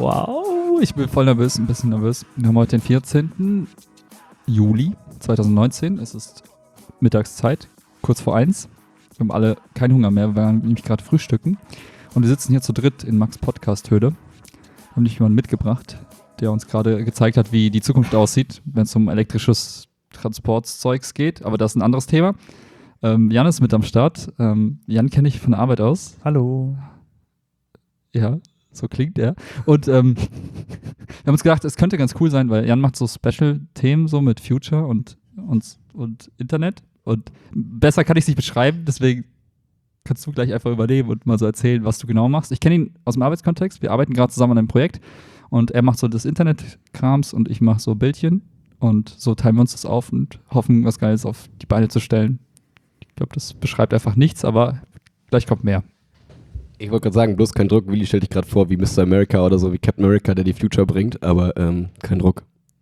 Wow, ich bin voll nervös, ein bisschen nervös. Wir haben heute den 14. Juli 2019. Es ist Mittagszeit, kurz vor 1. Wir haben alle keinen Hunger mehr, wir waren nämlich gerade frühstücken. Und wir sitzen hier zu dritt in Max Podcast-Höhle. Haben nicht jemanden mitgebracht, der uns gerade gezeigt hat, wie die Zukunft aussieht, wenn es um elektrisches Transportzeugs geht. Aber das ist ein anderes Thema. Jan ist mit am Start. Jan kenne ich von der Arbeit aus. Hallo. Ja, so klingt er. Und wir haben uns gedacht, es könnte ganz cool sein, weil Jan macht so Special-Themen so mit Future und Internet. Und besser kann ich es nicht beschreiben, deswegen kannst du gleich einfach übernehmen und mal so erzählen, was du genau machst. Ich kenne ihn aus dem Arbeitskontext. Wir arbeiten gerade zusammen an einem Projekt und er macht so das Internet-Krams und ich mache so Bildchen. Und so teilen wir uns das auf und hoffen, was Geiles auf die Beine zu stellen. Ich glaube, das beschreibt einfach nichts, aber gleich kommt mehr. Ich wollte gerade sagen, bloß kein Druck. Willi stellt dich gerade vor wie Mr. America oder so, wie Captain America, der die Future bringt, aber kein Druck.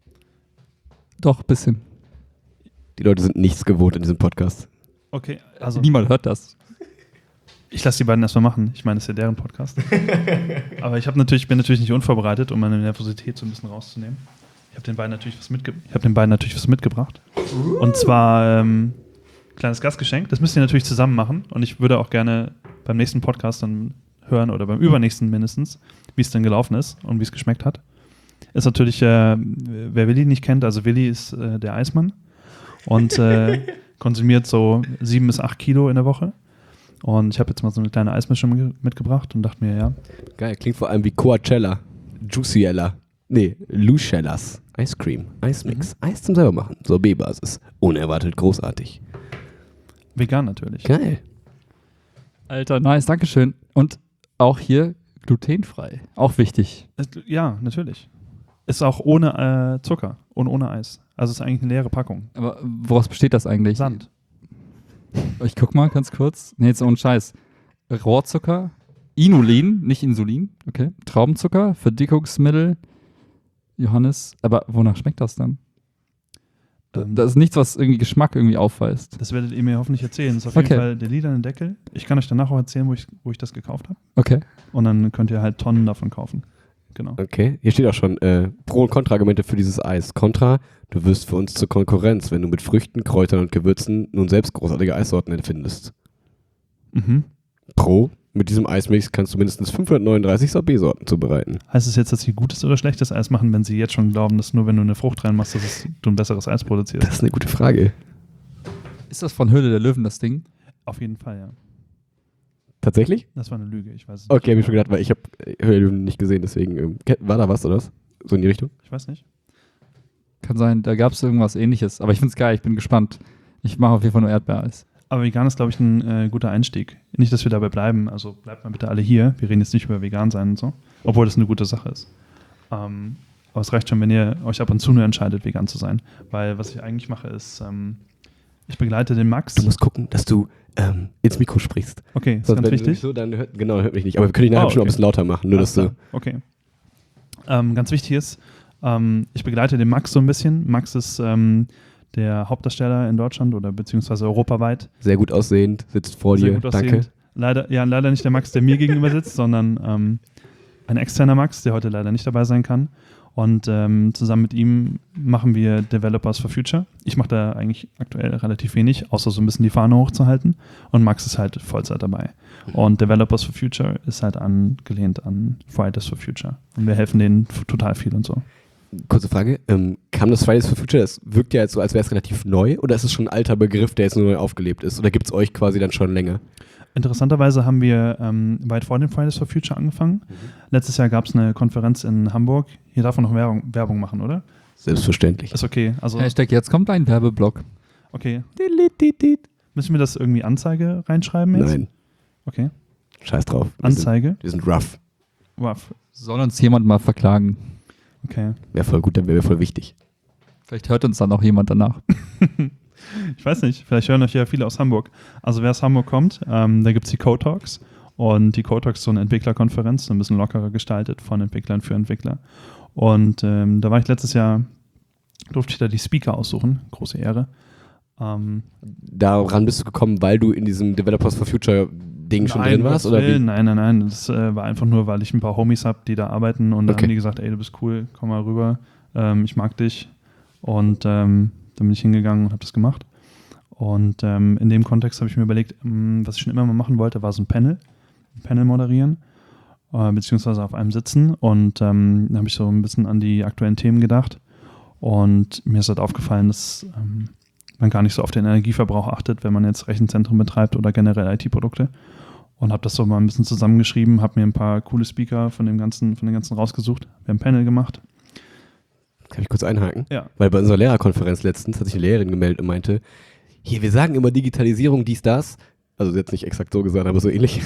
Doch, ein bisschen. Die Leute sind nichts gewohnt in diesem Podcast. Okay, also Niemand hört das. ich lasse die beiden erstmal machen. Ich meine, das ist ja deren Podcast. Aber ich bin natürlich nicht unvorbereitet, um meine Nervosität so ein bisschen rauszunehmen. Ich habe den beiden natürlich was mitgebracht. Und zwar kleines Gastgeschenk. Das müsst ihr natürlich zusammen machen. Und ich würde auch gerne beim nächsten Podcast dann hören oder beim übernächsten mindestens, wie es denn gelaufen ist und wie es geschmeckt hat. Ist natürlich, wer Willi nicht kennt, also Willi ist der Eismann und konsumiert so 7 bis 8 Kilo in der Woche. Und ich habe jetzt mal so eine kleine Eismischung mitgebracht und dachte mir, ja. Geil, klingt vor allem wie Coachella, Juiciella, Lucellas, Ice Cream, Eismix, Eis zum selber machen, Sorbet-Basis, unerwartet großartig. Vegan natürlich. Geil. Alter, nice, dankeschön. Und auch hier glutenfrei. Auch wichtig. Ja, natürlich. Ist auch ohne Zucker und ohne Eis. Also ist eigentlich eine leere Packung. Aber woraus besteht das eigentlich? Sand. Ich guck mal ganz kurz. Nee, jetzt ohne Scheiß. Rohrzucker, Inulin, nicht Insulin, okay. Traubenzucker, Verdickungsmittel, Johannes. Aber wonach schmeckt das dann? Das ist nichts, was irgendwie Geschmack irgendwie aufweist. Das werdet ihr mir hoffentlich erzählen. Das ist auf jeden Fall der lilane Deckel. Ich kann euch danach auch erzählen, wo ich das gekauft habe. Okay. Und dann könnt ihr halt Tonnen davon kaufen. Genau. Okay, hier steht auch schon Pro- und Kontraargumente für dieses Eis. Kontra, du wirst für uns zur Konkurrenz, wenn du mit Früchten, Kräutern und Gewürzen nun selbst großartige Eissorten erfindest. Mhm. Pro, mit diesem Eismix kannst du mindestens 539 Sorbet-Sorten zubereiten. Heißt es jetzt, dass sie gutes oder schlechtes Eis machen, wenn sie jetzt schon glauben, dass nur wenn du eine Frucht reinmachst, dass du ein besseres Eis produzierst? Das ist eine gute Frage. Ist das von Höhle der Löwen, das Ding? Auf jeden Fall, ja. Tatsächlich? Das war eine Lüge, ich weiß es Okay, habe ich schon gedacht, weil ich habe Höhle nicht gesehen, deswegen war da was oder was? So in die Richtung? Ich weiß nicht. Kann sein, da gab es irgendwas Ähnliches. Aber ich find's geil, ich bin gespannt. Ich mache auf jeden Fall nur Erdbeereis. Aber vegan ist, glaube ich, ein guter Einstieg. Nicht, dass wir dabei bleiben. Also bleibt mal bitte alle hier. Wir reden jetzt nicht über vegan sein und so. Obwohl das eine gute Sache ist. Aber es reicht schon, wenn ihr euch ab und zu nur entscheidet, vegan zu sein. Weil was ich eigentlich mache, ist, ich begleite den Max. Du musst gucken, dass du ins Mikro sprichst. Okay, ist Sonst, ganz wenn wichtig. So, dann hört mich nicht. Aber wir können ihn nachher schon ein bisschen lauter machen. Nur, dass du. Okay. Ganz wichtig ist, ich begleite den Max so ein bisschen. Max ist der Hauptdarsteller in Deutschland oder beziehungsweise europaweit. Sehr gut aussehend, sitzt vor Sehr dir. gut Danke. aussehend. Leider nicht der Max, der mir gegenüber sitzt, sondern ein externer Max, der heute leider nicht dabei sein kann. Und zusammen mit ihm machen wir Developers for Future. Ich mache da eigentlich aktuell relativ wenig, außer so ein bisschen die Fahne hochzuhalten. Und Max ist halt Vollzeit dabei. Und Developers for Future ist halt angelehnt an Fridays for Future. Und wir helfen denen total viel und so. Kurze Frage, kam das Fridays for Future, das wirkt ja jetzt so, als wäre es relativ neu, oder ist es schon ein alter Begriff, der jetzt nur neu aufgelebt ist? Oder gibt es euch quasi dann schon länger? Interessanterweise haben wir weit vor den Fridays for Future angefangen. Letztes Jahr gab es eine Konferenz in Hamburg. Hier darf man noch Werbung machen, oder? Selbstverständlich. Ist okay. Also, Hashtag jetzt kommt ein Werbeblock. okay. Müssen wir das irgendwie Anzeige reinschreiben jetzt? Nein, Okay. scheiß drauf. Anzeige? Wir sind rough. Wow. Soll uns jemand mal verklagen? Okay. Wäre voll gut, dann wäre voll wichtig. Vielleicht hört uns dann auch jemand danach. Ich weiß nicht, vielleicht hören euch ja viele aus Hamburg. Also wer aus Hamburg kommt, da gibt es die Code Talks. Und die Code Talks ist so eine Entwicklerkonferenz, so ein bisschen lockerer gestaltet von Entwicklern für Entwickler. Und da war ich letztes Jahr, durfte ich da die Speaker aussuchen. Große Ehre. Daran bist du gekommen, weil du in diesem Developers for Future Ding schon drin warst? Oder wie? Nein. Das war einfach nur, weil ich ein paar Homies habe, die da arbeiten und dann haben die gesagt, ey, du bist cool, komm mal rüber, ich mag dich. Und dann bin ich hingegangen und habe das gemacht. Und in dem Kontext habe ich mir überlegt, was ich schon immer mal machen wollte, war so ein Panel moderieren, beziehungsweise auf einem sitzen. Und dann habe ich so ein bisschen an die aktuellen Themen gedacht. Und mir ist halt aufgefallen, dass man gar nicht so auf den Energieverbrauch achtet, wenn man jetzt Rechenzentren betreibt oder generell IT-Produkte. Und habe das so mal ein bisschen zusammengeschrieben, habe mir ein paar coole Speaker von den ganzen rausgesucht. Wir haben ein Panel gemacht. Kann ich kurz einhaken? Ja. Weil bei unserer Lehrerkonferenz letztens hat sich eine Lehrerin gemeldet und meinte, hier, wir sagen immer Digitalisierung, dies, das. Also sie hat es nicht exakt so gesagt, aber so ähnlich.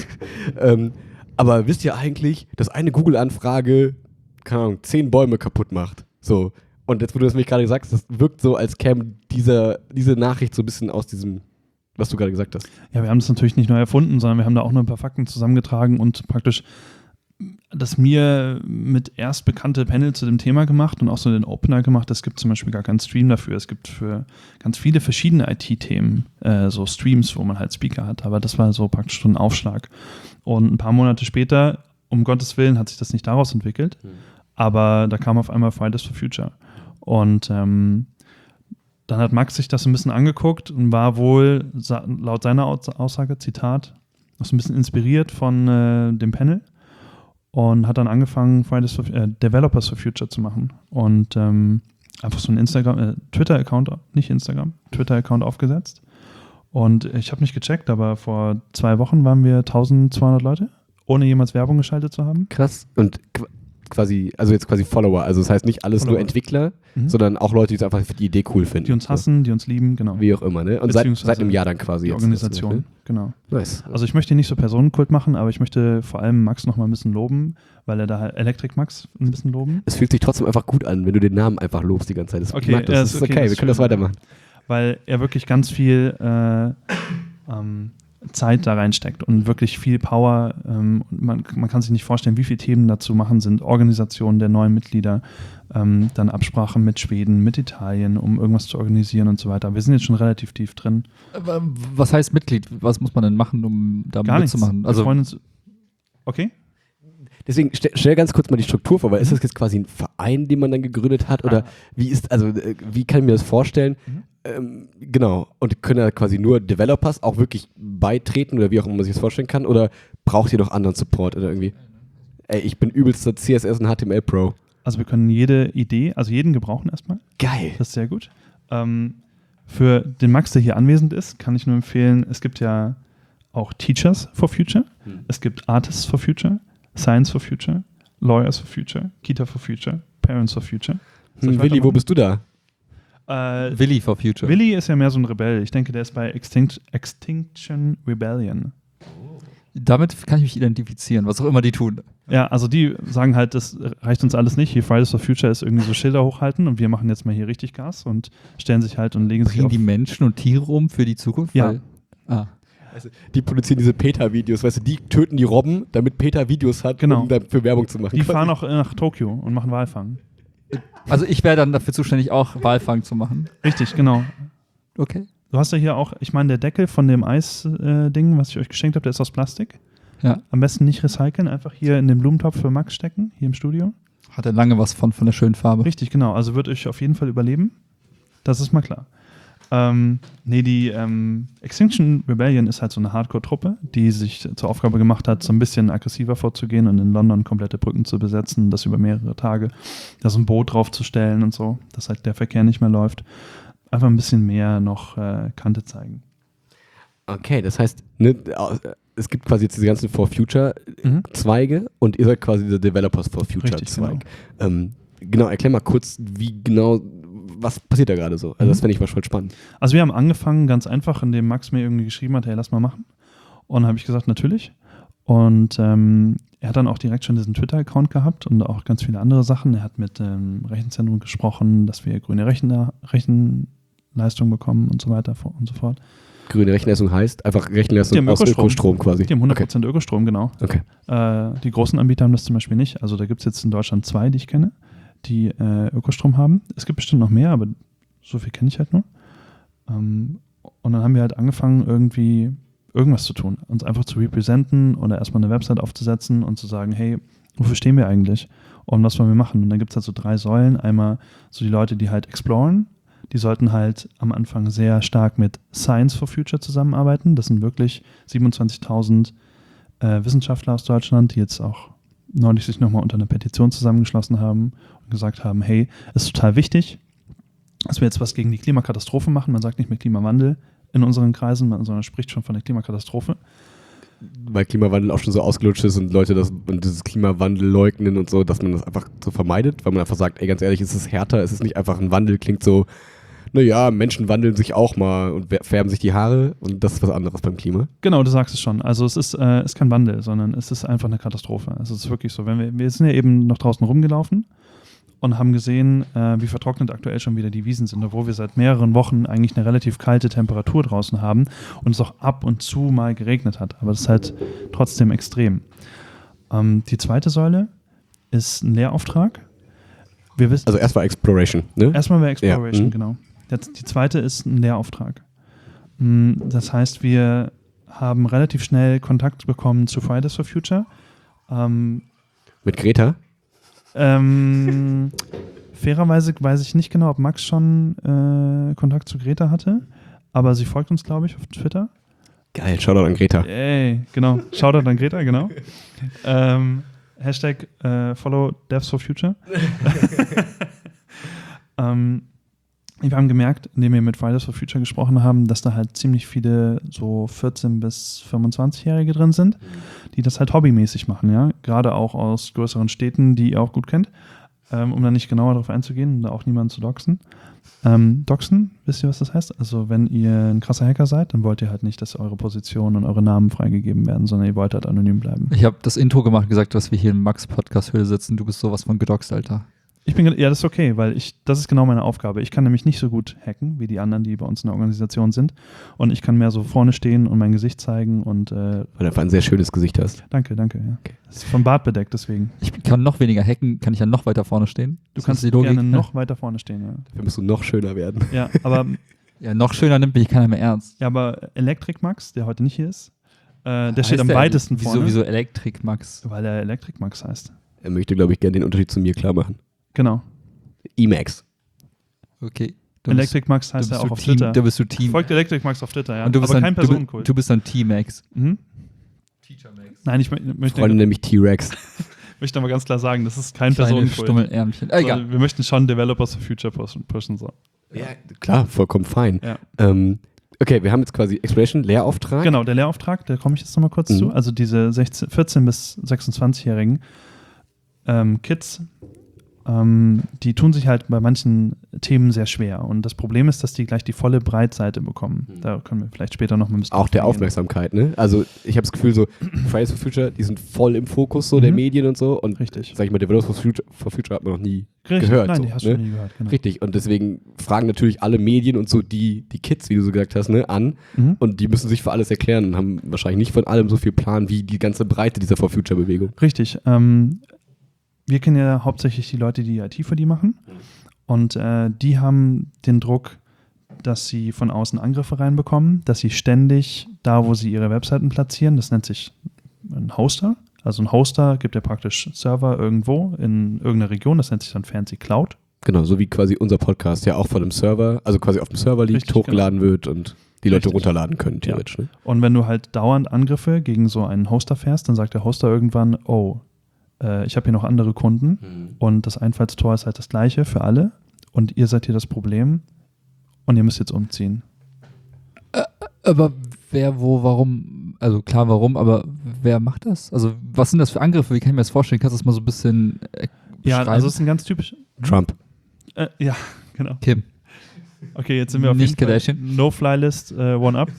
Aber wisst ihr eigentlich, dass eine Google-Anfrage, keine Ahnung, 10 Bäume kaputt macht? So. Und jetzt, wo du das mich gerade sagst, das wirkt so, als käme diese Nachricht so ein bisschen aus diesem, was du gerade gesagt hast. Ja, wir haben das natürlich nicht neu erfunden, sondern wir haben da auch nur ein paar Fakten zusammengetragen und praktisch das mir mit erst bekannte Panel zu dem Thema gemacht und auch so den Opener gemacht. Es gibt zum Beispiel gar keinen Stream dafür. Es gibt für ganz viele verschiedene IT-Themen so Streams, wo man halt Speaker hat. Aber das war so praktisch schon ein Aufschlag. Und ein paar Monate später, um Gottes Willen, hat sich das nicht daraus entwickelt. Aber da kam auf einmal Fridays for Future. Und dann hat Max sich das ein bisschen angeguckt und war wohl, laut seiner Aussage, Zitat, noch so ein bisschen inspiriert von dem Panel. Und hat dann angefangen, Developers for Future zu machen. Und einfach so einen Twitter-Account aufgesetzt. Und ich habe nicht gecheckt, aber vor 2 Wochen waren wir 1200 Leute, ohne jemals Werbung geschaltet zu haben. Krass. Und quasi Follower. Also das heißt nicht alles Follower. nur Entwickler, sondern auch Leute, die einfach die Idee cool finden. Die uns hassen, die uns lieben, genau. Wie auch immer, ne? Und seit einem Jahr dann quasi. Die jetzt Organisation, ne? genau. Nice. Also ich möchte hier nicht so Personenkult machen, aber ich möchte vor allem Max noch mal ein bisschen loben, weil er da Electric Max ein bisschen loben. Es fühlt sich trotzdem einfach gut an, wenn du den Namen einfach lobst die ganze Zeit. Ich mag das. Das ist okay, wir können das weitermachen. Weil er wirklich ganz viel Zeit da reinsteckt und wirklich viel Power. Man kann sich nicht vorstellen, wie viele Themen dazu machen sind. Organisation der neuen Mitglieder, dann Absprache mit Schweden, mit Italien, um irgendwas zu organisieren und so weiter. Wir sind jetzt schon relativ tief drin. Was heißt Mitglied? Was muss man denn machen, um da mitzumachen? Also, wir freuen uns. Okay. Deswegen stell ganz kurz mal die Struktur vor, weil ist das jetzt quasi ein Verein, den man dann gegründet hat? Oder wie kann ich mir das vorstellen? Genau. Und können da quasi nur Developers auch wirklich beitreten oder wie auch immer man sich das vorstellen kann? Oder braucht ihr noch anderen Support oder irgendwie? Ey, ich bin übelster CSS und HTML Pro. Also wir können jede Idee, also jeden gebrauchen erstmal. Geil. Das ist sehr gut. Für den Max, der hier anwesend ist, kann ich nur empfehlen, es gibt ja auch Teachers for Future, es gibt Artists for Future, Science for Future, Lawyers for Future, Kita for Future, Parents for Future. Willi, wo bist du da? Willi for Future. Willi ist ja mehr so ein Rebell. Ich denke, der ist bei Extinction Rebellion. Damit kann ich mich identifizieren, was auch immer die tun. Ja, also die sagen halt, das reicht uns alles nicht. Hier Fridays for Future ist irgendwie so Schilder hochhalten und wir machen jetzt mal hier richtig Gas und stellen sich halt und legen sich Bringen auf. die Menschen und Tiere um für die Zukunft? Ja. Also, die produzieren diese PETA-Videos, weißt du, die töten die Robben, damit PETA Videos hat, Genau. um dafür Werbung zu machen. Die fahren auch nach Tokio und machen Walfang. Also ich wäre dann dafür zuständig, auch Walfang zu machen. Richtig, genau. Okay. Du hast ja hier auch, ich meine, der Deckel von dem Eis-Ding, was ich euch geschenkt habe, der ist aus Plastik. Ja. Am besten nicht recyceln, einfach hier in den Blumentopf für Max stecken, hier im Studio. Hat er lange was von der schönen Farbe. Richtig, genau. Also wird euch auf jeden Fall überleben. Das ist mal klar. Die Extinction Rebellion ist halt so eine Hardcore-Truppe, die sich zur Aufgabe gemacht hat, so ein bisschen aggressiver vorzugehen und in London komplette Brücken zu besetzen, das über mehrere Tage, da so ein Boot draufzustellen und so, dass halt der Verkehr nicht mehr läuft. Einfach ein bisschen mehr noch Kante zeigen. Okay, das heißt, ne, es gibt quasi jetzt diese ganzen For Future-Zweige und ihr seid quasi der Developers for Future-Zweig. Genau, erklär mal kurz, wie genau, was passiert da gerade so? Also das fände ich voll spannend. Also wir haben angefangen ganz einfach, indem Max mir irgendwie geschrieben hat, hey, lass mal machen. Und dann habe ich gesagt, natürlich. Und er hat dann auch direkt schon diesen Twitter-Account gehabt und auch ganz viele andere Sachen. Er hat mit Rechenzentrum gesprochen, dass wir grüne Rechenleistung bekommen und so weiter und so fort. Grüne Rechenleistung heißt einfach Rechenleistung aus Ökostrom quasi. Die haben 100% Ökostrom, genau. Okay. Die großen Anbieter haben das zum Beispiel nicht. Also da gibt es jetzt in Deutschland 2, die ich kenne, die Ökostrom haben. Es gibt bestimmt noch mehr, aber so viel kenne ich halt nur. Und dann haben wir halt angefangen, irgendwie irgendwas zu tun, uns einfach zu representen oder erstmal eine Website aufzusetzen und zu sagen, hey, wofür stehen wir eigentlich und was wollen wir machen? Und dann gibt es halt so 3 Säulen. Einmal so die Leute, die halt exploren, die sollten halt am Anfang sehr stark mit Science for Future zusammenarbeiten. Das sind wirklich 27.000 Wissenschaftler aus Deutschland, die jetzt auch neulich sich nochmal unter einer Petition zusammengeschlossen haben und gesagt haben, hey, es ist total wichtig, dass wir jetzt was gegen die Klimakatastrophe machen. Man sagt nicht mehr Klimawandel in unseren Kreisen, sondern spricht schon von der Klimakatastrophe. Weil Klimawandel auch schon so ausgelutscht ist und Leute und dieses Klimawandel leugnen und so, dass man das einfach so vermeidet, weil man einfach sagt, ey, ganz ehrlich, es ist härter, es ist nicht einfach ein Wandel, klingt so, naja, Menschen wandeln sich auch mal und färben sich die Haare und das ist was anderes beim Klima. Genau, du sagst es schon. Also es ist kein Wandel, sondern es ist einfach eine Katastrophe. Also es ist wirklich so. Wir sind ja eben noch draußen rumgelaufen und haben gesehen, wie vertrocknet aktuell schon wieder die Wiesen sind, obwohl wir seit mehreren Wochen eigentlich eine relativ kalte Temperatur draußen haben und es auch ab und zu mal geregnet hat. Aber das ist halt trotzdem extrem. Die zweite Säule ist ein Lehrauftrag. Wir wissen, Also erst war Exploration, ne? erstmal wäre Exploration, Ja. genau. Jetzt, die zweite ist ein Lehrauftrag. Das heißt, wir haben relativ schnell Kontakt bekommen zu Fridays for Future. Mit Greta? Fairerweise weiß ich nicht genau, ob Max schon Kontakt zu Greta hatte, aber sie folgt uns, glaube ich, auf Twitter. Geil, Shoutout an Greta. Yay, genau. Shoutout an Greta, genau. Hashtag follow Devs for Future. Wir haben gemerkt, indem wir mit Fridays for Future gesprochen haben, dass da halt ziemlich viele so 14- bis 25-Jährige drin sind, die das halt hobbymäßig machen, ja. Gerade auch aus größeren Städten, die ihr auch gut kennt, um da nicht genauer darauf einzugehen und da auch niemanden zu doxen. Doxen, wisst ihr, was das heißt? Also wenn ihr ein krasser Hacker seid, dann wollt ihr halt nicht, dass eure Position und eure Namen freigegeben werden, sondern ihr wollt halt anonym bleiben. Ich habe das Intro gemacht und gesagt, dass wir hier im Max-Podcast-Höhle sitzen. Du bist sowas von gedoxt, Alter. Ja, das ist okay, weil das ist genau meine Aufgabe. Ich kann nämlich nicht so gut hacken wie die anderen, die bei uns in der Organisation sind. Und ich kann mehr so vorne stehen und mein Gesicht zeigen und Weil du einfach ein sehr schönes Gesicht hast. danke, ja. Okay. Das ist vom Bart bedeckt, deswegen. Ich kann noch weniger hacken, kann ich ja noch weiter vorne stehen. Du Das kannst ist die Logik, gerne ne? noch weiter vorne stehen, ja. Dafür musst du noch schöner werden. Ja, aber Ja, noch schöner nimmt mich keiner mehr ernst. Electric Max, der heute nicht hier ist, der Heißt steht am der- weitesten vorne. Wieso Elektrik, Max? Weil er Electric Max heißt. Er möchte, glaube ich, gerne den Unterschied zu mir klar machen. Genau. Emacs. Okay. Electric Max heißt du er bist auch auf Team, Twitter. Da bist du Team. Folgt Electric Max auf Twitter, ja. Und du bist aber dann, kein Personenkult. du bist dann T-Max. Mhm. Teacher Max. Nein, ich Freunde möchte nämlich T-Rex. aber ganz klar sagen, das ist kein Kleine Personenkult. Stummelärmchen. Egal. Wir möchten schon Developers for Future pushen. So. Ja, klar, vollkommen fein. Ja. Okay, wir haben jetzt quasi Exploration, Lehrauftrag. Genau, der Lehrauftrag, da komme ich jetzt nochmal kurz zu. Also diese 14- bis 26-jährigen Kids, die tun sich halt bei manchen Themen sehr schwer. Und das Problem ist, dass die gleich die volle Breitseite bekommen. Da können wir vielleicht später noch mal ein bisschen Auch der drauf eingehen. Aufmerksamkeit, ne? Also ich habe das Gefühl, so Fridays for Future, die sind voll im Fokus so der Medien und so. Und Richtig. sag ich mal, Developers for Future hat man noch nie Richtig. gehört. Nein, so, die hast ne? du nie gehört. Genau. Richtig. Und deswegen fragen natürlich alle Medien und so die Kids, wie du so gesagt hast, ne, an. Mhm. Und die müssen sich für alles erklären und haben wahrscheinlich nicht von allem so viel Plan wie die ganze Breite dieser For Future-Bewegung. Richtig. Wir kennen ja hauptsächlich die Leute, die IT für die machen. Und die haben den Druck, dass sie von außen Angriffe reinbekommen, dass sie ständig da, wo sie ihre Webseiten platzieren, das nennt sich ein Hoster. Also ein Hoster gibt ja praktisch Server irgendwo in irgendeiner Region, das nennt sich dann Fancy Cloud. Genau, so wie quasi unser Podcast ja auch von einem Server, also quasi auf dem Server liegt, Richtig, hochgeladen wird und die Leute Richtig. runterladen können, theoretisch. Ne? Und wenn du halt dauernd Angriffe gegen so einen Hoster fährst, dann sagt der Hoster irgendwann, ich habe hier noch andere Kunden und das Einfallstor ist halt das gleiche für alle und ihr seid hier das Problem und ihr müsst jetzt umziehen. Aber wer, wo, warum? Also klar, warum, aber wer macht das? Also was sind das für Angriffe? Wie kann ich mir das vorstellen? Kannst du das mal so ein bisschen Ja, beschreiben? also es ist ein ganz typisch. Trump. Ja, genau. Kim. Okay, jetzt sind wir auf Nicht jeden Fall Kardashian. No-Fly-List, One-Up.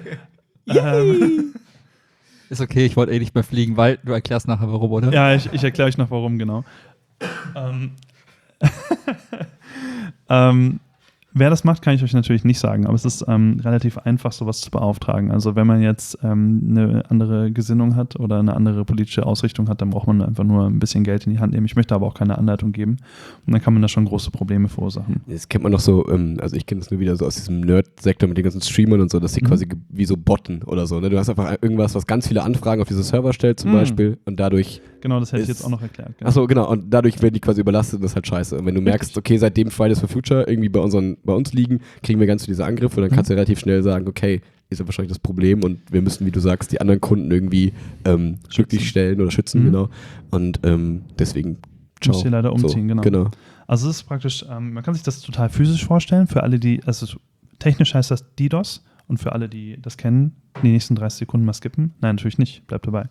Ist okay, ich wollte eh nicht mehr fliegen, weil du erklärst nachher warum, oder? Ja, ich erkläre euch noch warum, genau. Wer das macht, kann ich euch natürlich nicht sagen, aber es ist relativ einfach, sowas zu beauftragen. Also wenn man jetzt eine andere Gesinnung hat oder eine andere politische Ausrichtung hat, dann braucht man einfach nur ein bisschen Geld in die Hand nehmen. Ich möchte aber auch keine Anleitung geben. Und dann kann man da schon große Probleme verursachen. Das kennt man noch so, also ich kenne das nur wieder so aus diesem Nerd-Sektor mit den ganzen Streamern und so, dass die quasi wie so botten oder so. Ne? Du hast einfach irgendwas, was ganz viele Anfragen auf diese Server stellt zum Beispiel und dadurch... Genau, das hätte ich jetzt auch noch erklärt. Genau. Achso, genau. Und dadurch werden die quasi überlastet und das ist halt scheiße. Und wenn du merkst, okay, seitdem Fridays for Future irgendwie bei uns liegen, kriegen wir ganz viele diese Angriffe und dann kannst du relativ schnell sagen, okay, ist ja wahrscheinlich das Problem und wir müssen, wie du sagst, die anderen Kunden irgendwie glücklich stellen oder schützen, genau. Und deswegen, ciao. Musst du leider umziehen, so, genau. Also es ist praktisch, man kann sich das total physisch vorstellen, für alle, die, also technisch heißt das DDoS und für alle, die das kennen, die nächsten 30 Sekunden mal skippen. Nein, natürlich nicht, bleibt dabei.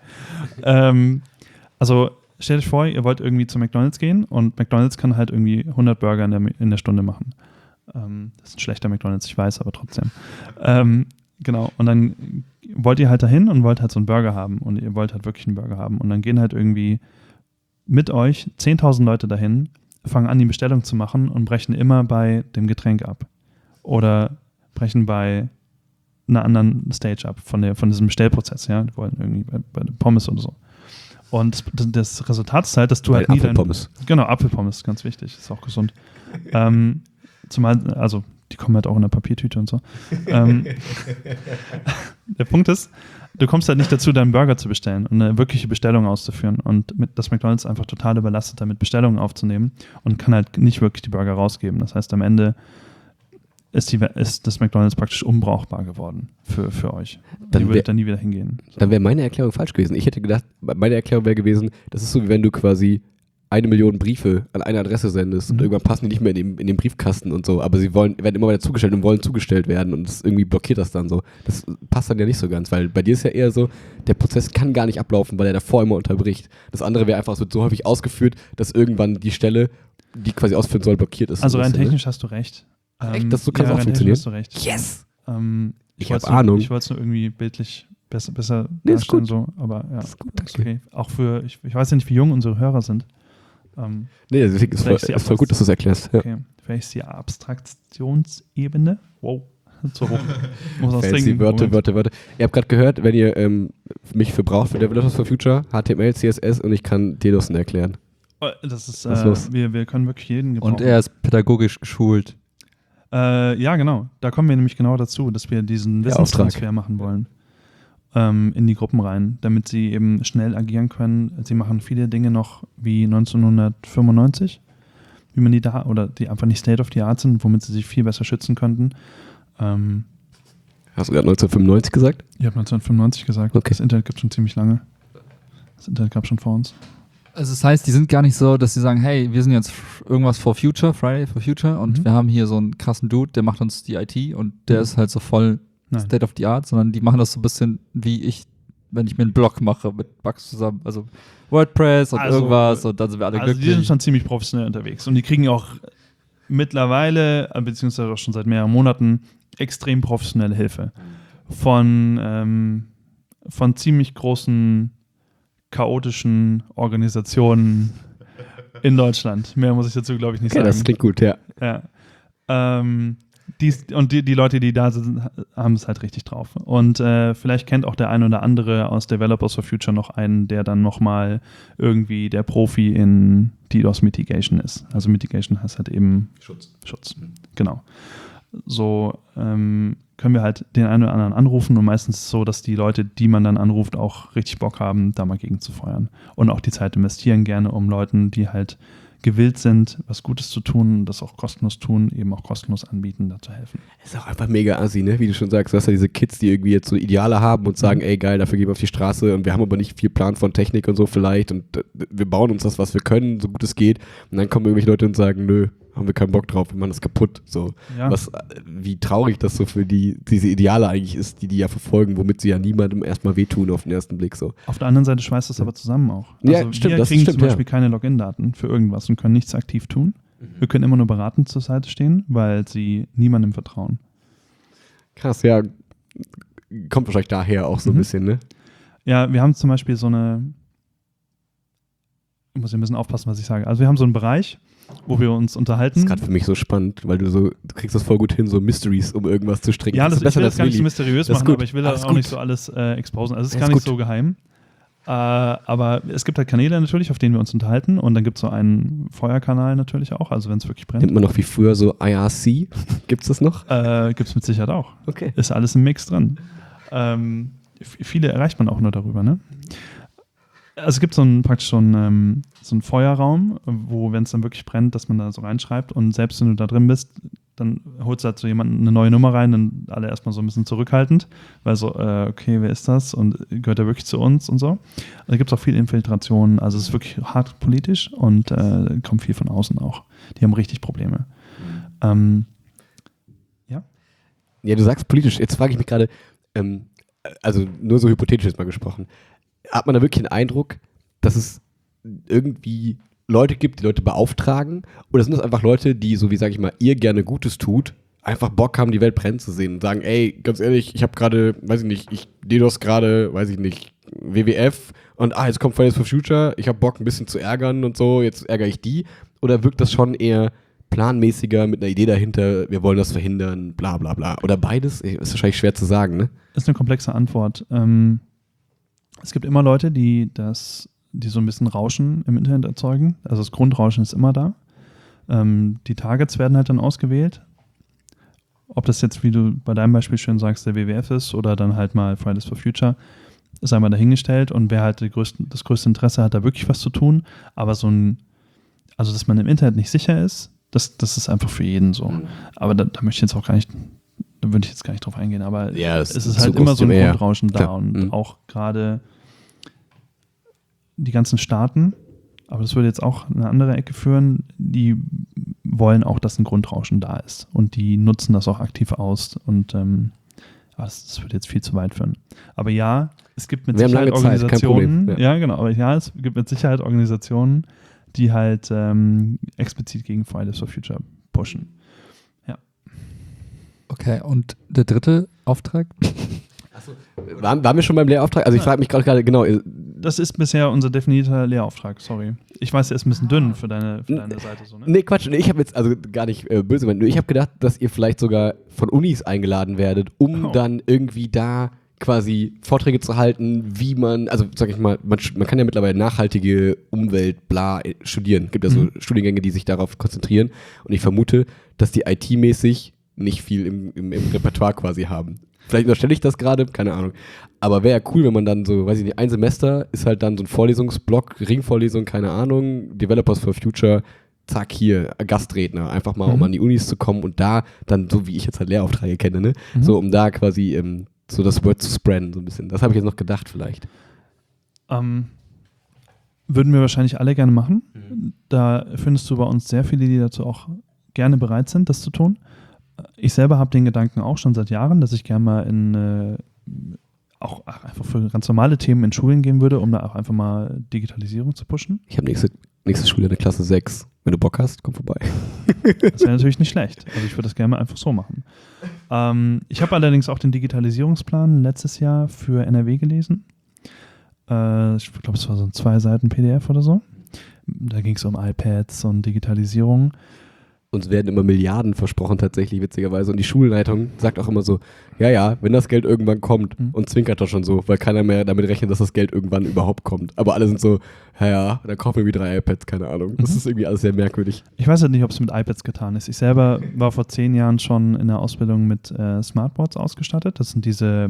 Also stellt euch vor, ihr wollt irgendwie zu McDonald's gehen und McDonald's kann halt irgendwie 100 Burger in der Stunde machen. Das ist ein schlechter McDonald's, ich weiß, aber trotzdem. Genau, und dann wollt ihr halt dahin und wollt halt so einen Burger haben und ihr wollt halt wirklich einen Burger haben und dann gehen halt irgendwie mit euch 10.000 Leute dahin, fangen an, die Bestellung zu machen und brechen immer bei dem Getränk ab oder brechen bei einer anderen Stage ab von diesem Bestellprozess, ja, die wollen irgendwie bei den Pommes oder so. Und das Resultat ist halt, dass du halt nie Apfelpommes. Genau, Apfelpommes, ganz wichtig, ist auch gesund. Zumal, also die kommen halt auch in der Papiertüte und so. Der Punkt ist, du kommst halt nicht dazu, deinen Burger zu bestellen und eine wirkliche Bestellung auszuführen. Und das McDonald's einfach total überlastet, damit Bestellungen aufzunehmen und kann halt nicht wirklich die Burger rausgeben. Das heißt, am Ende ist das McDonald's praktisch unbrauchbar geworden für euch. Die würdet dann nie wieder hingehen. So. Dann wäre meine Erklärung falsch gewesen. Ich hätte gedacht, meine Erklärung wäre gewesen, das ist so, wie wenn du quasi 1 Million Briefe an eine Adresse sendest und irgendwann passen die nicht mehr in den Briefkasten und so, aber sie werden immer weiter zugestellt und wollen zugestellt werden und das irgendwie blockiert das dann so. Das passt dann ja nicht so ganz, weil bei dir ist ja eher so, der Prozess kann gar nicht ablaufen, weil er davor immer unterbricht. Das andere wäre einfach, es wird so häufig ausgeführt, dass irgendwann die Stelle, die quasi ausführen soll, blockiert ist. Also rein technisch hast du recht. Echt? So kann es auch funktionieren? Hast du recht. Yes! Ich habe Ahnung. Ich wollte es nur irgendwie bildlich besser Nee, ist gut. so, aber ja. Ist gut, danke. Ist okay. Auch ich weiß ja nicht, wie jung unsere Hörer sind. Nee, deswegen ist es voll gut, dass du es erklärst. Ja. Okay, vielleicht ist die Abstraktionsebene. Wow, zu hoch. Muss was Fancy trinken. Wörter. Ihr habt gerade gehört, wenn ihr mich für braucht für Developers for Future, HTML, CSS und ich kann DDoSen erklären. Das ist, Was ist los? wir können wirklich jeden gebrauchen. Und er ist pädagogisch geschult. Ja, genau. Da kommen wir nämlich genau dazu, dass wir diesen Wissenstransfer machen wollen. In die Gruppen rein, damit sie eben schnell agieren können. Sie machen viele Dinge noch wie 1995, wie man die einfach nicht State of the Art sind, womit sie sich viel besser schützen könnten. Hast du gerade 1995 gesagt? Ich habe 1995 gesagt. Okay. Das Internet gibt es schon ziemlich lange. Das Internet gab es schon vor uns. Also das heißt, die sind gar nicht so, dass sie sagen, hey, wir sind jetzt irgendwas for Future, Friday for Future und wir haben hier so einen krassen Dude, der macht uns die IT und der ist halt so voll State of the Art, sondern die machen das so ein bisschen wie ich, wenn ich mir einen Blog mache mit Bugs zusammen, also WordPress und irgendwas und dann sind wir alle glücklich. Also die sind schon ziemlich professionell unterwegs und die kriegen auch mittlerweile, beziehungsweise auch schon seit mehreren Monaten, extrem professionelle Hilfe von ziemlich großen chaotischen Organisationen in Deutschland. Mehr muss ich dazu, glaube ich, nicht sagen. Das klingt gut, ja. Die Leute, die da sind, haben es halt richtig drauf. Und vielleicht kennt auch der ein oder andere aus Developers for Future noch einen, der dann nochmal irgendwie der Profi in DDoS Mitigation ist. Also Mitigation heißt halt eben Schutz. Genau. So können wir halt den einen oder anderen anrufen und meistens ist es so, dass die Leute, die man dann anruft, auch richtig Bock haben, da mal gegen zu feuern. Und auch die Zeit investieren gerne, um Leuten, die halt gewillt sind, was Gutes zu tun, das auch kostenlos tun, eben auch kostenlos anbieten, da zu helfen. Ist auch einfach mega assi, ne? Wie du schon sagst, du hast ja diese Kids, die irgendwie jetzt so Ideale haben und sagen, ey geil, dafür gehen wir auf die Straße und wir haben aber nicht viel Plan von Technik und so vielleicht und wir bauen uns das, was wir können, so gut es geht und dann kommen irgendwelche Leute und sagen, nö, haben wir keinen Bock drauf, wir machen das kaputt. So. Ja. Wie traurig das so für diese Ideale eigentlich ist, die ja verfolgen, womit sie ja niemandem erstmal wehtun auf den ersten Blick. So. Auf der anderen Seite schweißt das aber zusammen auch. Ja, also stimmt, wir das kriegen stimmt, zum Beispiel keine Login-Daten für irgendwas und können nichts aktiv tun. Wir können immer nur beratend zur Seite stehen, weil sie niemandem vertrauen. Krass, ja. Kommt wahrscheinlich daher auch so ein bisschen, ne? Ja, wir haben zum Beispiel ich muss ein bisschen aufpassen, was ich sage. Also wir haben so einen Bereich, wo wir uns unterhalten. Das ist gerade für mich so spannend, weil du kriegst das voll gut hin, so Mysteries, um irgendwas zu stricken. Ja, ich will besser das gar nicht so mysteriös machen, gut. aber ich will das auch gut. nicht so alles exposen. Also es ist Ja, gar ist nicht gut. so geheim. Aber es gibt halt Kanäle natürlich, auf denen wir uns unterhalten. Und dann gibt es so einen Feuerkanal natürlich auch, also wenn es wirklich brennt. Nennt man noch wie früher so IRC? Gibt's das noch? Gibt es mit Sicherheit auch. Okay. Ist alles im Mix drin. Viele erreicht man auch nur darüber, ne? Also es gibt praktisch so einen Feuerraum, wo, wenn es dann wirklich brennt, dass man da so reinschreibt und selbst wenn du da drin bist, dann holst du halt so jemanden eine neue Nummer rein, dann alle erstmal so ein bisschen zurückhaltend, weil so, okay, wer ist das und gehört der wirklich zu uns und so. Also da gibt es auch viel Infiltration, also es ist wirklich hart politisch und kommt viel von außen auch. Die haben richtig Probleme. Ja, du sagst politisch. Jetzt frage ich mich gerade, also nur so hypothetisch jetzt mal gesprochen, hat man da wirklich den Eindruck, dass es irgendwie Leute gibt, die Leute beauftragen? Oder sind das einfach Leute, die, so wie, sag ich mal, ihr gerne Gutes tut, einfach Bock haben, die Welt brennen zu sehen und sagen, ey, ganz ehrlich, ich habe gerade, weiß ich nicht, ich DDoS gerade, weiß ich nicht, WWF und jetzt kommt Fridays for Future, ich habe Bock ein bisschen zu ärgern und so, jetzt ärgere ich die? Oder wirkt das schon eher planmäßiger mit einer Idee dahinter, wir wollen das verhindern, bla bla bla? Oder beides? Ist wahrscheinlich schwer zu sagen, ne? Das ist eine komplexe Antwort. Es gibt immer Leute, die so ein bisschen Rauschen im Internet erzeugen. Also das Grundrauschen ist immer da. Die Targets werden halt dann ausgewählt. Ob das jetzt, wie du bei deinem Beispiel schön sagst, der WWF ist oder dann halt mal Fridays for Future, ist einmal dahingestellt und wer halt das größte Interesse hat, da wirklich was zu tun. Aber also dass man im Internet nicht sicher ist, das ist einfach für jeden so. Aber da möchte ich jetzt auch gar nicht, da würde ich jetzt gar nicht drauf eingehen, aber Ja, es ist halt immer so ein Grundrauschen da Klar. und auch gerade die ganzen Staaten, aber das würde jetzt auch eine andere Ecke führen, die wollen auch, dass ein Grundrauschen da ist und die nutzen das auch aktiv aus und das würde jetzt viel zu weit führen. Aber ja, es gibt mit Sicherheit Organisationen, ja genau, aber ja, es gibt mit Sicherheit Organisationen, die halt explizit gegen Fridays for Future pushen. Ja. Okay, und der dritte Auftrag? Waren wir schon beim Lehrauftrag? Also ich frage mich gerade genau. Das ist bisher unser definierter Lehrauftrag, sorry. Ich weiß, der ist ein bisschen dünn für deine Seite. So, ne? Nee, Quatsch. Nee, ich habe jetzt, also gar nicht böse gemeint, nur ich habe gedacht, dass ihr vielleicht sogar von Unis eingeladen werdet, um dann irgendwie da quasi Vorträge zu halten, wie man, also sag ich mal, man kann ja mittlerweile nachhaltige Umwelt, bla, studieren. Es gibt ja so Studiengänge, die sich darauf konzentrieren. Und ich vermute, dass die IT-mäßig nicht viel im Repertoire quasi haben. Vielleicht unterstelle ich das gerade, keine Ahnung. Aber wäre ja cool, wenn man dann so, weiß ich nicht, ein Semester ist halt dann so ein Vorlesungsblock, Ringvorlesung, keine Ahnung, Developers for Future, zack, hier, Gastredner, einfach mal, um an die Unis zu kommen und da dann, so wie ich jetzt halt Lehraufträge kenne, ne, so um da quasi so das Word zu spreaden, so ein bisschen. Das habe ich jetzt noch gedacht vielleicht. Würden wir wahrscheinlich alle gerne machen. Da findest du bei uns sehr viele, die dazu auch gerne bereit sind, das zu tun. Ich selber habe den Gedanken auch schon seit Jahren, dass ich gerne mal auch einfach für ganz normale Themen in Schulen gehen würde, um da auch einfach mal Digitalisierung zu pushen. Ich habe nächste Schule in der Klasse 6. Wenn du Bock hast, komm vorbei. Das wäre natürlich nicht schlecht. Also ich würde das gerne mal einfach so machen. Ich habe allerdings auch den Digitalisierungsplan letztes Jahr für NRW gelesen. Ich glaube, es war so ein 2 Seiten PDF oder so. Da ging es um iPads und Digitalisierung. Uns werden immer Milliarden versprochen tatsächlich, witzigerweise. Und die Schulleitung sagt auch immer so, ja, wenn das Geld irgendwann kommt und zwinkert doch schon so, weil keiner mehr damit rechnet, dass das Geld irgendwann überhaupt kommt. Aber alle sind so, dann kaufen wir wieder 3 iPads, keine Ahnung. Das ist irgendwie alles sehr merklich. Ich weiß halt nicht, ob es mit iPads getan ist. Ich selber war vor 10 Jahren schon in der Ausbildung mit Smartboards ausgestattet. Das sind diese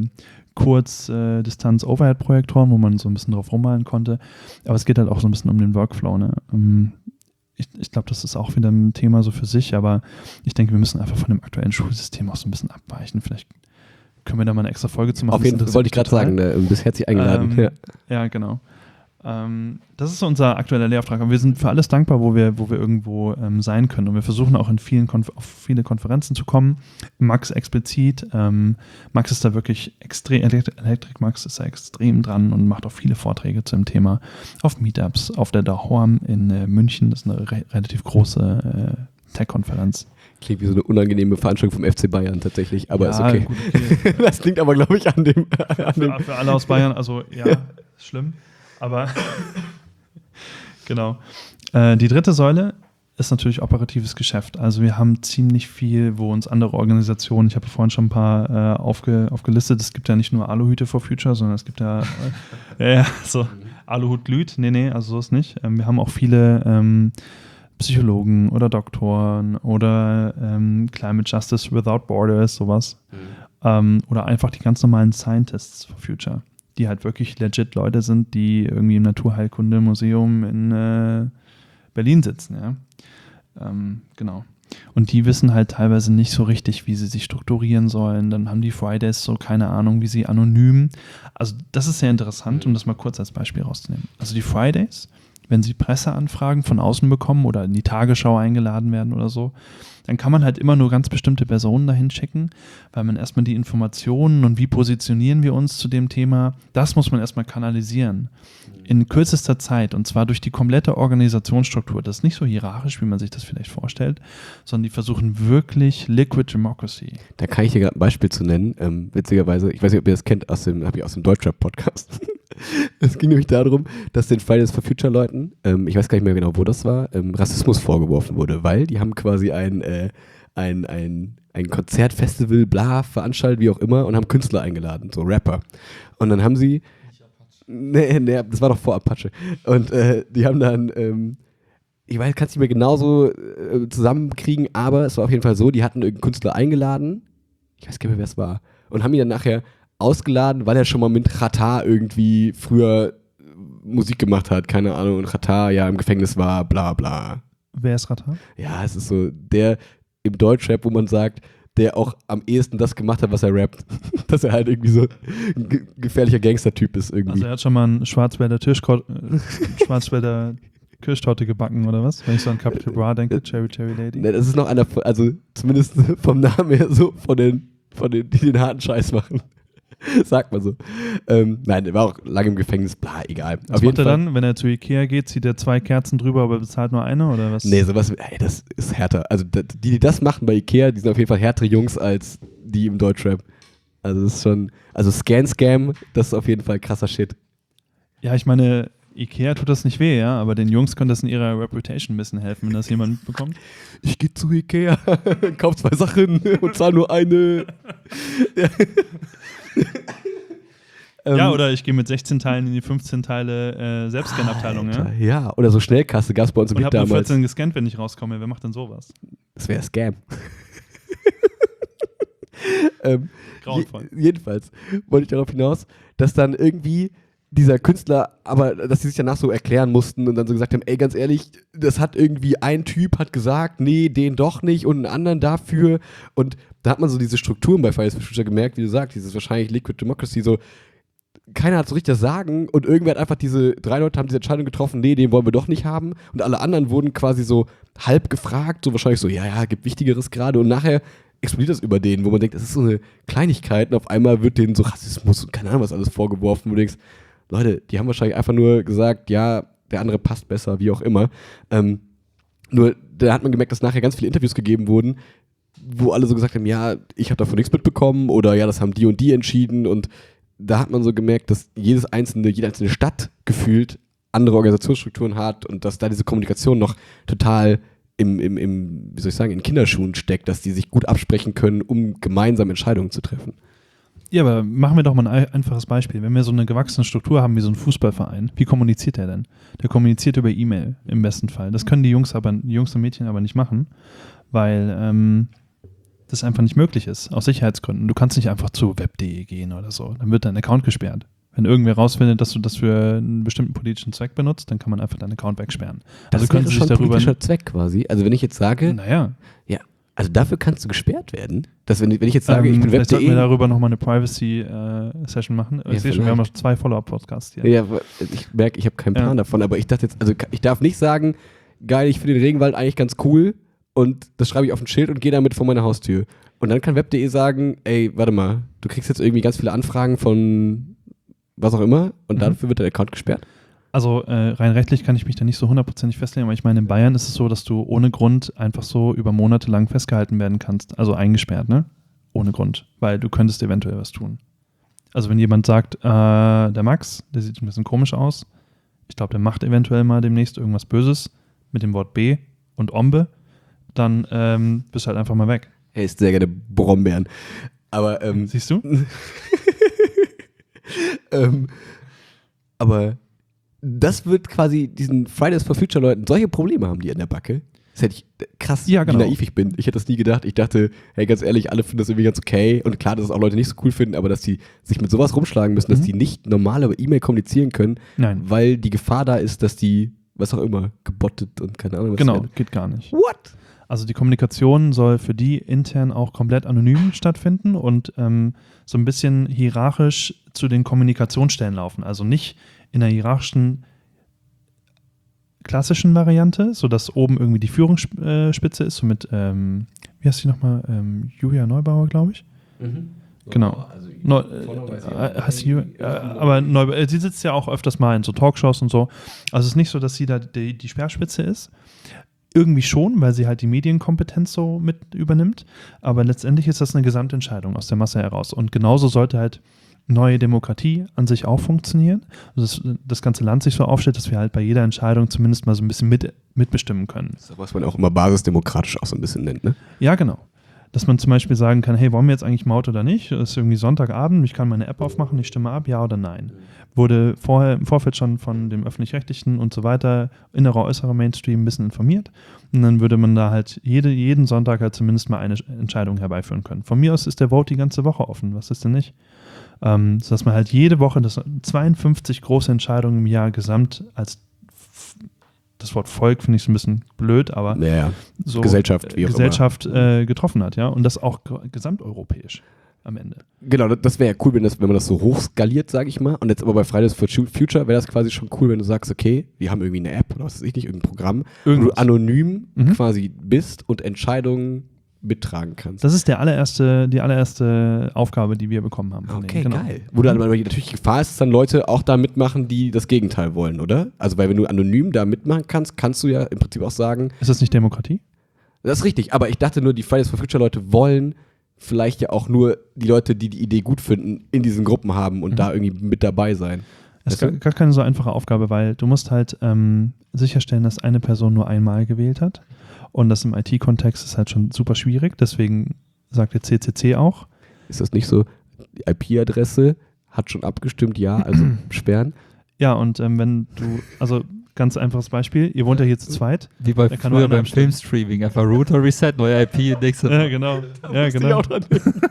Kurzdistanz-Overhead-Projektoren, wo man so ein bisschen drauf rummalen konnte. Aber es geht halt auch so ein bisschen um den Workflow, ne? Ich glaube, das ist auch wieder ein Thema so für sich, aber ich denke, wir müssen einfach von dem aktuellen Schulsystem auch so ein bisschen abweichen. Vielleicht können wir da mal eine extra Folge zu machen. Auf jeden Fall, wollte ich gerade sagen, du bist herzlich eingeladen. Ja, genau. Das ist so unser aktueller Lehrauftrag. Aber wir sind für alles dankbar, wo wir irgendwo sein können. Und wir versuchen auch auf viele Konferenzen zu kommen. Max explizit. Max ist da wirklich extrem, Electric Max ist da extrem dran und macht auch viele Vorträge zu dem Thema auf Meetups, auf der DAHORM in München. Das ist eine relativ große Tech-Konferenz. Klingt wie so eine unangenehme Veranstaltung vom FC Bayern tatsächlich, aber ist okay. Gut, okay. Das klingt aber, glaube ich, an dem... Für alle aus Bayern, also ja, ist schlimm. Aber genau. Die dritte Säule ist natürlich operatives Geschäft. Also wir haben ziemlich viel, wo uns andere Organisationen, ich habe vorhin schon ein paar aufgelistet, es gibt ja nicht nur Aluhüte for Future, sondern es gibt ja so Aluhut glüht, also so ist nicht. Wir haben auch viele Psychologen oder Doktoren oder Climate Justice Without Borders, sowas. Oder einfach die ganz normalen Scientists for Future, die halt wirklich legit Leute sind, die irgendwie im Naturheilkundemuseum in Berlin sitzen, ja. Genau. Und die wissen halt teilweise nicht so richtig, wie sie sich strukturieren sollen. Dann haben die Fridays so keine Ahnung, wie sie anonym. Also das ist sehr interessant, um das mal kurz als Beispiel rauszunehmen. Also die Fridays, wenn sie Presseanfragen von außen bekommen oder in die Tagesschau eingeladen werden oder so, dann kann man halt immer nur ganz bestimmte Personen dahin schicken, weil man erstmal die Informationen und wie positionieren wir uns zu dem Thema, das muss man erstmal kanalisieren. In kürzester Zeit, und zwar durch die komplette Organisationsstruktur. Das ist nicht so hierarchisch, wie man sich das vielleicht vorstellt, sondern die versuchen wirklich Liquid Democracy. Da kann ich dir gerade ein Beispiel zu nennen. Witzigerweise, ich weiß nicht, ob ihr das kennt, habe ich aus dem Deutschrap-Podcast. Es ging nämlich darum, dass den Fridays for Future Leuten, ich weiß gar nicht mehr genau, wo das war, Rassismus vorgeworfen wurde, weil die haben quasi ein Konzertfestival, bla, veranstaltet, wie auch immer, und haben Künstler eingeladen, so Rapper. Und dann haben sie Nee, das war doch vor Apache. Und die haben dann, ich weiß, kann es nicht mehr genauso zusammenkriegen, aber es war auf jeden Fall so, die hatten irgendeinen Künstler eingeladen, ich weiß gar nicht mehr, wer es war, und haben ihn dann nachher ausgeladen, weil er schon mal mit Xatar irgendwie früher Musik gemacht hat, keine Ahnung, und Xatar ja im Gefängnis war, bla bla. Wer ist Xatar? Ja, es ist so der im Deutschrap, wo man sagt, der auch am ehesten das gemacht hat, was er rappt. Dass er halt irgendwie so ein gefährlicher Gangster-Typ ist irgendwie. Also er hat schon mal einen Schwarzwälder Kirschtorte gebacken oder was? Wenn ich so an Capital Bra denke, Cherry Lady. Ne, das ist noch einer, also zumindest vom Namen her so, von den, die den harten Scheiß machen. Sagt man so. Nein, der war auch lange im Gefängnis, bla, egal. Was macht er dann, wenn er zu Ikea geht, zieht er 2 Kerzen drüber, aber bezahlt nur eine oder was? Nee, sowas, das ist härter. Also die das machen bei Ikea, die sind auf jeden Fall härtere Jungs als die im Deutschrap. Also das ist schon, also Scam, das ist auf jeden Fall krasser Shit. Ja, ich meine, Ikea tut das nicht weh, ja, aber den Jungs könnte das in ihrer Reputation ein bisschen helfen, wenn das jemand mitbekommt. Ich gehe zu Ikea, kauf 2 Sachen und zahl nur eine. Ja, oder ich gehe mit 16 Teilen in die 15 Teile Selbstscan-Abteilung, ja? Ja, oder so Schnellkasse, gab es bei uns im Lied damals. Und habe nur 14 damals. gescannt, wenn ich rauskomme. Wer macht denn sowas? Das wäre Scam. Grauenvoll. Jedenfalls wollte ich darauf hinaus, dass dann irgendwie dieser Künstler, aber dass sie sich danach so erklären mussten und dann so gesagt haben, ey, ganz ehrlich, das hat irgendwie ein Typ hat gesagt, nee, den doch nicht und einen anderen dafür, und da hat man so diese Strukturen bei Fridays for Future gemerkt, wie du sagst, dieses wahrscheinlich Liquid Democracy, so keiner hat so richtig das Sagen und irgendwer hat einfach 3 Leute haben diese Entscheidung getroffen, nee, den wollen wir doch nicht haben, und alle anderen wurden quasi so halb gefragt, so wahrscheinlich so, ja, gibt Wichtigeres gerade, und nachher explodiert das über denen, wo man denkt, das ist so eine Kleinigkeit, und auf einmal wird denen so Rassismus und keine Ahnung was alles vorgeworfen, wo du denkst, Leute, die haben wahrscheinlich einfach nur gesagt, ja, der andere passt besser, wie auch immer. Nur da hat man gemerkt, dass nachher ganz viele Interviews gegeben wurden, wo alle so gesagt haben, ja, ich habe davon nichts mitbekommen oder ja, das haben die und die entschieden, und da hat man so gemerkt, dass jede einzelne Stadt gefühlt andere Organisationsstrukturen hat und dass da diese Kommunikation noch total wie soll ich sagen, in Kinderschuhen steckt, dass die sich gut absprechen können, um gemeinsam Entscheidungen zu treffen. Ja, aber machen wir doch mal ein einfaches Beispiel. Wenn wir so eine gewachsene Struktur haben wie so ein Fußballverein, wie kommuniziert der denn? Der kommuniziert über E-Mail im besten Fall. Das können die Jungs und Mädchen aber nicht machen, weil das einfach nicht möglich ist, aus Sicherheitsgründen. Du kannst nicht einfach zu web.de gehen oder so. Dann wird dein Account gesperrt. Wenn irgendwer rausfindet, dass du das für einen bestimmten politischen Zweck benutzt, dann kann man einfach deinen Account wegsperren. Also können sie sich darüber politischer Zweck quasi. Also wenn ich jetzt sage, naja. Ja, also dafür kannst du gesperrt werden. Dass wenn ich jetzt sage, ich bin web.de. Sollten wir darüber nochmal eine Privacy-Session machen. Ich sehe schon, wir haben noch 2 Follow-up-Podcasts hier. Ja, ich merke, ich habe keinen Plan davon, aber ich dachte jetzt, also ich darf nicht sagen, geil, ich finde den Regenwald eigentlich ganz cool und das schreibe ich auf ein Schild und gehe damit vor meine Haustür. Und dann kann web.de sagen, ey, warte mal, du kriegst jetzt irgendwie ganz viele Anfragen von was auch immer und dafür wird der Account gesperrt. Also rein rechtlich kann ich mich da nicht so 100% festlegen, aber ich meine, in Bayern ist es so, dass du ohne Grund einfach so über Monate lang festgehalten werden kannst, also eingesperrt, ne? Ohne Grund, weil du könntest eventuell was tun. Also wenn jemand sagt, der Max, der sieht ein bisschen komisch aus, ich glaube, der macht eventuell mal demnächst irgendwas Böses mit dem Wort B, und Ombe, dann bist du halt einfach mal weg. Er isst sehr gerne Brombeeren. Aber, Siehst du? aber das wird quasi diesen Fridays for Future Leuten, solche Probleme haben die an der Backe. Das hätte ich, krass, Ja, genau. wie naiv ich bin. Ich hätte das nie gedacht. Ich dachte, hey, ganz ehrlich, alle finden das irgendwie ganz okay. Und klar, dass es auch Leute nicht so cool finden, aber dass die sich mit sowas rumschlagen müssen, dass die nicht normal über E-Mail kommunizieren können, Nein. weil die Gefahr da ist, dass die, was auch immer, gebottet und keine Ahnung was Genau, werden. geht gar nicht. What? Also die Kommunikation soll für die intern auch komplett anonym stattfinden und so ein bisschen hierarchisch zu den Kommunikationsstellen laufen. Also nicht in einer hierarchischen klassischen Variante, sodass oben irgendwie die Führungsspitze ist, so mit, wie heißt die nochmal, Julia Neubauer, glaube ich. Genau. Heißt sie aber Neubauer, sie sitzt ja auch öfters mal in so Talkshows und so. Also es ist nicht so, dass sie da die Speerspitze ist. Irgendwie schon, weil sie halt die Medienkompetenz so mit übernimmt. Aber letztendlich ist das eine Gesamtentscheidung aus der Masse heraus. Und genauso sollte halt neue Demokratie an sich auch funktionieren. Also das ganze Land sich so aufstellt, dass wir halt bei jeder Entscheidung zumindest mal so ein bisschen mitbestimmen können. Das ist, was man auch immer basisdemokratisch auch so ein bisschen nennt, ne? Ja, genau. Dass man zum Beispiel sagen kann, hey, wollen wir jetzt eigentlich Maut oder nicht? Es ist irgendwie Sonntagabend, ich kann meine App aufmachen, ich stimme ab, ja oder nein. Wurde vorher im Vorfeld schon von dem Öffentlich-Rechtlichen und so weiter, innerer, äußerer Mainstream ein bisschen informiert. Und dann würde man da halt jeden Sonntag halt zumindest mal eine Entscheidung herbeiführen können. Von mir aus ist der Vote die ganze Woche offen, was ist denn nicht? Sodass man halt jede Woche 52 große Entscheidungen im Jahr gesamt als das Wort Volk finde ich so ein bisschen blöd, aber Naja, so Gesellschaft, wie auch Gesellschaft getroffen hat, ja, und das auch gesamteuropäisch am Ende. Genau, das wäre ja cool, wenn man das so hochskaliert, sage ich mal. Und jetzt aber bei Fridays for Future wäre das quasi schon cool, wenn du sagst, okay, wir haben irgendwie eine App oder was weiß ich nicht, irgendein Programm, wo du anonym quasi bist und Entscheidungen mittragen kannst. Das ist die allererste Aufgabe, die wir bekommen haben. Von Okay, denen. Genau. geil. Wo dann natürlich Gefahr ist, dass dann Leute auch da mitmachen, die das Gegenteil wollen, oder? Also, weil wenn du anonym da mitmachen kannst, kannst du ja im Prinzip auch sagen, Ist das nicht Demokratie? das ist richtig, aber ich dachte nur, die Fridays for Future Leute wollen vielleicht ja auch nur die Leute, die die Idee gut finden, in diesen Gruppen haben und da irgendwie mit dabei sein. Das ist gar keine so einfache Aufgabe, weil du musst halt sicherstellen, dass eine Person nur einmal gewählt hat. Und das im IT-Kontext ist halt schon super schwierig. Deswegen sagt der CCC auch. Ist das nicht so, die IP-Adresse hat schon abgestimmt, ja, also sperren? Ja, und wenn du, also ganz einfaches Beispiel, ihr wohnt ja hier zu zweit. Wie bei Da kann früher nur einer beim abstimmen. Filmstreaming. Einfach Router Reset, neue IP, nächste. Ja, genau. Ja, Musste ich genau. auch dran.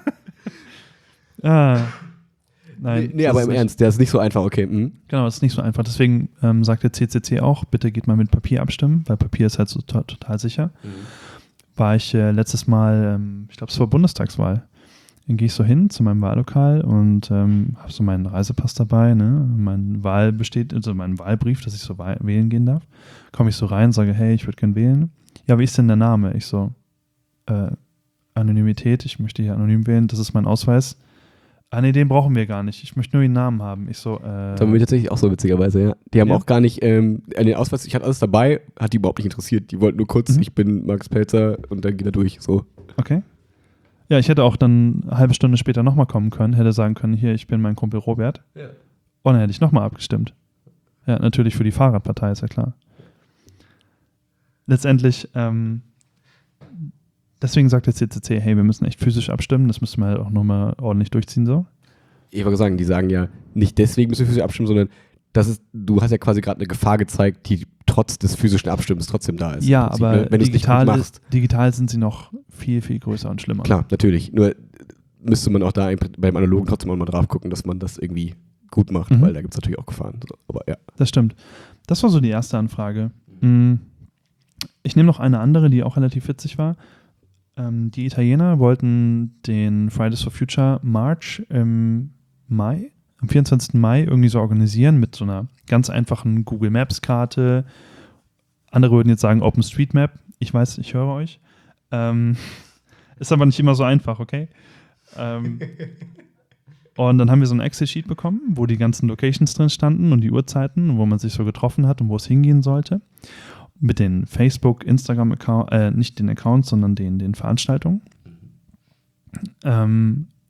Nein. Nee, das aber ist im nicht- Ernst, der ist nicht so einfach, okay. Genau, das ist nicht so einfach. Deswegen sagt der CCC auch, bitte geht mal mit Papier abstimmen, weil Papier ist halt so total sicher. War ich letztes Mal, ich glaube, es war Bundestagswahl. Dann gehe ich so hin zu meinem Wahllokal und habe so meinen Reisepass dabei, ne? Mein Wahlbrief, dass ich so wählen gehen darf. Komme ich so rein, sage, hey, ich würde gern wählen. Ja, wie ist denn der Name? Ich so, Anonymität, ich möchte hier anonym wählen, das ist mein Ausweis. Ah, nee, den brauchen wir gar nicht. Ich möchte nur den Namen haben. Ich so, Das haben wir tatsächlich auch so witzigerweise, ja. Die haben Ja? auch gar nicht den Ausweis, ich hatte alles dabei, hat die überhaupt nicht interessiert. Die wollten nur kurz, ich bin Max Pelzer und dann geht er durch, so. okay. Ja, ich hätte auch dann eine halbe Stunde später nochmal kommen können, hätte sagen können, hier, ich bin mein Kumpel Robert. Ja. Und dann hätte ich nochmal abgestimmt. Ja, natürlich für die Fahrradpartei, ist ja klar. Letztendlich, deswegen sagt der CCC, hey, wir müssen echt physisch abstimmen, das müssen wir halt auch nochmal ordentlich durchziehen, so. Ich wollte sagen, die sagen ja, nicht deswegen müssen wir physisch abstimmen, sondern du hast ja quasi gerade eine Gefahr gezeigt, die trotz des physischen Abstimmens trotzdem da ist. Ja, im Prinzip, aber ne? Wenn du es nicht gut machst. digital sind sie noch viel, viel größer und schlimmer. Klar, natürlich. Nur müsste man auch da beim Analogen trotzdem auch mal drauf gucken, dass man das irgendwie gut macht, weil da gibt es natürlich auch Gefahren. So, aber ja. Das stimmt. Das war so die erste Anfrage. Ich nehme noch eine andere, die auch relativ witzig war. Die Italiener wollten den Fridays for Future March im Mai, am 24. Mai irgendwie so organisieren mit so einer ganz einfachen Google Maps Karte. Andere würden jetzt sagen OpenStreetMap. Ich weiß, ich höre euch. Ist aber nicht immer so einfach, okay? Und dann haben wir so ein Excel-Sheet bekommen, wo die ganzen Locations drin standen und die Uhrzeiten, wo man sich so getroffen hat und wo es hingehen sollte. Mit den Facebook, Instagram-Accounts, nicht den Accounts, sondern den Veranstaltungen.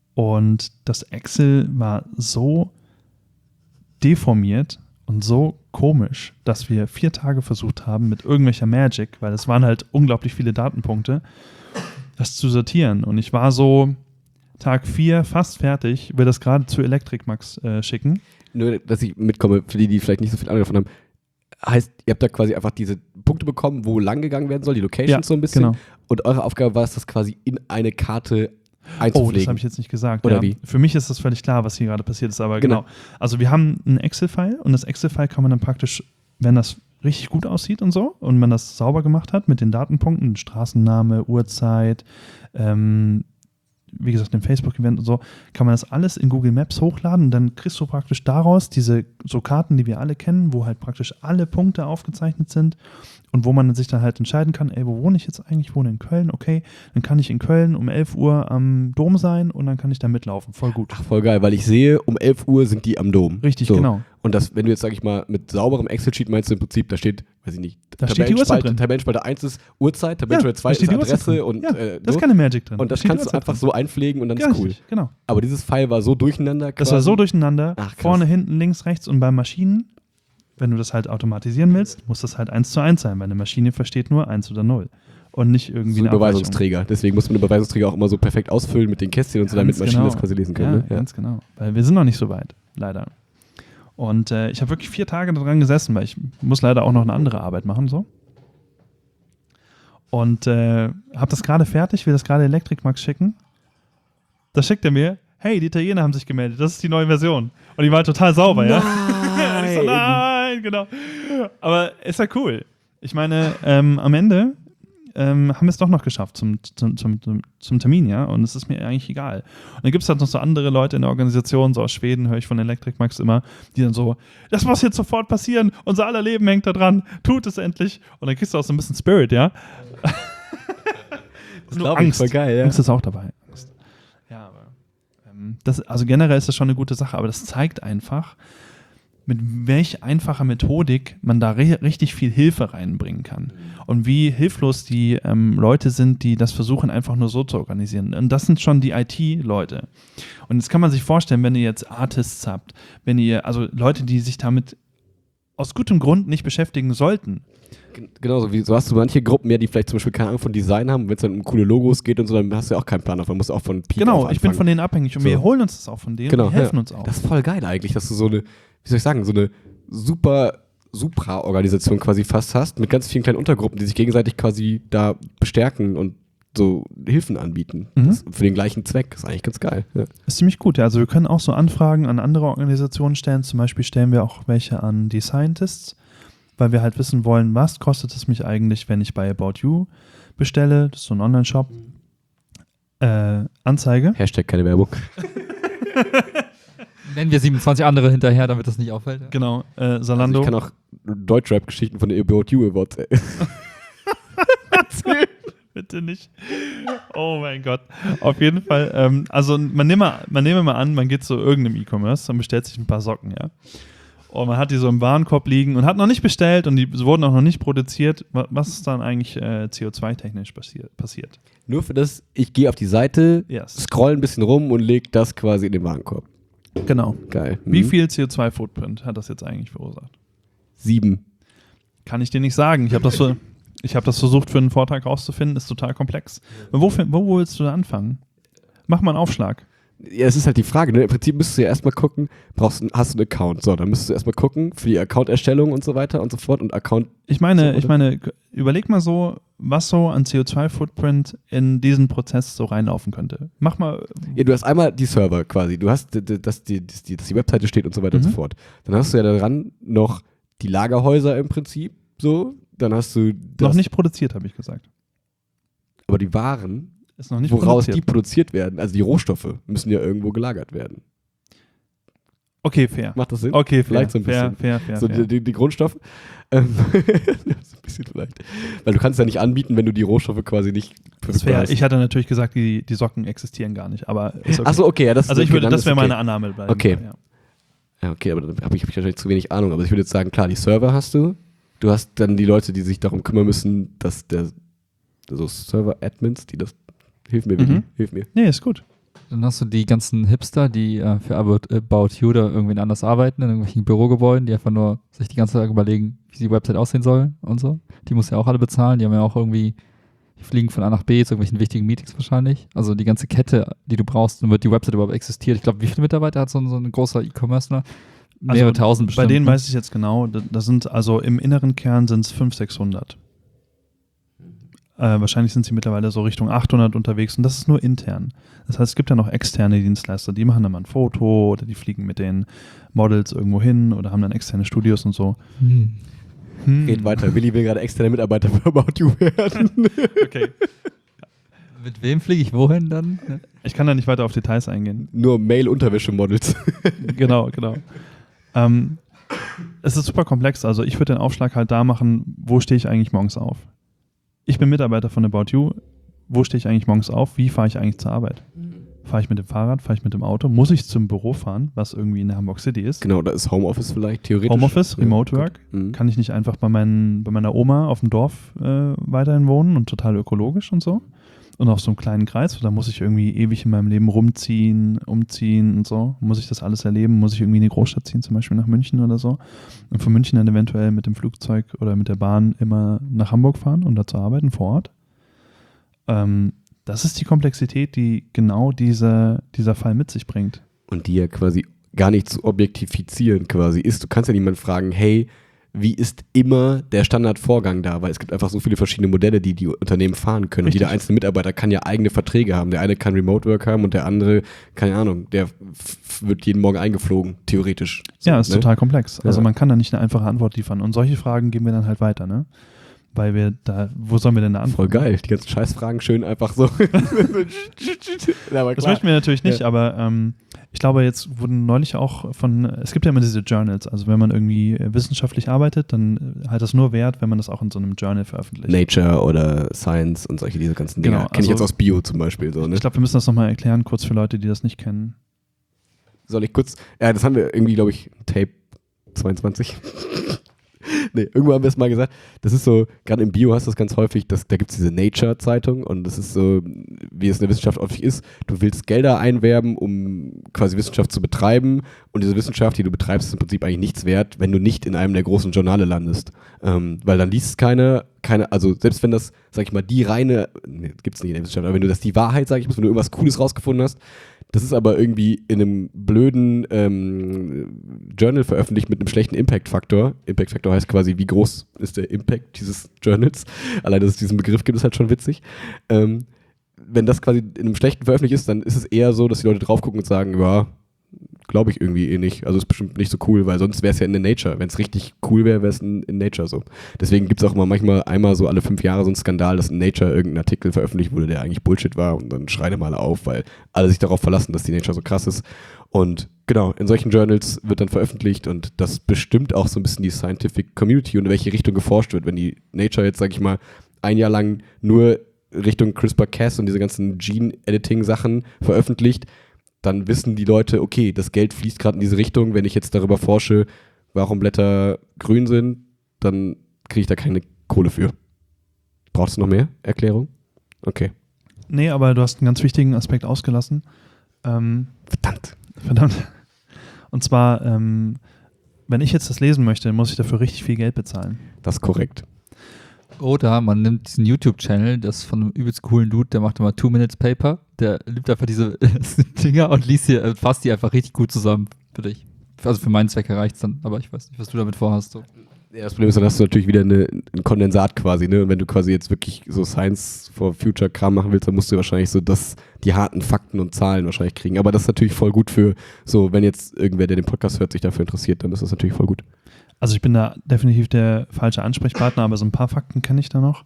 Und das Excel war so deformiert und so komisch, dass wir 4 Tage versucht haben mit irgendwelcher Magic, weil es waren halt unglaublich viele Datenpunkte, das zu sortieren. Und ich war so Tag 4 fast fertig, will das gerade zu Electric Max schicken. Nur, dass ich mitkomme, für die vielleicht nicht so viel Ahnung davon haben, heißt, ihr habt da quasi einfach diese Punkte bekommen, wo lang gegangen werden soll, die Locations so ein bisschen. Genau. Und eure Aufgabe war es, das quasi in eine Karte Oh, einzupflegen. das habe ich jetzt nicht gesagt. Oder ja. wie? Für mich ist das völlig klar, was hier gerade passiert ist, aber genau. Also wir haben ein Excel-File und das Excel-File kann man dann praktisch, wenn das richtig gut aussieht und so und man das sauber gemacht hat mit den Datenpunkten, Straßenname, Uhrzeit, wie gesagt, dem Facebook-Event und so, kann man das alles in Google Maps hochladen und dann kriegst du praktisch daraus diese so Karten, die wir alle kennen, wo halt praktisch alle Punkte aufgezeichnet sind und wo man sich dann halt entscheiden kann, ey, wo wohne ich jetzt eigentlich? Ich wohne in Köln, okay, dann kann ich in Köln um 11 Uhr am Dom sein und dann kann ich da mitlaufen, voll gut. Ach, voll geil, weil ich sehe, um 11 Uhr sind die am Dom. Richtig, so. genau. Und das, wenn du jetzt, sag ich mal, mit sauberem Excel-Sheet meinst du im Prinzip, da steht, weiß ich nicht, Da steht die Uhrzeit drin. Tabellenspalte 1 ist Uhrzeit, Tabellenspalte 2 ist Adresse und ja, so. das ist keine Magic drin. Und das kannst du einfach so einpflegen und dann ja, ist cool. richtig, genau. Aber dieses File war so durcheinander quasi. Das war so durcheinander, Ach, krass. vorne, hinten, links, rechts und bei Maschinen, wenn du das halt automatisieren willst, muss das halt 1:1 sein, weil eine Maschine versteht nur 1 oder 0 und nicht irgendwie so ein eine Abweichung. Überweisungsträger. Deswegen muss man den Überweisungsträger auch immer so perfekt ausfüllen mit den Kästchen und so, damit Maschinen das quasi lesen können. Ja, ne? Ja. ganz genau. Weil wir sind noch nicht so weit, leider. Und ich habe wirklich 4 Tage daran gesessen, weil ich muss leider auch noch eine andere Arbeit machen, so. Und habe das gerade fertig, will das gerade Electric Max schicken. Da schickt er mir, hey, die Italiener haben sich gemeldet, das ist die neue Version. Und die war total sauber, ja. Und ich so, nein, genau. Aber ist ja cool. Ich meine, am Ende haben wir es doch noch geschafft zum Termin, ja, und es ist mir eigentlich egal. Und dann gibt es halt noch so andere Leute in der Organisation, so aus Schweden höre ich von Electric Max immer, die dann so, das muss jetzt sofort passieren, unser aller Leben hängt da dran, tut es endlich. Und dann kriegst du auch so ein bisschen Spirit, ja. Das ist Angst. Voll geil, ja. Angst ist auch dabei. Angst. Ja, aber also generell ist das schon eine gute Sache, aber das zeigt einfach, mit welch einfacher Methodik man da richtig viel Hilfe reinbringen kann. Und wie hilflos die Leute sind, die das versuchen, einfach nur so zu organisieren. Und das sind schon die IT-Leute. Und jetzt kann man sich vorstellen, wenn ihr jetzt Artists habt, wenn ihr, also Leute, die sich damit aus gutem Grund nicht beschäftigen sollten. Genauso, so hast du manche Gruppen mehr, die vielleicht zum Beispiel keine Ahnung von Design haben. Wenn es dann um coole Logos geht und so, dann hast du ja auch keinen Plan davon. Musst du auch von Peak Genau, auf ich bin anfangen. von denen abhängig und So. wir holen uns das auch von denen Genau, und die helfen ja. uns auch. Das ist voll geil eigentlich, dass du so eine, wie soll ich sagen, so eine Supra-Organisation quasi fast hast, mit ganz vielen kleinen Untergruppen, die sich gegenseitig quasi da bestärken und so Hilfen anbieten. Das für den gleichen Zweck. Das ist eigentlich ganz geil. Ja. Ist ziemlich gut, ja. Also wir können auch so Anfragen an andere Organisationen stellen. Zum Beispiel stellen wir auch welche an die Scientists, weil wir halt wissen wollen, was kostet es mich eigentlich, wenn ich bei About You bestelle, das ist so ein Online-Shop, Anzeige. Hashtag keine Werbung. Nennen wir 27 andere hinterher, damit das nicht auffällt. Genau, Zalando. Also ich kann auch Deutschrap-Geschichten von der About You Awards erzählen. Bitte nicht. Oh mein Gott. Auf jeden Fall, also man nehme mal an, man geht zu irgendeinem E-Commerce und bestellt sich ein paar Socken, ja. Und man hat die so im Warenkorb liegen und hat noch nicht bestellt und die wurden auch noch nicht produziert. Was ist dann eigentlich CO2-technisch passiert? Nur für das, ich gehe auf die Seite, Yes. scroll ein bisschen rum und lege das quasi in den Warenkorb. Genau. Geil. Wie viel CO2-Footprint hat das jetzt eigentlich verursacht? 7. Kann ich dir nicht sagen. Ich habe das versucht für einen Vortrag rauszufinden, ist total komplex. Wo willst du da anfangen? Mach mal einen Aufschlag. Ja, es ist halt die Frage, ne? Im Prinzip müsstest du ja erstmal gucken, hast du einen Account? So, dann müsstest du erstmal gucken für die Account-Erstellung und so weiter und so fort und Account. Ich meine, überleg mal so, was so an CO2-Footprint in diesen Prozess so reinlaufen könnte. Mach mal. Ja, du hast einmal die Server quasi, du hast, dass die Webseite steht und so weiter und so fort. Dann hast du ja daran noch die Lagerhäuser im Prinzip, so. Dann hast du das. Noch nicht produziert, habe ich gesagt. Aber die Waren, Ist noch nicht woraus produziert. die produziert werden, also die Rohstoffe, müssen ja irgendwo gelagert werden. Okay, fair. Macht das Sinn? Okay, fair. Vielleicht so ein bisschen. Fair. So die Grundstoffe. So ein bisschen vielleicht. Weil du kannst ja nicht anbieten, wenn du die Rohstoffe quasi nicht Das fair. Ich hatte natürlich gesagt, die Socken existieren gar nicht, aber ist okay. Achso, okay, ja, das Also okay, das wäre okay. meine Annahme bleiben. Okay. Ja. Ja, okay, aber dann habe ich wahrscheinlich zu wenig Ahnung. Aber ich würde jetzt sagen, klar, die Server hast du. Du hast dann die Leute, die sich darum kümmern müssen, dass so Server-Admins, die das. Hilf mir, Willi, hilf mir. Nee, ist gut. Dann hast du die ganzen Hipster, die für About You da irgendwen anders arbeiten, in irgendwelchen Bürogebäuden, die einfach nur sich die ganze Zeit überlegen, wie die Website aussehen soll und so. Die muss ja auch alle bezahlen. Die haben ja auch irgendwie, die fliegen von A nach B zu irgendwelchen wichtigen Meetings wahrscheinlich. Also die ganze Kette, die du brauchst, damit die Website überhaupt existiert. Ich glaube, wie viele Mitarbeiter hat so ein großer E-Commercer? Mehrere tausend bestimmt. Bei denen weiß ich jetzt genau, das sind also im inneren Kern sind es 500, 600. Wahrscheinlich sind sie mittlerweile so Richtung 800 unterwegs und das ist nur intern. Das heißt, es gibt ja noch externe Dienstleister, die machen dann mal ein Foto oder die fliegen mit den Models irgendwo hin oder haben dann externe Studios und so. Geht weiter. Willi will gerade externe Mitarbeiter für About You werden. Okay. Mit wem fliege ich wohin dann? Ich kann da nicht weiter auf Details eingehen. Nur Mail-Unterwäsche-Models. Genau. Es ist super komplex. Also ich würde den Aufschlag halt da machen, wo stehe ich eigentlich morgens auf? Ich bin Mitarbeiter von About You. Wo stehe ich eigentlich morgens auf? Wie fahre ich eigentlich zur Arbeit? Fahre ich mit dem Fahrrad? Fahre ich mit dem Auto? Muss ich zum Büro fahren, was irgendwie in der Hamburg City ist? Genau, da ist Homeoffice vielleicht theoretisch. Homeoffice, Remote Work. Mhm. Kann ich nicht einfach bei meiner Oma auf dem Dorf weiterhin wohnen und total ökologisch und so? Und auf so einem kleinen Kreis, da muss ich irgendwie ewig in meinem Leben umziehen und so. Muss ich das alles erleben? Muss ich irgendwie in die Großstadt ziehen, zum Beispiel nach München oder so? Und von München dann eventuell mit dem Flugzeug oder mit der Bahn immer nach Hamburg fahren, um da zu arbeiten vor Ort? Das ist die Komplexität, die genau dieser Fall mit sich bringt. Und die ja quasi gar nicht zu objektifizieren quasi ist. Du kannst ja niemanden fragen, hey, wie ist immer der Standardvorgang da? Weil es gibt einfach so viele verschiedene Modelle, die Unternehmen fahren können. Richtig. Und jeder einzelne Mitarbeiter kann ja eigene Verträge haben. Der eine kann Remote Work haben und der andere, keine Ahnung, der wird jeden Morgen eingeflogen, theoretisch. So, Ja, ist total komplex. Also Ja. man kann da nicht eine einfache Antwort liefern. Und solche Fragen geben wir dann halt weiter, ne? Weil wir da, wo sollen wir denn da Voll antworten? geil, die ganzen Scheißfragen schön einfach so. Aber Das klar. möchten wir natürlich nicht, Ja. aber ich glaube, jetzt wurden neulich auch es gibt ja immer diese Journals, also wenn man irgendwie wissenschaftlich arbeitet, dann hat das nur Wert, wenn man das auch in so einem Journal veröffentlicht. Nature oder Science und diese ganzen Dinge. Genau, Kenne ich also- jetzt aus Bio zum Beispiel. So, ne? Ich glaube, wir müssen das nochmal erklären, kurz für Leute, die das nicht kennen. Soll ich kurz, ja, das haben wir irgendwie, glaube ich, Tape 22. Nee, irgendwo haben wir es mal gesagt. Das ist so, gerade im Bio hast du das ganz häufig, da gibt es diese Nature-Zeitung und das ist so, wie es in der Wissenschaft häufig ist. Du willst Gelder einwerben, um quasi Wissenschaft zu betreiben und diese Wissenschaft, die du betreibst, ist im Prinzip eigentlich nichts wert, wenn du nicht in einem der großen Journale landest. Weil dann liest es keine, also selbst wenn das, sag ich mal, die reine, gibt es nicht in der Wissenschaft, aber wenn du das die Wahrheit, sag ich mal, wenn du irgendwas Cooles rausgefunden hast, das ist aber irgendwie in einem blöden Journal veröffentlicht mit einem schlechten Impact-Faktor. Impact-Faktor heißt quasi, wie groß ist der Impact dieses Journals. Allein, dass es diesen Begriff gibt, ist halt schon witzig. Wenn das quasi in einem schlechten veröffentlicht ist, dann ist es eher so, dass die Leute drauf gucken und sagen, ja, glaube ich irgendwie eh nicht. Also ist bestimmt nicht so cool, weil sonst wäre es ja in der Nature. Wenn es richtig cool wäre, wäre es in Nature so. Deswegen gibt es auch immer manchmal einmal so alle 5 Jahre so einen Skandal, dass in Nature irgendein Artikel veröffentlicht wurde, der eigentlich Bullshit war und dann schreien mal auf, weil alle sich darauf verlassen, dass die Nature so krass ist. Und genau, in solchen Journals wird dann veröffentlicht und das bestimmt auch so ein bisschen die Scientific Community und in welche Richtung geforscht wird. Wenn die Nature jetzt, sag ich mal, ein Jahr lang nur Richtung CRISPR-Cas und diese ganzen Gene-Editing-Sachen veröffentlicht, dann wissen die Leute, okay, das Geld fließt gerade in diese Richtung. Wenn ich jetzt darüber forsche, warum Blätter grün sind, dann kriege ich da keine Kohle für. Brauchst du noch mehr Erklärung? Okay. Nee, aber du hast einen ganz wichtigen Aspekt ausgelassen. Verdammt. Und zwar, wenn ich jetzt das lesen möchte, muss ich dafür richtig viel Geld bezahlen. Das ist korrekt. Oder man nimmt diesen YouTube-Channel, das von einem übelst coolen Dude, der macht immer 2-Minutes-Paper, der liebt einfach diese Dinger und fasst die einfach richtig gut zusammen für dich. Also für meinen Zweck reicht es dann, aber ich weiß nicht, was du damit vorhast. So. Ja, das Problem ist, dann hast du natürlich wieder ein Kondensat quasi, ne? Und wenn du quasi jetzt wirklich so Science for Future Kram machen willst, dann musst du wahrscheinlich so die harten Fakten und Zahlen wahrscheinlich kriegen. Aber das ist natürlich voll gut für, so, wenn jetzt irgendwer, der den Podcast hört, sich dafür interessiert, dann ist das natürlich voll gut. Also ich bin da definitiv der falsche Ansprechpartner, aber so ein paar Fakten kenne ich da noch.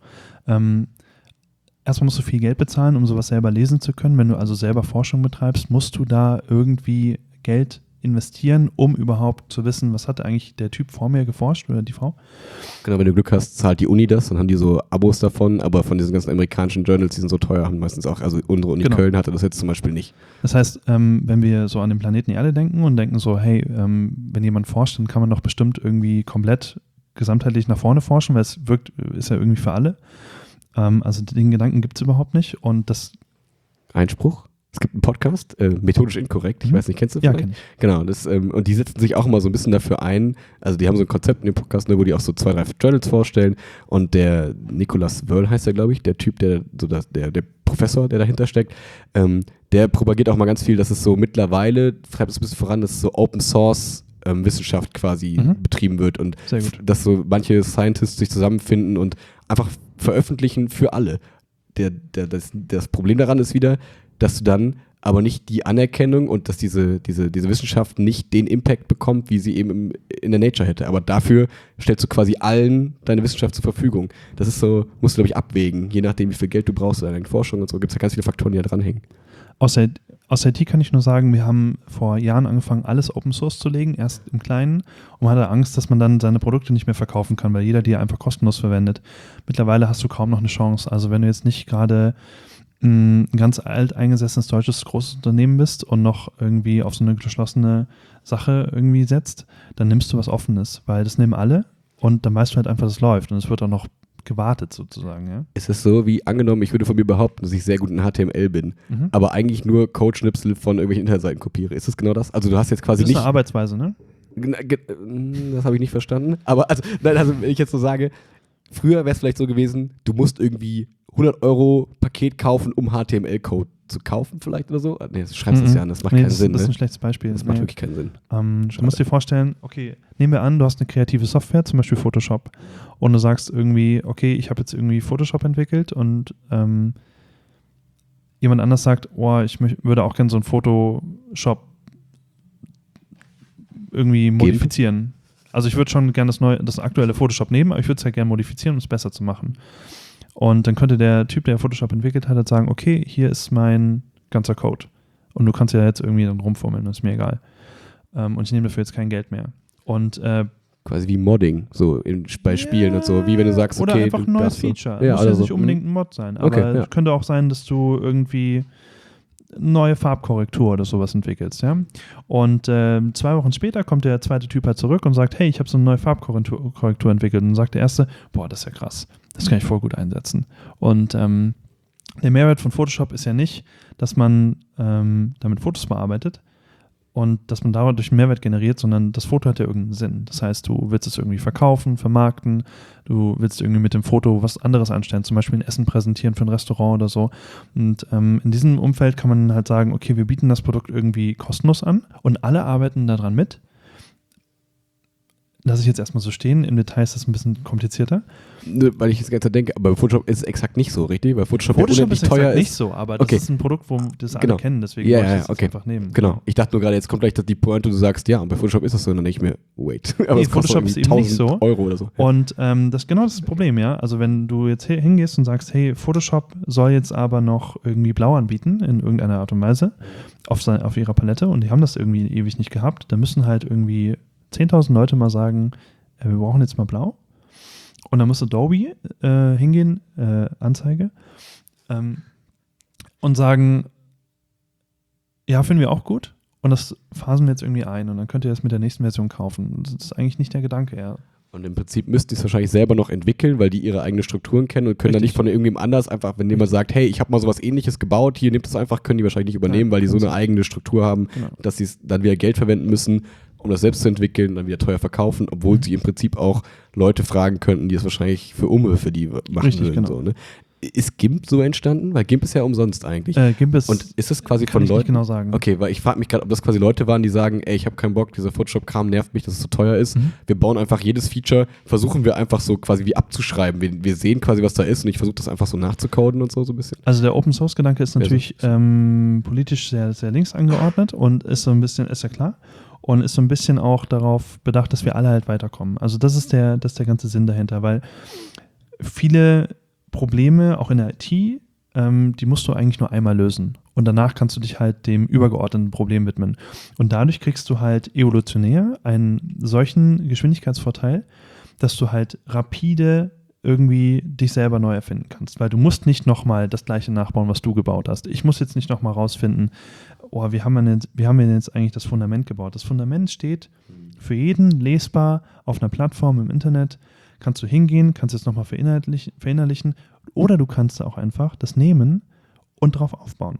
Erstmal musst du viel Geld bezahlen, um sowas selber lesen zu können. Wenn du also selber Forschung betreibst, musst du da irgendwie Geld investieren, um überhaupt zu wissen, was hat eigentlich der Typ vor mir geforscht oder die Frau. Genau, wenn du Glück hast, zahlt die Uni das, dann haben die so Abos davon, aber von diesen ganzen amerikanischen Journals, die sind so teuer, haben meistens auch, also unsere Uni Genau. Köln hatte das jetzt zum Beispiel nicht. Das heißt, wenn wir so an den Planeten Erde denken und denken so, hey, wenn jemand forscht, dann kann man doch bestimmt irgendwie komplett gesamtheitlich nach vorne forschen, weil es ist ja irgendwie für alle. Also den Gedanken gibt es überhaupt nicht und das Einspruch? Es gibt einen Podcast, methodisch inkorrekt, ich weiß nicht, kennst du Ja, vielleicht? kenn ich. Genau, und die setzen sich auch immer so ein bisschen dafür ein, also die haben so ein Konzept in dem Podcast, ne, wo die auch so 2, 3 Journals vorstellen und der Nicolas Wörl heißt er, glaube ich, der Typ, der Professor, der dahinter steckt, der propagiert auch mal ganz viel, dass es so mittlerweile, treibt es ein bisschen voran, dass es so Open Source Wissenschaft quasi betrieben wird und Sehr gut. dass so manche Scientists sich zusammenfinden und einfach veröffentlichen für alle. Das Problem daran ist wieder, dass du dann aber nicht die Anerkennung und dass diese Wissenschaft nicht den Impact bekommt, wie sie eben in der Nature hätte. Aber dafür stellst du quasi allen deine Wissenschaft zur Verfügung. Das ist so, musst du, glaube ich, abwägen. Je nachdem, wie viel Geld du brauchst für deine Forschung und so, gibt es ja ganz viele Faktoren, die da dranhängen. Aus IT kann ich nur sagen, wir haben vor Jahren angefangen, alles Open Source zu legen, erst im Kleinen, und man hatte Angst, dass man dann seine Produkte nicht mehr verkaufen kann, weil jeder die einfach kostenlos verwendet. Mittlerweile hast du kaum noch eine Chance. Also wenn du jetzt nicht gerade ein ganz alt eingesessenes deutsches großes Unternehmen bist und noch irgendwie auf so eine geschlossene Sache irgendwie setzt, dann nimmst du was Offenes, weil das nehmen alle und dann weißt du halt einfach, dass es läuft und es wird auch noch gewartet sozusagen. Ja? Es ist so, wie angenommen, ich würde von mir behaupten, dass ich sehr gut in HTML bin, aber eigentlich nur Codeschnipsel von irgendwelchen Internetseiten kopiere. Ist das genau das? Also du hast jetzt quasi Das ist nicht... eine Arbeitsweise, ne? Das habe ich nicht verstanden. Aber wenn ich jetzt so sage, früher wäre es vielleicht so gewesen, du musst irgendwie 100 € Paket kaufen, um HTML-Code zu kaufen vielleicht oder so. Nee, du schreibst das ja an, das macht keinen Sinn. Das ist Ne? ein schlechtes Beispiel. Das macht wirklich keinen Sinn. Du musst dir vorstellen, okay, nehmen wir an, du hast eine kreative Software, zum Beispiel Photoshop, und du sagst irgendwie, okay, ich habe jetzt irgendwie Photoshop entwickelt und jemand anders sagt, oh, ich würde auch gerne so ein Photoshop irgendwie modifizieren. Also ich würde schon gerne das aktuelle Photoshop nehmen, aber ich würde es ja gerne modifizieren, um es besser zu machen. Und dann könnte der Typ, der Photoshop entwickelt hat, sagen, okay, hier ist mein ganzer Code. Und du kannst ja jetzt irgendwie dann rumfummeln, das ist mir egal. Und ich nehme dafür jetzt kein Geld mehr. Und quasi wie Modding, so bei Spielen und so, wie wenn du sagst, oder okay, einfach ein neues Feature. Ja, muss ja nicht unbedingt ein Mod sein, aber es könnte auch sein, dass du irgendwie neue Farbkorrektur oder sowas entwickelst, ja. Und 2 Wochen später kommt der zweite Typ halt zurück und sagt, hey, ich habe so eine neue Farbkorrektur entwickelt. Und dann sagt der erste, boah, das ist ja krass, das kann ich voll gut einsetzen. Und der Mehrwert von Photoshop ist ja nicht, dass man damit Fotos bearbeitet und dass man dadurch einen Mehrwert generiert, sondern das Foto hat ja irgendeinen Sinn. Das heißt, du willst es irgendwie verkaufen, vermarkten, du willst irgendwie mit dem Foto was anderes anstellen, zum Beispiel ein Essen präsentieren für ein Restaurant oder so. Und in diesem Umfeld kann man halt sagen, okay, wir bieten das Produkt irgendwie kostenlos an und alle arbeiten daran mit. Lass ich jetzt erstmal so stehen. Im Detail ist das ein bisschen komplizierter. Weil ich jetzt ganz denke, aber bei Photoshop ist es exakt nicht so, richtig? Weil Photoshop ja unendlich ist teuer ist. Nicht so, aber das ist ein Produkt, wo das alle kennen, deswegen wollte ich das jetzt einfach nehmen. Genau. Ich dachte nur gerade, jetzt kommt gleich die Pointe, du sagst, ja, und bei Photoshop ist das so, und dann denke ich mir, wait. Aber es kostet Photoshop ist eben nicht so. Euro oder so. Und das ist das Problem, ja. Also wenn du jetzt hingehst und sagst, hey, Photoshop soll jetzt aber noch irgendwie blau anbieten, in irgendeiner Art und Weise, auf ihrer Palette, und die haben das irgendwie ewig nicht gehabt, dann müssen halt irgendwie 10.000 Leute mal sagen, wir brauchen jetzt mal blau. Und dann muss Adobe hingehen, Anzeige, und sagen, ja, finden wir auch gut. Und das phasen wir jetzt irgendwie ein. Und dann könnt ihr das mit der nächsten Version kaufen. Das ist eigentlich nicht der Gedanke, ja. Und im Prinzip müsst ihr es wahrscheinlich selber noch entwickeln, weil die ihre eigenen Strukturen kennen und können dann nicht von irgendjemandem anders einfach, wenn jemand sagt, hey, ich habe mal sowas Ähnliches gebaut, hier nehmt das einfach, können die wahrscheinlich nicht übernehmen, weil die so eine eigene Struktur haben, dass sie dann wieder Geld verwenden müssen, um das selbst zu entwickeln, dann wieder teuer verkaufen, obwohl sie im Prinzip auch Leute fragen könnten, die es wahrscheinlich für die machen würden. Genau. So, ne? Ist GIMP so entstanden? Weil GIMP ist ja umsonst eigentlich. GIMP ist, und ist es quasi kann von ich Leuten? Nicht genau sagen. Okay, weil ich frage mich gerade, ob das quasi Leute waren, die sagen, ey, ich habe keinen Bock, dieser Photoshop-Kram nervt mich, dass es so teuer ist. Wir bauen einfach jedes Feature, versuchen wir einfach so quasi wie abzuschreiben. Wir sehen quasi, was da ist, und ich versuche das einfach so nachzucoden und so ein bisschen. Also der Open-Source-Gedanke ist natürlich politisch sehr, sehr links angeordnet und ist so ein bisschen, ist ja klar, und ist so ein bisschen auch darauf bedacht, dass wir alle halt weiterkommen. Also das ist der ganze Sinn dahinter, weil viele Probleme, auch in der IT, die musst du eigentlich nur einmal lösen. Und danach kannst du dich halt dem übergeordneten Problem widmen. Und dadurch kriegst du halt evolutionär einen solchen Geschwindigkeitsvorteil, dass du halt rapide irgendwie dich selber neu erfinden kannst. Weil du musst nicht nochmal das gleiche nachbauen, was du gebaut hast. Ich muss jetzt nicht nochmal rausfinden, wie haben wir jetzt eigentlich das Fundament gebaut? Das Fundament steht für jeden lesbar auf einer Plattform im Internet. Kannst du hingehen, kannst es nochmal verinnerlichen, oder du kannst auch einfach das nehmen und drauf aufbauen.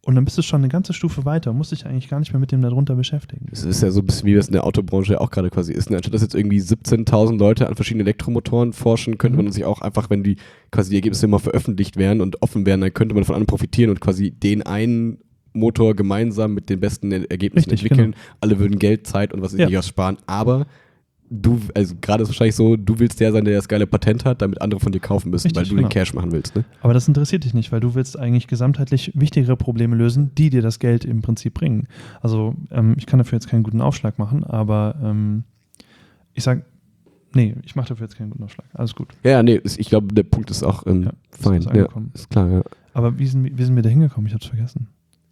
Und dann bist du schon eine ganze Stufe weiter, musst dich eigentlich gar nicht mehr mit dem darunter beschäftigen. Es ist ja so ein bisschen, wie das in der Autobranche auch gerade quasi ist. Ne? Anstatt dass jetzt irgendwie 17.000 Leute an verschiedenen Elektromotoren forschen, könnte man sich auch einfach, wenn die quasi die Ergebnisse immer veröffentlicht wären und offen wären, dann könnte man von anderen profitieren und quasi den einen Motor gemeinsam mit den besten Ergebnissen entwickeln. Genau. Alle würden Geld, Zeit und was nicht was sparen. Aber du, also gerade ist es wahrscheinlich so, du willst der sein, der das geile Patent hat, damit andere von dir kaufen müssen, weil du den Cash machen willst. Ne? Aber das interessiert dich nicht, weil du willst eigentlich gesamtheitlich wichtigere Probleme lösen, die dir das Geld im Prinzip bringen. Also ich kann dafür jetzt keinen guten Aufschlag machen, aber ich sage, nee, ich mache dafür jetzt keinen guten Aufschlag. Alles gut. Ja, nee, ich glaube, der Punkt ist auch fein. Ist klar, ja. Aber wie sind wir da hingekommen? Ich habe es vergessen.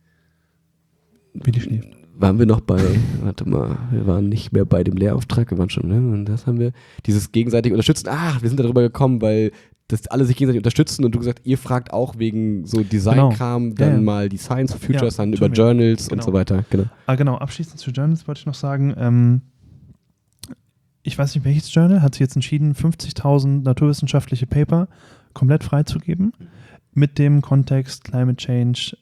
Wie die schläft. Waren wir noch bei, warte mal, wir waren nicht mehr bei dem Lehrauftrag, wir waren schon, ne? Und das haben wir, dieses gegenseitige Unterstützen, wir sind darüber gekommen, weil das alle sich gegenseitig unterstützen und du gesagt, ihr fragt auch wegen so Designkram, dann mal die Science for Futures, dann über Journals und so weiter. Genau. Genau, abschließend zu Journals wollte ich noch sagen, ich weiß nicht, welches Journal hat sich jetzt entschieden, 50.000 naturwissenschaftliche Paper komplett freizugeben, mit dem Kontext Climate Change,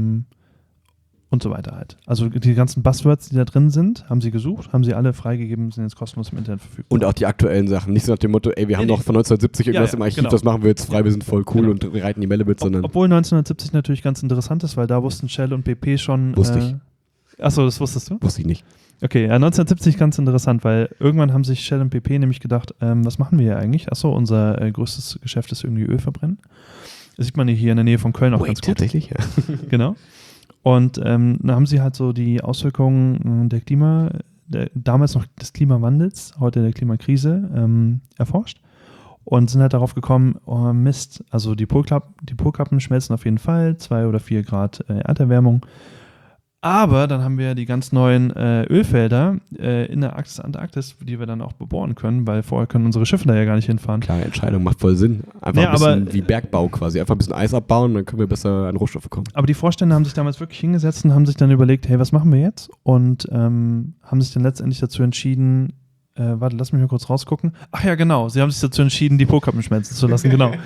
und so weiter halt. Also die ganzen Buzzwords, die da drin sind, haben sie gesucht, haben sie alle freigegeben, sind jetzt kostenlos im Internet verfügbar. Und auch die aktuellen Sachen. Nicht so nach dem Motto, wir haben noch von 1970 irgendwas im Archiv, das machen wir jetzt frei, wir sind voll cool und reiten die Melle mit, sondern... Obwohl 1970 natürlich ganz interessant ist, weil da wussten Shell und BP schon... Wusste ich. Achso, das wusstest du? Wusste ich nicht. Okay, 1970 ganz interessant, weil irgendwann haben sich Shell und BP nämlich gedacht, was machen wir hier eigentlich? Achso, unser größtes Geschäft ist irgendwie Öl verbrennen. Das sieht man hier in der Nähe von Köln auch ganz gut. Tatsächlich, ja. Genau. Und dann haben sie halt so die Auswirkungen damals noch des Klimawandels, heute der Klimakrise, erforscht und sind halt darauf gekommen, oh Mist, also die Polkappen schmelzen auf jeden Fall, 2 oder 4 Grad Erderwärmung. Aber dann haben wir die ganz neuen Ölfelder in der Antarktis, die wir dann auch bebohren können, weil vorher können unsere Schiffe da ja gar nicht hinfahren. Klare Entscheidung, macht voll Sinn. Einfach ein bisschen wie Bergbau quasi. Einfach ein bisschen Eis abbauen, dann können wir besser an Rohstoffe kommen. Aber die Vorstände haben sich damals wirklich hingesetzt und haben sich dann überlegt, hey, was machen wir jetzt? Und haben sich dann letztendlich dazu entschieden, warte, lass mich mal kurz rausgucken. Ach ja, genau, sie haben sich dazu entschieden, die Polkappen schmelzen zu lassen, genau.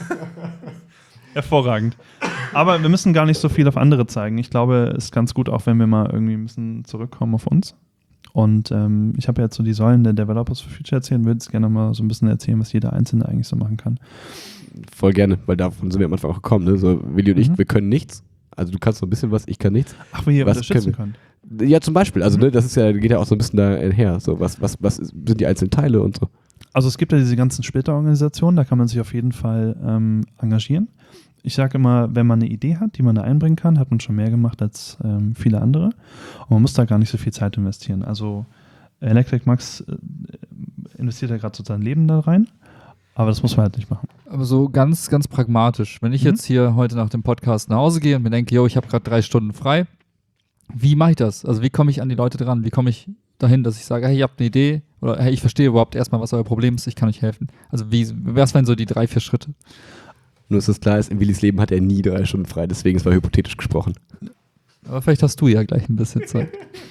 Hervorragend. Aber wir müssen gar nicht so viel auf andere zeigen. Ich glaube, es ist ganz gut, auch wenn wir mal irgendwie ein bisschen zurückkommen auf uns. Und ich habe ja jetzt so die Säulen der Developers for Future erzählt, würde jetzt gerne mal so ein bisschen erzählen, was jeder Einzelne eigentlich so machen kann. Voll gerne, weil davon sind wir am Anfang auch gekommen. Ne? So, Willi und ich, wir können nichts. Also du kannst so ein bisschen was, ich kann nichts. Ach, wie ihr unterstützen könnt. Ja, zum Beispiel. Also das ist ja, geht ja auch so ein bisschen daher. So, was sind die einzelnen Teile und so. Also es gibt ja diese ganzen Splitterorganisationen, da kann man sich auf jeden Fall engagieren. Ich sage immer, wenn man eine Idee hat, die man da einbringen kann, hat man schon mehr gemacht als viele andere. Und man muss da gar nicht so viel Zeit investieren. Also Electric Max investiert ja gerade so sein Leben da rein, aber das muss man halt nicht machen. Aber so ganz, ganz pragmatisch. Wenn ich jetzt hier heute nach dem Podcast nach Hause gehe und mir denke, ich habe gerade 3 Stunden frei, wie mache ich das? Also wie komme ich an die Leute dran? Wie komme ich dahin, dass ich sage, hey, ihr habt eine Idee oder hey, ich verstehe überhaupt erstmal, was euer Problem ist, ich kann euch helfen. Also was wären so die 3, 4 Schritte? Nur ist es klar, in Willis Leben hat er nie 3 Stunden frei, deswegen ist es hypothetisch gesprochen. Aber vielleicht hast du ja gleich ein bisschen Zeit.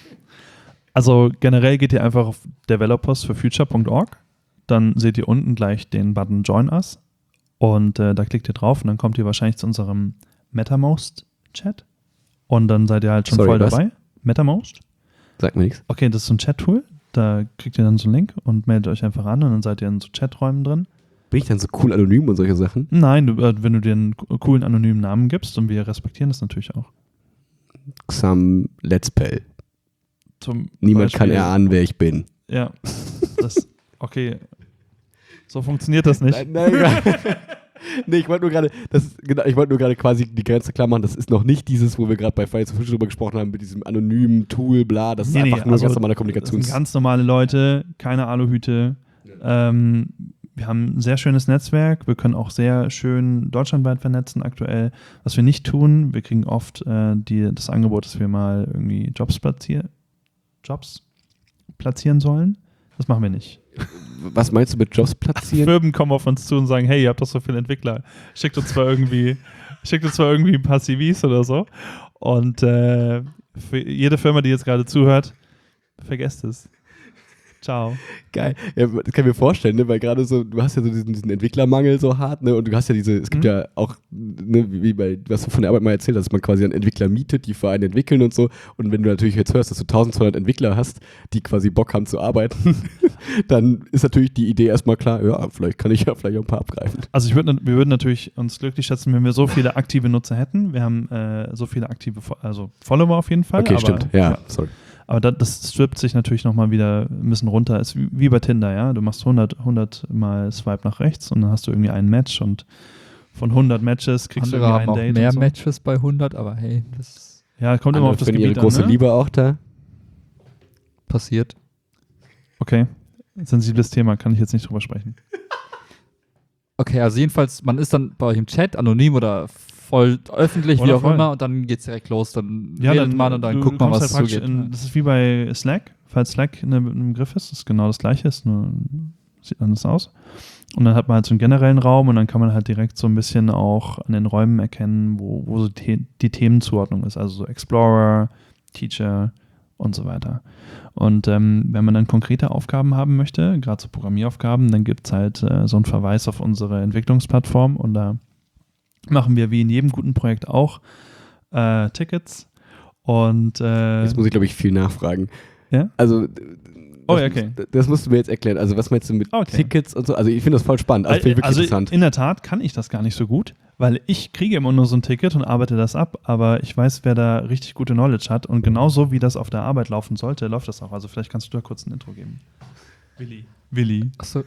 Also generell geht ihr einfach auf developersforfuture.org, dann seht ihr unten gleich den Button Join Us und da klickt ihr drauf und dann kommt ihr wahrscheinlich zu unserem MetaMost-Chat und dann seid ihr halt schon voll dabei. MetaMost? Sagt mir nichts. Okay, das ist so ein Chat-Tool, da kriegt ihr dann so einen Link und meldet euch einfach an und dann seid ihr in so Chaträumen drin. Bin ich dann so cool anonym und solche Sachen? Nein, wenn du dir einen coolen anonymen Namen gibst und wir respektieren das natürlich auch. Xam Let's Pell. Niemand kann erahnen, wer ich bin. Ja, okay. So funktioniert das nicht. Nein, nee, ich wollte nur gerade quasi die Grenze klar machen. Das ist noch nicht dieses, wo wir gerade bei Fridays for Future drüber gesprochen haben, mit diesem anonymen Tool, bla. Das ist einfach nur ganz normale Kommunikation. Das sind ganz normale Leute, keine Aluhüte. Ja. Wir haben ein sehr schönes Netzwerk. Wir können auch sehr schön deutschlandweit vernetzen aktuell. Was wir nicht tun, wir kriegen oft das Angebot, dass wir mal irgendwie Jobs platzieren sollen. Das machen wir nicht. Was meinst du mit Jobs platzieren? Firmen kommen auf uns zu und sagen, hey, ihr habt doch so viele Entwickler. Schickt uns zwar irgendwie ein paar CVs oder so. Und für jede Firma, die jetzt gerade zuhört, vergesst es. Ciao. Geil. Ja, das kann ich mir vorstellen, ne? Weil gerade so, du hast ja so diesen Entwicklermangel so hart, ne? Und du hast ja es gibt ja auch, ne, wie bei, was du von der Arbeit mal erzählt hast, dass man quasi einen Entwickler mietet, die für einen entwickeln und so. Und wenn du natürlich jetzt hörst, dass du 1200 Entwickler hast, die quasi Bock haben zu arbeiten, dann ist natürlich die Idee erstmal klar, ja, vielleicht kann ich ja vielleicht auch ein paar abgreifen. Also wir würden natürlich uns glücklich schätzen, wenn wir so viele aktive Nutzer hätten. Wir haben so viele aktive, also Follower auf jeden Fall. Okay, aber, stimmt. Ja, sorry. Aber das strippt sich natürlich nochmal wieder ein bisschen runter. Ist wie bei Tinder, ja. Du machst 100 mal Swipe nach rechts und dann hast du irgendwie ein Match und von 100 Matches kriegst Andere du haben irgendwie ein auch Date. mehr und so. Matches bei 100, aber hey, das Ja, kommt immer auf das Finden Gebiet ihre große an, ne? Liebe auch da. passiert. Okay, sensibles Thema, kann ich jetzt nicht drüber sprechen. Okay, also jedenfalls, man ist dann bei euch im Chat, anonym oder voll öffentlich, Oder wie auch voll. immer, und dann geht's direkt los. Dann Ja, redet man und dann guckt man, kommst was halt praktisch zugeht. das ist wie bei Slack. Falls Slack ein Begriff ist, ist genau das Gleiche, ist nur sieht anders aus. Und dann hat man halt so einen generellen Raum und dann kann man halt direkt so ein bisschen auch an den Räumen erkennen, wo so die Themenzuordnung ist. Also so Explorer, Teacher und so weiter. Und wenn man dann konkrete Aufgaben haben möchte, gerade so Programmieraufgaben, dann gibt es halt so einen Verweis auf unsere Entwicklungsplattform und da machen wir wie in jedem guten Projekt auch Tickets und Jetzt muss ich, glaube ich, viel nachfragen. Ja? Also, Oh, ja, okay. Das musst du mir jetzt erklären. Also, was meinst du mit Okay. Tickets und so? Also, ich finde das voll spannend. Also, finde ich wirklich interessant. In der Tat kann ich das gar nicht so gut, weil ich kriege immer nur so ein Ticket und arbeite das ab, aber ich weiß, wer da richtig gute Knowledge hat und genauso wie das auf der Arbeit laufen sollte, läuft das auch. Also vielleicht kannst du da kurz ein Intro geben. Willi. Achso,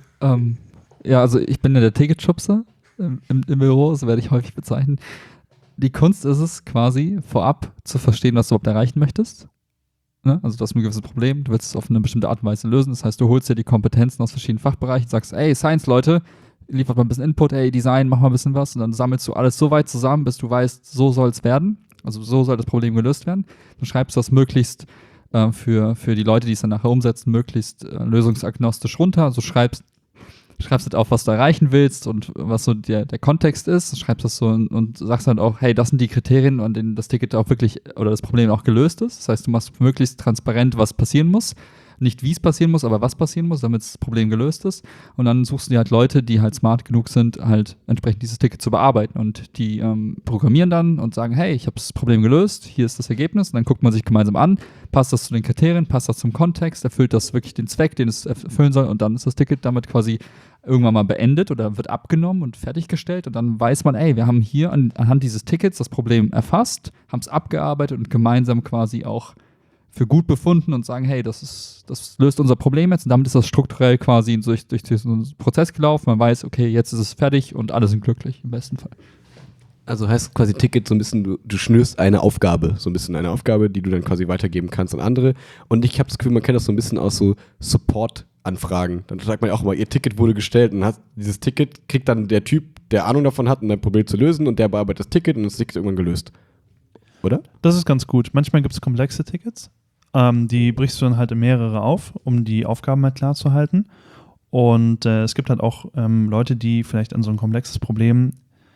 ja, also ich bin ja der Ticketschubser im Büro, so werde ich häufig bezeichnet. Die Kunst ist es quasi, vorab zu verstehen, was du überhaupt erreichen möchtest. Ne? Also du hast ein gewisses Problem, du willst es auf eine bestimmte Art und Weise lösen. Das heißt, du holst dir die Kompetenzen aus verschiedenen Fachbereichen, sagst, ey, Science-Leute, liefert mal ein bisschen Input, ey, Design, mach mal ein bisschen was und dann sammelst du alles so weit zusammen, bis du weißt, so soll es werden. Also so soll das Problem gelöst werden. Dann schreibst du das möglichst für die Leute, die es dann nachher umsetzen, möglichst lösungsagnostisch runter. Also schreibst halt auf, was du erreichen willst und was so der Kontext ist. Schreibst das so und sagst dann auch, hey, das sind die Kriterien, an denen das Ticket auch wirklich oder das Problem auch gelöst ist. Das heißt, du machst möglichst transparent, was passieren muss. Nicht wie es passieren muss, aber was passieren muss, damit das Problem gelöst ist. Und dann suchst du dir halt Leute, die halt smart genug sind, halt entsprechend dieses Ticket zu bearbeiten. Und die programmieren dann und sagen, hey, ich habe das Problem gelöst, hier ist das Ergebnis. Und dann guckt man sich gemeinsam an, passt das zu den Kriterien, passt das zum Kontext, erfüllt das wirklich den Zweck, den es erfüllen soll. Und dann ist das Ticket damit quasi irgendwann mal beendet oder wird abgenommen und fertiggestellt. Und dann weiß man, ey, wir haben hier anhand dieses Tickets das Problem erfasst, haben es abgearbeitet und gemeinsam quasi auch für gut befunden und sagen, hey, das löst unser Problem jetzt und damit ist das strukturell quasi durch diesen Prozess gelaufen. Man weiß, okay, jetzt ist es fertig und alle sind glücklich im besten Fall. Also heißt quasi Ticket so ein bisschen, du schnürst eine Aufgabe, so ein bisschen eine Aufgabe, die du dann quasi weitergeben kannst an andere. Und ich habe das Gefühl, man kennt das so ein bisschen aus so Support-Anfragen. Dann sagt man auch immer, ihr Ticket wurde gestellt und dieses Ticket kriegt dann der Typ, der Ahnung davon hat, ein Problem zu lösen und der bearbeitet das Ticket und das Ticket ist irgendwann gelöst. Oder? Das ist ganz gut. Manchmal gibt es komplexe Tickets. Die brichst du dann halt in mehrere auf, um die Aufgaben halt klar zu halten. Und es gibt halt auch Leute, die vielleicht an so ein komplexes Problem,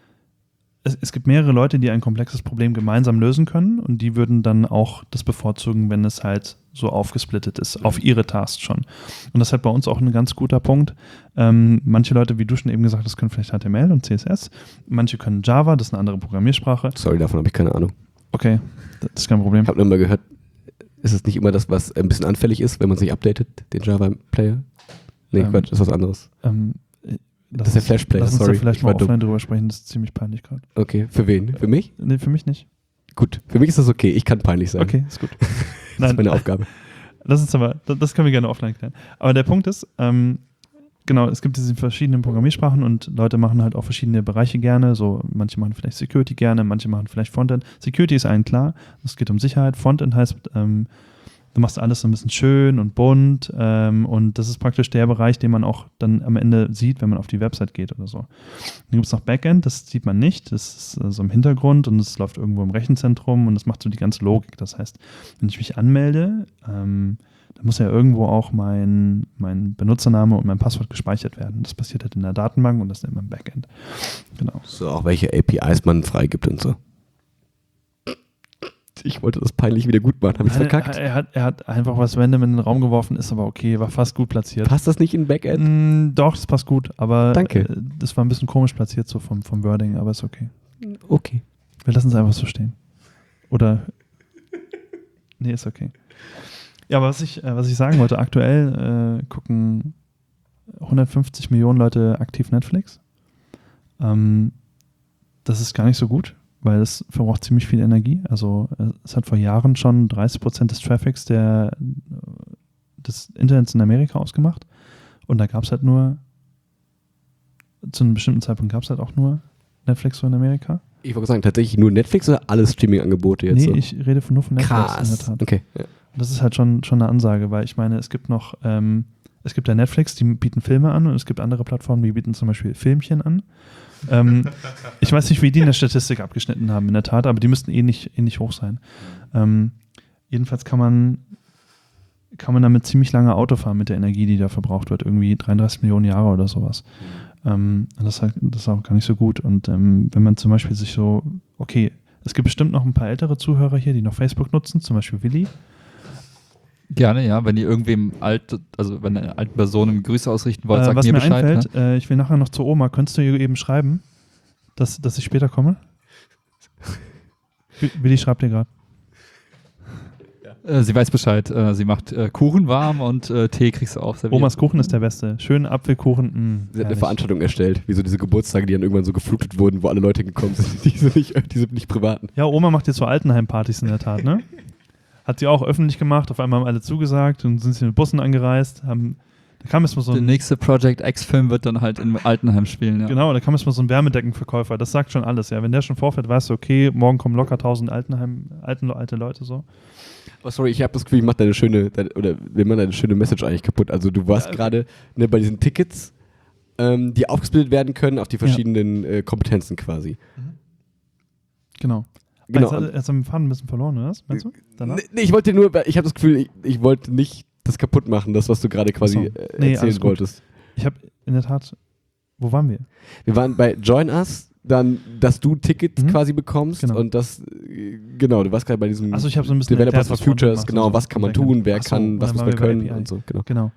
es gibt mehrere Leute, die ein komplexes Problem gemeinsam lösen können und die würden dann auch das bevorzugen, wenn es halt so aufgesplittet ist, auf ihre Tasks schon. Und das ist halt bei uns auch ein ganz guter Punkt. Manche Leute, wie du schon eben gesagt hast, können vielleicht HTML und CSS. Manche können Java, das ist eine andere Programmiersprache. Sorry, davon habe ich keine Ahnung. Okay, das ist kein Problem. Ich habe nur mal gehört, ist es nicht immer das, was ein bisschen anfällig ist, wenn man sich updatet, den Java-Player? Nee, Quatsch, das ist was anderes. Das ist der Flash-Player, sorry. Lass uns da vielleicht ich mal war dumm. offline drüber sprechen, das ist ziemlich peinlich gerade. Okay, für wen? Für mich? Nee, für mich nicht. Gut, für mich ist das okay, ich kann peinlich sein. Okay, ist gut. Das ist meine Aufgabe. Das können wir gerne offline klären. Aber der Punkt ist, genau, es gibt diese verschiedenen Programmiersprachen und Leute machen halt auch verschiedene Bereiche gerne. So, manche machen vielleicht Security gerne, manche machen vielleicht Frontend. Security ist allen klar, es geht um Sicherheit. Frontend heißt, du machst alles so ein bisschen schön und bunt und das ist praktisch der Bereich, den man auch dann am Ende sieht, wenn man auf die Website geht oder so. Dann gibt es noch Backend, das sieht man nicht, das ist so im Hintergrund und es läuft irgendwo im Rechenzentrum und das macht so die ganze Logik. Das heißt, wenn ich mich anmelde, dann muss ja irgendwo auch mein Benutzername und mein Passwort gespeichert werden. Das passiert halt in der Datenbank und das nennt man Backend. Genau. So, auch welche APIs man freigibt und so. Ich wollte das peinlich wieder gut machen. Habe ich verkackt? Er hat einfach was random in den Raum geworfen, ist aber okay, war fast gut platziert. Passt das nicht in Backend? Doch, das passt gut, aber Danke. Das war ein bisschen komisch platziert so vom Wording, aber ist okay. Okay. Wir lassen es einfach so stehen. Oder nee, ist okay. Ja, aber was ich sagen wollte, aktuell gucken 150 Millionen Leute aktiv Netflix. Das ist gar nicht so gut, weil es verbraucht ziemlich viel Energie. Also es hat vor Jahren schon 30% des Traffics des Internets in Amerika ausgemacht. Und da gab es halt nur, zu einem bestimmten Zeitpunkt gab es halt auch nur Netflix so in Amerika. Ich wollte sagen, tatsächlich nur Netflix oder alle Streaming-Angebote jetzt? Nee, so? ich rede nur von Netflix Krass. in der Tat. Okay. Ja. Das ist halt schon eine Ansage, weil ich meine, es gibt noch, es gibt ja Netflix, die bieten Filme an und es gibt andere Plattformen, die bieten zum Beispiel Filmchen an. Ich weiß nicht, wie die in der Statistik abgeschnitten haben, in der Tat, aber die müssten ähnlich hoch sein. Jedenfalls kann man damit ziemlich lange Auto fahren mit der Energie, die da verbraucht wird, irgendwie 33 Millionen Jahre oder sowas. Das ist auch gar nicht so gut. Und wenn man zum Beispiel sich so, okay, es gibt bestimmt noch ein paar ältere Zuhörer hier, die noch Facebook nutzen, zum Beispiel Willi. Gerne, ja. Wenn ihr irgendwem wenn eine alte Person eine Grüße ausrichten wollt, sagt was mir mir Bescheid. einfällt, Ne? Ich will nachher noch zur Oma. Könntest du ihr eben schreiben, dass ich später komme? Willi schreibt dir gerade. Sie weiß Bescheid. Sie macht Kuchen warm und Tee kriegst du auch serviert. Omas Kuchen ist der beste. Schönen Apfelkuchen. Sie hat eine Veranstaltung erstellt, wie so diese Geburtstage, die dann irgendwann so geflutet wurden, wo alle Leute gekommen sind, die sind nicht privaten. Ja, Oma macht jetzt so Altenheim-Partys in der Tat, ne? Hat sie auch öffentlich gemacht, auf einmal haben alle zugesagt und sind sie mit Bussen angereist, da kam jetzt mal so der nächste Project X-Film wird dann halt in Altenheim spielen, ja. Genau, da kam jetzt mal so ein Wärmedeckenverkäufer, das sagt schon alles, ja. Wenn der schon vorfährt, weißt du, okay, morgen kommen locker 1000 alte Leute so. Oh, sorry, ich habe das Gefühl, wir machen deine schöne Message eigentlich kaputt. Also du warst gerade bei diesen Tickets, die aufgesplittet werden können auf die verschiedenen Kompetenzen quasi. Genau. Genau. Jetzt haben wir den Faden ein bisschen verloren, oder was? Meinst du? Nee, ich habe das Gefühl, ich wollte nicht das kaputt machen, das, was du gerade quasi erzählen wolltest. Ich habe in der Tat, wo waren wir? Wir waren bei Join Us, dann, dass du Tickets quasi bekommst und das, genau, du warst gerade bei diesem ich habe so ein bisschen Developers for Futures, gemacht, genau, was kann man tun, wer kann, was muss man können API. und so, Genau.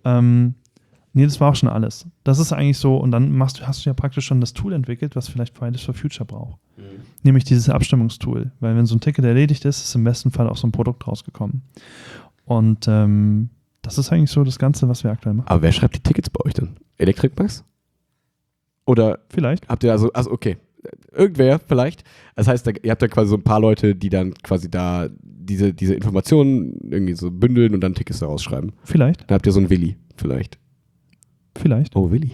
Nee, das war auch schon alles. Das ist eigentlich so, und dann hast du ja praktisch schon das Tool entwickelt, was vielleicht Fridays for Future braucht. Nämlich dieses Abstimmungstool. Weil wenn so ein Ticket erledigt ist im besten Fall auch so ein Produkt rausgekommen. Und das ist eigentlich so das Ganze, was wir aktuell machen. Aber wer schreibt die Tickets bei euch denn? Electricmax? Oder vielleicht. Habt ihr also okay, irgendwer vielleicht. Das heißt, ihr habt da quasi so ein paar Leute, die dann quasi da diese Informationen irgendwie so bündeln und dann Tickets daraus schreiben. Vielleicht. Dann habt ihr so einen Willi, vielleicht. Oh, Willi.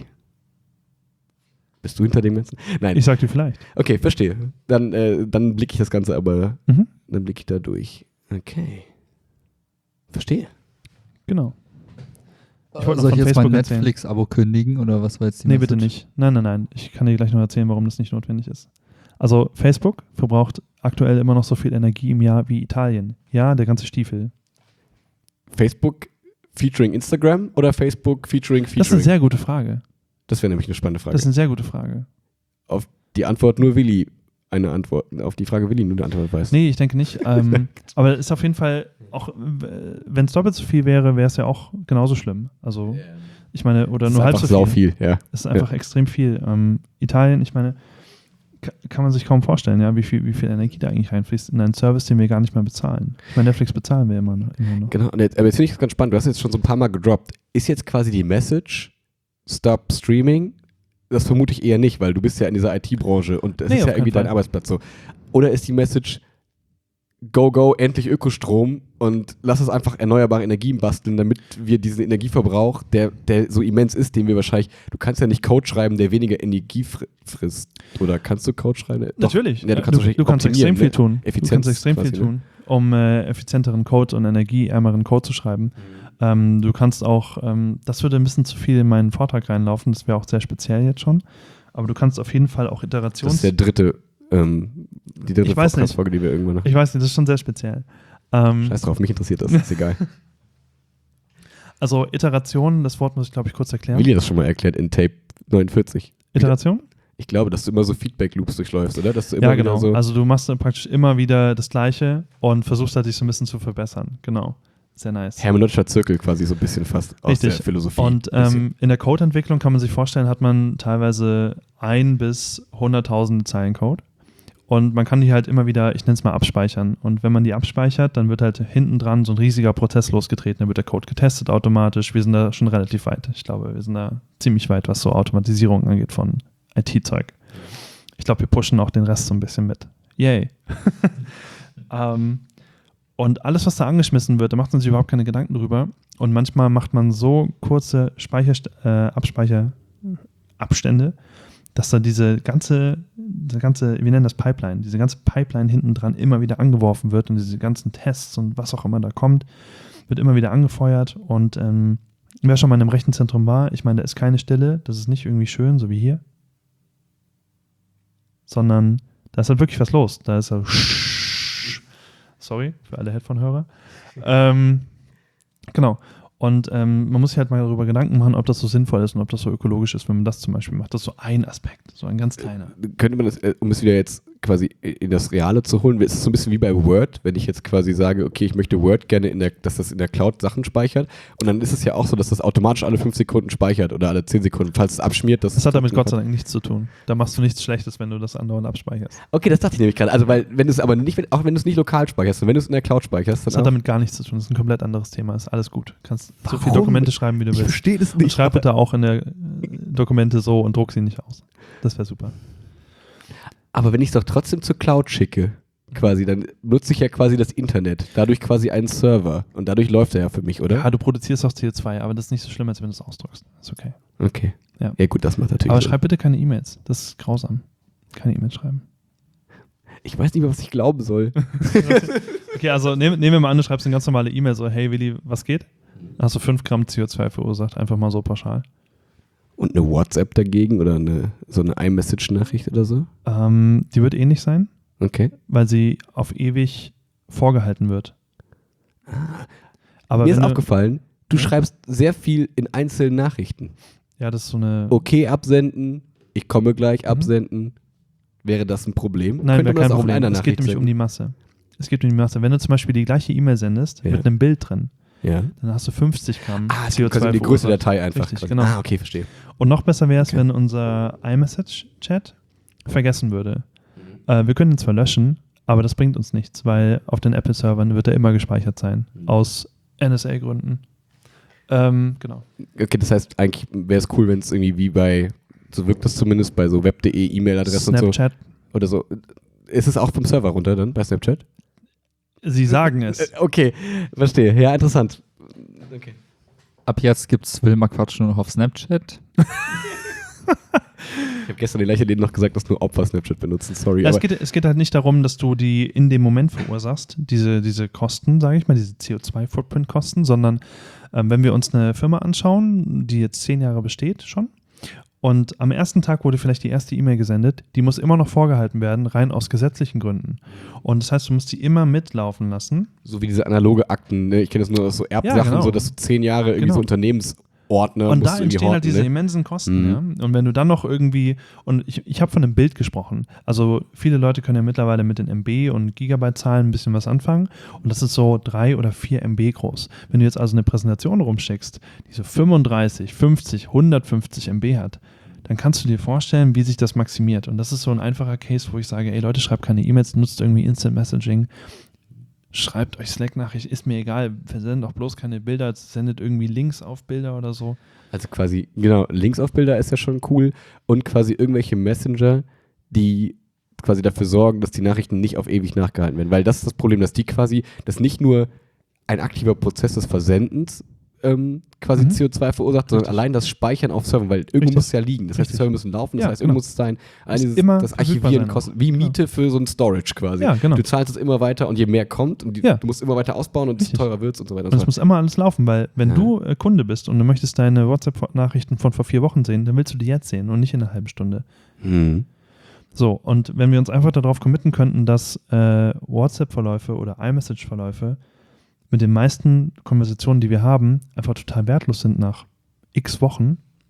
Bist du hinter dem Ganzen? Nein. Ich sag dir vielleicht. Okay, verstehe. Dann blicke ich das Ganze aber, dann blicke ich da durch. Okay. Verstehe. Genau. Soll ich jetzt mein Netflix-Abo kündigen oder was war jetzt die Nee, Message? bitte nicht. Nein. Ich kann dir gleich noch erzählen, warum das nicht notwendig ist. Also Facebook verbraucht aktuell immer noch so viel Energie im Jahr wie Italien. Ja, der ganze Stiefel. Facebook featuring Instagram oder Facebook featuring? Das ist eine sehr gute Frage. Das wäre nämlich eine spannende Frage. Das ist eine sehr gute Frage. Auf die Antwort nur Willi eine Antwort. Auf die Frage Willi nur eine Antwort weiß. Nee, ich denke nicht. Aber es ist auf jeden Fall, auch wenn es doppelt so viel wäre, wäre es ja auch genauso schlimm. Also, ich meine, oder nur halb so viel. Sau viel, ja. Es ist einfach extrem viel. Italien, ich meine, kann man sich kaum vorstellen, ja, wie viel Energie da eigentlich reinfließt in einen Service, den wir gar nicht mehr bezahlen. Ich meine, Netflix bezahlen wir immer noch. Genau, aber jetzt finde ich das ganz spannend. Du hast jetzt schon so ein paar Mal gedroppt. Ist jetzt quasi die Message Stop Streaming? Das vermute ich eher nicht, weil du bist ja in dieser IT-Branche und das ist ja irgendwie dein Arbeitsplatz so. Oder ist die Message Go, endlich Ökostrom und lass uns einfach erneuerbare Energien basteln, damit wir diesen Energieverbrauch, der so immens ist, den wir wahrscheinlich, du kannst ja nicht Code schreiben, der weniger Energie frisst. Oder kannst du Code schreiben? Natürlich. Ja, du kannst extrem viel tun. Effizienz du kannst extrem viel tun, um effizienteren Code und energieärmeren Code zu schreiben. Du kannst auch, das würde ein bisschen zu viel in meinen Vortrag reinlaufen, das wäre auch sehr speziell jetzt schon, aber du kannst auf jeden Fall auch Das ist die dritte Podcast-Folge, die wir irgendwann noch. Ich weiß nicht, das ist schon sehr speziell. Scheiß drauf, mich interessiert das, ist egal. Also Iteration, das Wort muss ich glaube ich kurz erklären. Willi hat das schon mal erklärt in Tape 49. Iteration? Ich glaube, dass du immer so Feedback-Loops durchläufst, oder? Dass du immer Ja, genau. wieder so Also du machst dann praktisch immer wieder das Gleiche und versuchst halt dich so ein bisschen zu verbessern. Genau. Sehr nice. hermeneutischer Zirkel quasi so ein bisschen fast aus der Richtig. Philosophie. Und in der Codeentwicklung kann man sich vorstellen, hat man teilweise 1 bis 100.000 Zeilen Code. Und man kann die halt immer wieder, ich nenne es mal, abspeichern. Und wenn man die abspeichert, dann wird halt hinten dran so ein riesiger Prozess losgetreten. Dann wird der Code getestet automatisch. Wir sind da schon relativ weit. Ich glaube, wir sind da ziemlich weit, was so Automatisierung angeht von IT-Zeug. Ich glaube, wir pushen auch den Rest so ein bisschen mit. Yay. Und alles, was da angeschmissen wird, da macht man sich überhaupt keine Gedanken drüber. Und manchmal macht man so kurze Abspeicherabstände, dass da diese ganze, wir nennen das Pipeline, diese ganze Pipeline hinten dran immer wieder angeworfen wird und diese ganzen Tests und was auch immer da kommt, wird immer wieder angefeuert. Und wer schon mal in einem Rechenzentrum war, ich meine, da ist keine Stille, das ist nicht irgendwie schön, so wie hier, sondern da ist halt wirklich was los. Da ist so sorry für alle Headphone-Hörer. Genau. Und man muss sich halt mal darüber Gedanken machen, ob das so sinnvoll ist und ob das so ökologisch ist, wenn man das zum Beispiel macht. Das ist so ein Aspekt, so ein ganz kleiner. Könnte man das, um es wieder jetzt quasi in das Reale zu holen, ist es so ein bisschen wie bei Word, wenn ich jetzt quasi sage, okay, ich möchte Word gerne, dass das in der Cloud Sachen speichert, und dann ist es ja auch so, dass das automatisch alle 5 Sekunden speichert oder alle 10 Sekunden, falls es abschmiert. Das hat damit Gott sei Dank nichts zu tun. Da machst du nichts Schlechtes, wenn du das andauernd abspeicherst. Okay, das dachte ich nämlich gerade. Also, weil, wenn du es aber nicht, auch wenn du es nicht lokal speicherst, und wenn du es in der Cloud speicherst, dann Das hat auch, damit gar nichts zu tun. Das ist ein komplett anderes Thema. Ist alles gut. Du kannst so Warum? viele Dokumente schreiben, wie du ich willst. verstehe das Und nicht. schreib bitte auch in der Dokumente so und druck sie nicht aus. Das wäre super. Aber wenn ich es doch trotzdem zur Cloud schicke, quasi, dann nutze ich ja quasi das Internet, dadurch quasi einen Server, und dadurch läuft er ja für mich, oder? Ja, du produzierst auch CO2, aber das ist nicht so schlimm, als wenn du es ausdrückst. Ist okay. Okay. Ja. Ja gut, das macht natürlich Aber Sinn. schreib bitte keine E-Mails. Das ist grausam. Keine E-Mails schreiben. Ich weiß nicht mehr, was ich glauben soll. Okay, also nehmen wir mal an, du schreibst eine ganz normale E-Mail so, hey Willi, was geht? Dann hast du 5 Gramm CO2 verursacht, einfach mal so pauschal. Und eine WhatsApp dagegen oder so eine iMessage-Nachricht oder so? Die wird ähnlich sein, Okay. weil sie auf ewig vorgehalten wird. Aber Mir ist wenn du- aufgefallen, du Ja? schreibst sehr viel in einzelnen Nachrichten. Ja, das ist so eine... Okay, absenden, ich komme gleich, Mhm. absenden. Wäre das ein Problem? Nein, Könnte wäre man kein das auch in Problem. einer Es geht Nachricht nämlich um die Masse. Es geht um die Masse. Wenn du zum Beispiel die gleiche E-Mail sendest, Ja. mit einem Bild drin, Ja. dann hast du 50 Gramm Es gibt quasi die größte verursacht. Datei einfach. Richtig, quasi. genau. Ah, okay, verstehe. Und noch besser wäre es, Okay. wenn unser iMessage-Chat vergessen würde. Wir können ihn zwar löschen, aber das bringt uns nichts, weil auf den Apple-Servern wird er immer gespeichert sein. Aus NSA-Gründen. Genau. Okay, das heißt, eigentlich wäre es cool, wenn es irgendwie wie bei, so wirkt das zumindest bei so web.de E-Mail-Adressen und so. Snapchat. Oder so. Ist es auch vom Server runter dann bei Snapchat? Sie sagen es. Okay, verstehe. Ja, interessant. Okay. Ab jetzt gibt's Wilma Quatsch nur noch auf Snapchat. Ich habe gestern den Lächeln noch gesagt, dass nur Opfer Snapchat benutzen. Sorry. Ja, aber es geht halt nicht darum, dass du die in dem Moment verursachst, diese Kosten, sage ich mal, diese CO2-Footprint-Kosten, sondern wenn wir uns eine Firma anschauen, die jetzt 10 Jahre besteht schon, und am ersten Tag wurde vielleicht die erste E-Mail gesendet, die muss immer noch vorgehalten werden, rein aus gesetzlichen Gründen. Und das heißt, du musst die immer mitlaufen lassen. so wie diese analoge Akten, ne? Ich kenne das nur aus so Erbsachen, Ja, genau. so dass du 10 Jahre irgendwie Genau. so Unternehmensordner Und musst da du irgendwie entstehen halt horten, diese ne? immensen Kosten. Mhm. Ja? Und wenn du dann noch irgendwie, und ich habe von einem Bild gesprochen, also viele Leute können ja mittlerweile mit den MB und Gigabyte-Zahlen ein bisschen was anfangen, und das ist so 3 oder 4 MB groß. Wenn du jetzt also eine Präsentation rumschickst, die so 35, 50, 150 MB hat, dann kannst du dir vorstellen, wie sich das maximiert. Und das ist so ein einfacher Case, wo ich sage, ey Leute, schreibt keine E-Mails, nutzt irgendwie Instant Messaging, schreibt euch Slack-Nachricht, ist mir egal, versendet auch bloß keine Bilder, sendet irgendwie Links auf Bilder oder so. Also quasi, genau, Links auf Bilder ist ja schon cool, und quasi irgendwelche Messenger, die quasi dafür sorgen, dass die Nachrichten nicht auf ewig nachgehalten werden. Weil das ist das Problem, dass die quasi, dass nicht nur ein aktiver Prozess des Versendens quasi Mhm. CO2 verursacht, sondern Richtig. allein das Speichern auf Servern, weil irgendwo Richtig. muss es ja liegen. Das heißt, die Richtig. Server müssen laufen, das Ja, heißt, irgendwo genau. muss es sein. Allein Muss immer das verfügbar Archivieren sein auch. kostet, wie Genau. Miete für so ein Storage quasi. Ja, genau. Du zahlst es immer weiter, und je mehr kommt, und Ja. du musst immer weiter ausbauen, und desto Richtig. teurer wird es und so weiter. Und es muss immer alles laufen, weil wenn Ja. du Kunde bist und du möchtest deine WhatsApp-Nachrichten von vor 4 Wochen sehen, dann willst du die jetzt sehen und nicht in einer halben Stunde. Mhm. So, und wenn wir uns einfach darauf committen könnten, dass WhatsApp-Verläufe oder iMessage-Verläufe mit den meisten Konversationen, die wir haben, einfach total wertlos sind nach x Wochen,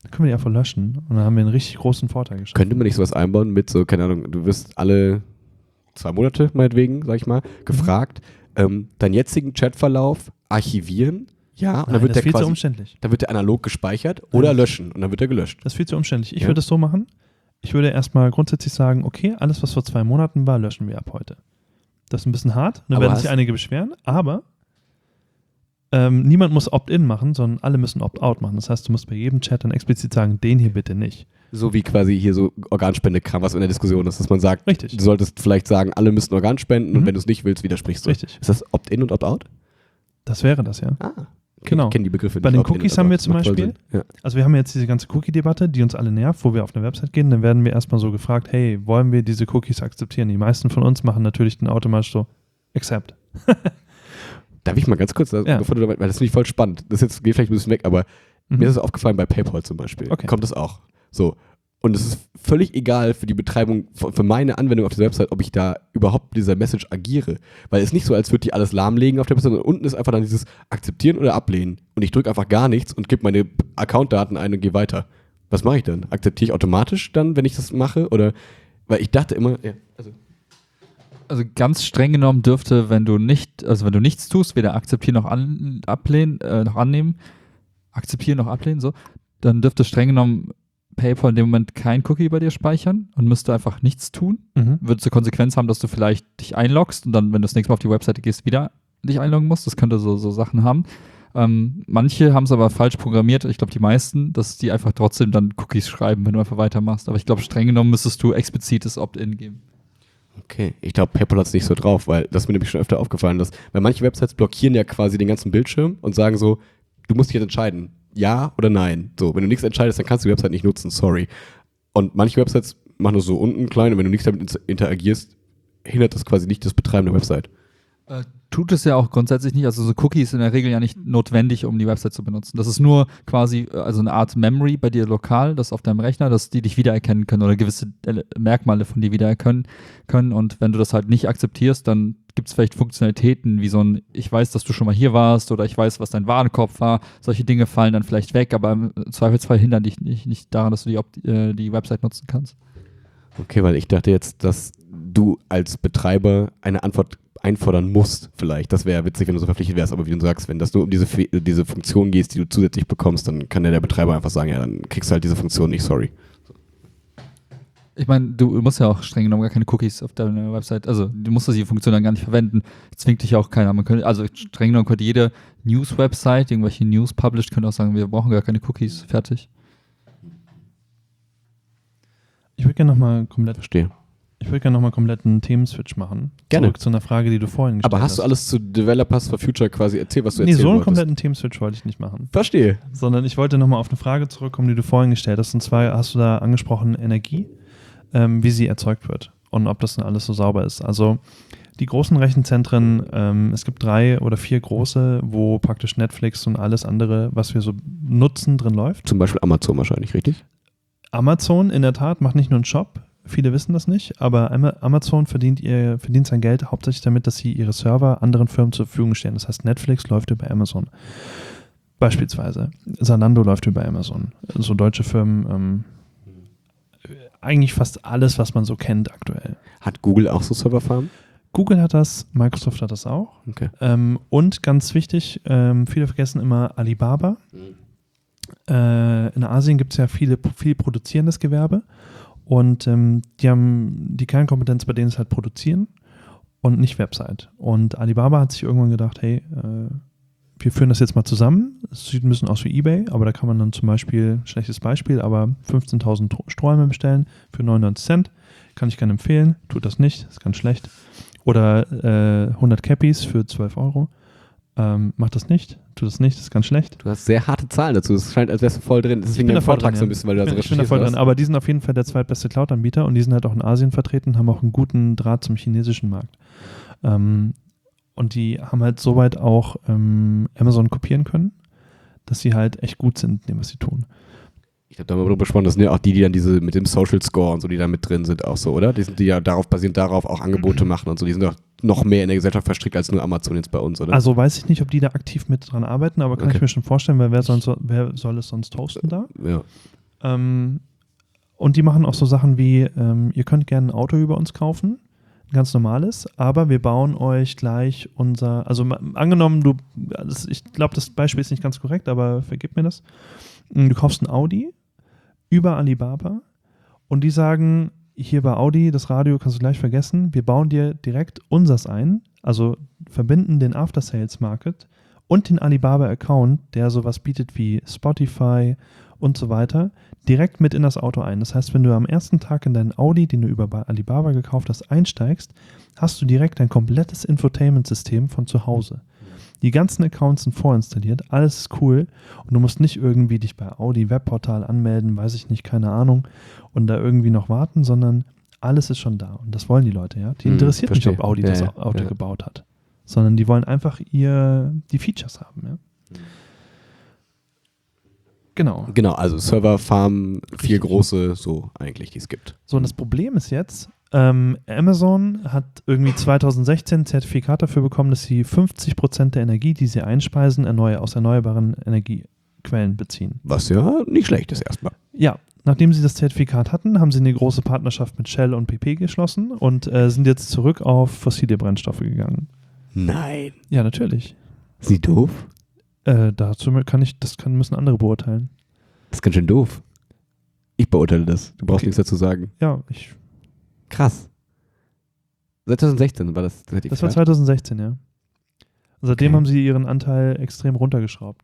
dann können wir die einfach löschen und dann haben wir einen richtig großen Vorteil geschaffen. Könnte man nicht sowas einbauen mit so, keine Ahnung, du wirst alle 2 Monate, meinetwegen, sag ich mal, gefragt, deinen jetzigen Chatverlauf archivieren, ja, und Nein, dann wird das der ist viel zu quasi, umständlich. dann wird der analog gespeichert oder löschen und dann wird er gelöscht. Das ist viel zu umständlich. Ich Ja. würde es so machen, ich würde erstmal grundsätzlich sagen, okay, alles, was vor 2 Monaten war, löschen wir ab heute. Das ist ein bisschen hart, da Aber werden sich einige beschweren, aber niemand muss Opt-in machen, sondern alle müssen Opt-out machen. Das heißt, du musst bei jedem Chat dann explizit sagen, den hier bitte nicht. So wie quasi hier so Organspendekram, was in der Diskussion ist, dass man sagt, Richtig. du solltest vielleicht sagen, alle müssen Organ spenden und wenn du es nicht willst, widersprichst du. Richtig. Ist das Opt-in und Opt-out? Das wäre das, ja. Ah, Genau. Ich kenne die Begriffe Bei nicht. den Opt-in Cookies und haben wir Opt-out. zum Macht voll Beispiel, Sinn. Ja. also wir haben jetzt diese ganze Cookie-Debatte, die uns alle nervt, wo wir auf eine Website gehen, dann werden wir erstmal so gefragt, hey, wollen wir diese Cookies akzeptieren? Die meisten von uns machen natürlich dann automatisch so, accept. Darf ich mal ganz kurz, Ja. bevor du damit, weil das finde ich voll spannend. Das jetzt geht vielleicht ein bisschen weg, aber mir ist es aufgefallen bei PayPal zum Beispiel. Okay. Kommt das auch. So. Und es ist völlig egal für die Betreibung, für meine Anwendung auf der Website, ob ich da überhaupt mit dieser Message agiere. Weil es ist nicht so, als würde die alles lahmlegen auf der Website, sondern unten ist einfach dann dieses Akzeptieren oder Ablehnen. Und ich drücke einfach gar nichts und gebe meine Accountdaten ein und gehe weiter. Was mache ich dann? Akzeptiere ich automatisch dann, wenn ich das mache? Oder, weil ich dachte immer, ja, Also ganz streng genommen dürfte, wenn du nichts tust, weder akzeptieren noch ablehnen, noch annehmen, akzeptieren noch ablehnen, so, dann dürfte streng genommen PayPal in dem Moment kein Cookie bei dir speichern und müsste einfach nichts tun. Würde zur Konsequenz haben, dass du vielleicht dich einloggst und dann, wenn du das nächste Mal auf die Webseite gehst, wieder dich einloggen musst. Das könnte so Sachen haben. Manche haben es aber falsch programmiert, ich glaube die meisten, dass die einfach trotzdem dann Cookies schreiben, wenn du einfach weitermachst. Aber ich glaube, streng genommen müsstest du explizites Opt-in geben. okay. Ich glaube, PayPal hat es nicht so drauf, weil das ist mir nämlich schon öfter aufgefallen, weil manche Websites blockieren ja quasi den ganzen Bildschirm und sagen so, du musst dich jetzt entscheiden, ja oder nein. So, wenn du nichts entscheidest, dann kannst du die Website nicht nutzen, sorry. Und manche Websites machen das so unten klein und wenn du nichts damit interagierst, hindert das quasi nicht das Betreiben der Website. Tut es ja auch grundsätzlich nicht. Also so Cookies in der Regel ja nicht notwendig, um die Website zu benutzen. Das ist nur quasi also eine Art Memory bei dir lokal, das auf deinem Rechner, dass die dich wiedererkennen können oder gewisse Merkmale von dir wiedererkennen können. Und wenn du das halt nicht akzeptierst, dann gibt es vielleicht Funktionalitäten wie so ein, ich weiß, dass du schon mal hier warst oder ich weiß, was dein Warenkorb war. Solche Dinge fallen dann vielleicht weg, aber im Zweifelsfall hindern dich nicht daran, dass du die Website nutzen kannst. Okay, weil ich dachte jetzt, dass du als Betreiber eine Antwort einfordern musst, vielleicht. Das wäre witzig, wenn du so verpflichtet wärst, aber wie du sagst, wenn das nur um diese Funktion geht, die du zusätzlich bekommst, dann kann ja der Betreiber einfach sagen, ja, dann kriegst du halt diese Funktion nicht, sorry. Ich meine, du musst ja auch streng genommen gar keine Cookies auf deiner Website, also du musst die Funktion dann gar nicht verwenden. Zwingt dich ja auch keiner. Also streng genommen könnte jede News-Website, die irgendwelche News published, könnte auch sagen, wir brauchen gar keine Cookies, fertig. Ich würde gerne nochmal komplett Verstehe. einen Themenswitch machen. Gerne. Zurück zu einer Frage, die du vorhin gestellt hast. Aber hast du alles zu Developers for Future quasi erzählt, was du Nee, erzählen so einen wolltest? kompletten Themenswitch wollte ich nicht machen. Verstehe. Sondern ich wollte nochmal auf eine Frage zurückkommen, die du vorhin gestellt hast. Und zwar hast du da angesprochen Energie, wie sie erzeugt wird und ob das dann alles so sauber ist. Also die großen Rechenzentren, es gibt 3 oder 4 große, wo praktisch Netflix und alles andere, was wir so nutzen, drin läuft. Zum Beispiel Amazon wahrscheinlich, richtig? Amazon in der Tat macht nicht nur einen Shop, viele wissen das nicht, aber Amazon verdient sein Geld hauptsächlich damit, dass sie ihre Server anderen Firmen zur Verfügung stellen. Das heißt, Netflix läuft über Amazon. Beispielsweise. Zalando läuft über Amazon. So deutsche Firmen, eigentlich fast alles, was man so kennt aktuell. Hat Google auch so Serverfarmen? Google hat das, Microsoft hat das auch. Okay. Und ganz wichtig, viele vergessen immer Alibaba. In Asien gibt es ja viel produzierendes Gewerbe und die Kernkompetenz bei denen ist halt produzieren und nicht Website. Und Alibaba hat sich irgendwann gedacht, hey, wir führen das jetzt mal zusammen. Es sieht ein bisschen aus wie eBay, aber da kann man dann zum Beispiel, schlechtes Beispiel, aber 15.000 Strohhalme bestellen für 99 Cent. Kann ich gerne empfehlen, tut das nicht, ist ganz schlecht. Oder 100 Cappies für 12 Euro. Macht das nicht, tut das nicht, ist ganz schlecht. Du hast sehr harte Zahlen dazu. Es scheint, als wärst du voll drin. Deswegen dein Vortrag so ein bisschen, weil du da so Ich bin da voll drin, aber die sind auf jeden Fall der zweitbeste Cloud-Anbieter und die sind halt auch in Asien vertreten, haben auch einen guten Draht zum chinesischen Markt. Und die haben halt soweit auch Amazon kopieren können, dass sie halt echt gut sind in dem, was sie tun. Ich habe da mal drüber gesprochen, das sind ja auch die dann diese mit dem Social Score und so, die da mit drin sind, auch so, oder? Die ja basierend darauf auch Angebote machen und so. Die sind doch noch mehr in der Gesellschaft verstrickt als nur Amazon jetzt bei uns, oder? Also weiß ich nicht, ob die da aktiv mit dran arbeiten, aber kann Okay. ich mir schon vorstellen, weil wer soll es sonst hosten da? Ja. Und die machen auch so Sachen wie, ihr könnt gerne ein Auto über uns kaufen, ein ganz normales, aber wir bauen euch gleich angenommen, ich glaube, das Beispiel ist nicht ganz korrekt, aber vergib mir das. Du kaufst ein Audi über Alibaba und die sagen, hier bei Audi, das Radio kannst du gleich vergessen, wir bauen dir direkt unsers ein, also verbinden den After-Sales-Market und den Alibaba-Account, der sowas bietet wie Spotify und so weiter, direkt mit in das Auto ein. Das heißt, wenn du am ersten Tag in deinen Audi, den du über Alibaba gekauft hast, einsteigst, hast du direkt ein komplettes Infotainment-System von zu Hause. Die ganzen Accounts sind vorinstalliert, alles ist cool und du musst nicht irgendwie dich bei Audi Webportal anmelden, weiß ich nicht, keine Ahnung, und da irgendwie noch warten, sondern alles ist schon da und das wollen die Leute, ja. Die interessiert nicht, ob Audi das Auto gebaut hat, sondern die wollen einfach die Features haben, ja. Genau, also Serverfarmen, 4 große, so eigentlich, die es gibt. So, und das Problem ist jetzt, Amazon hat irgendwie 2016 ein Zertifikat dafür bekommen, dass sie 50% der Energie, die sie einspeisen, aus erneuerbaren Energiequellen beziehen. Was ja nicht schlecht ist erstmal. Ja, nachdem sie das Zertifikat hatten, haben sie eine große Partnerschaft mit Shell und BP geschlossen und sind jetzt zurück auf fossile Brennstoffe gegangen. Nein. Ja, natürlich. Ist die doof? Müssen andere beurteilen. Das ist ganz schön doof. Ich beurteile das. Du brauchst nichts dazu sagen. Ja, Krass. Seit 2016 war das Zertifikat? das war 2016, ja. Und seitdem Okay. haben sie ihren Anteil extrem runtergeschraubt.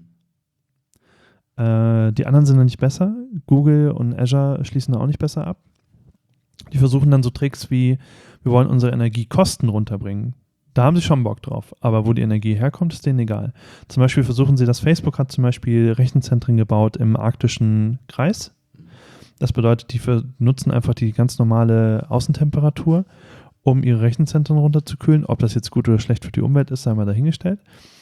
Die anderen sind dann nicht besser. Google und Azure schließen da auch nicht besser ab. Die versuchen dann so Tricks wie, wir wollen unsere Energiekosten runterbringen. Da haben sie schon Bock drauf. Aber wo die Energie herkommt, ist denen egal. Zum Beispiel versuchen sie, Facebook hat zum Beispiel Rechenzentren gebaut im arktischen Kreis. Das bedeutet, die nutzen einfach die ganz normale Außentemperatur, um ihre Rechenzentren runterzukühlen. Ob das jetzt gut oder schlecht für die Umwelt ist, sei mal dahingestellt.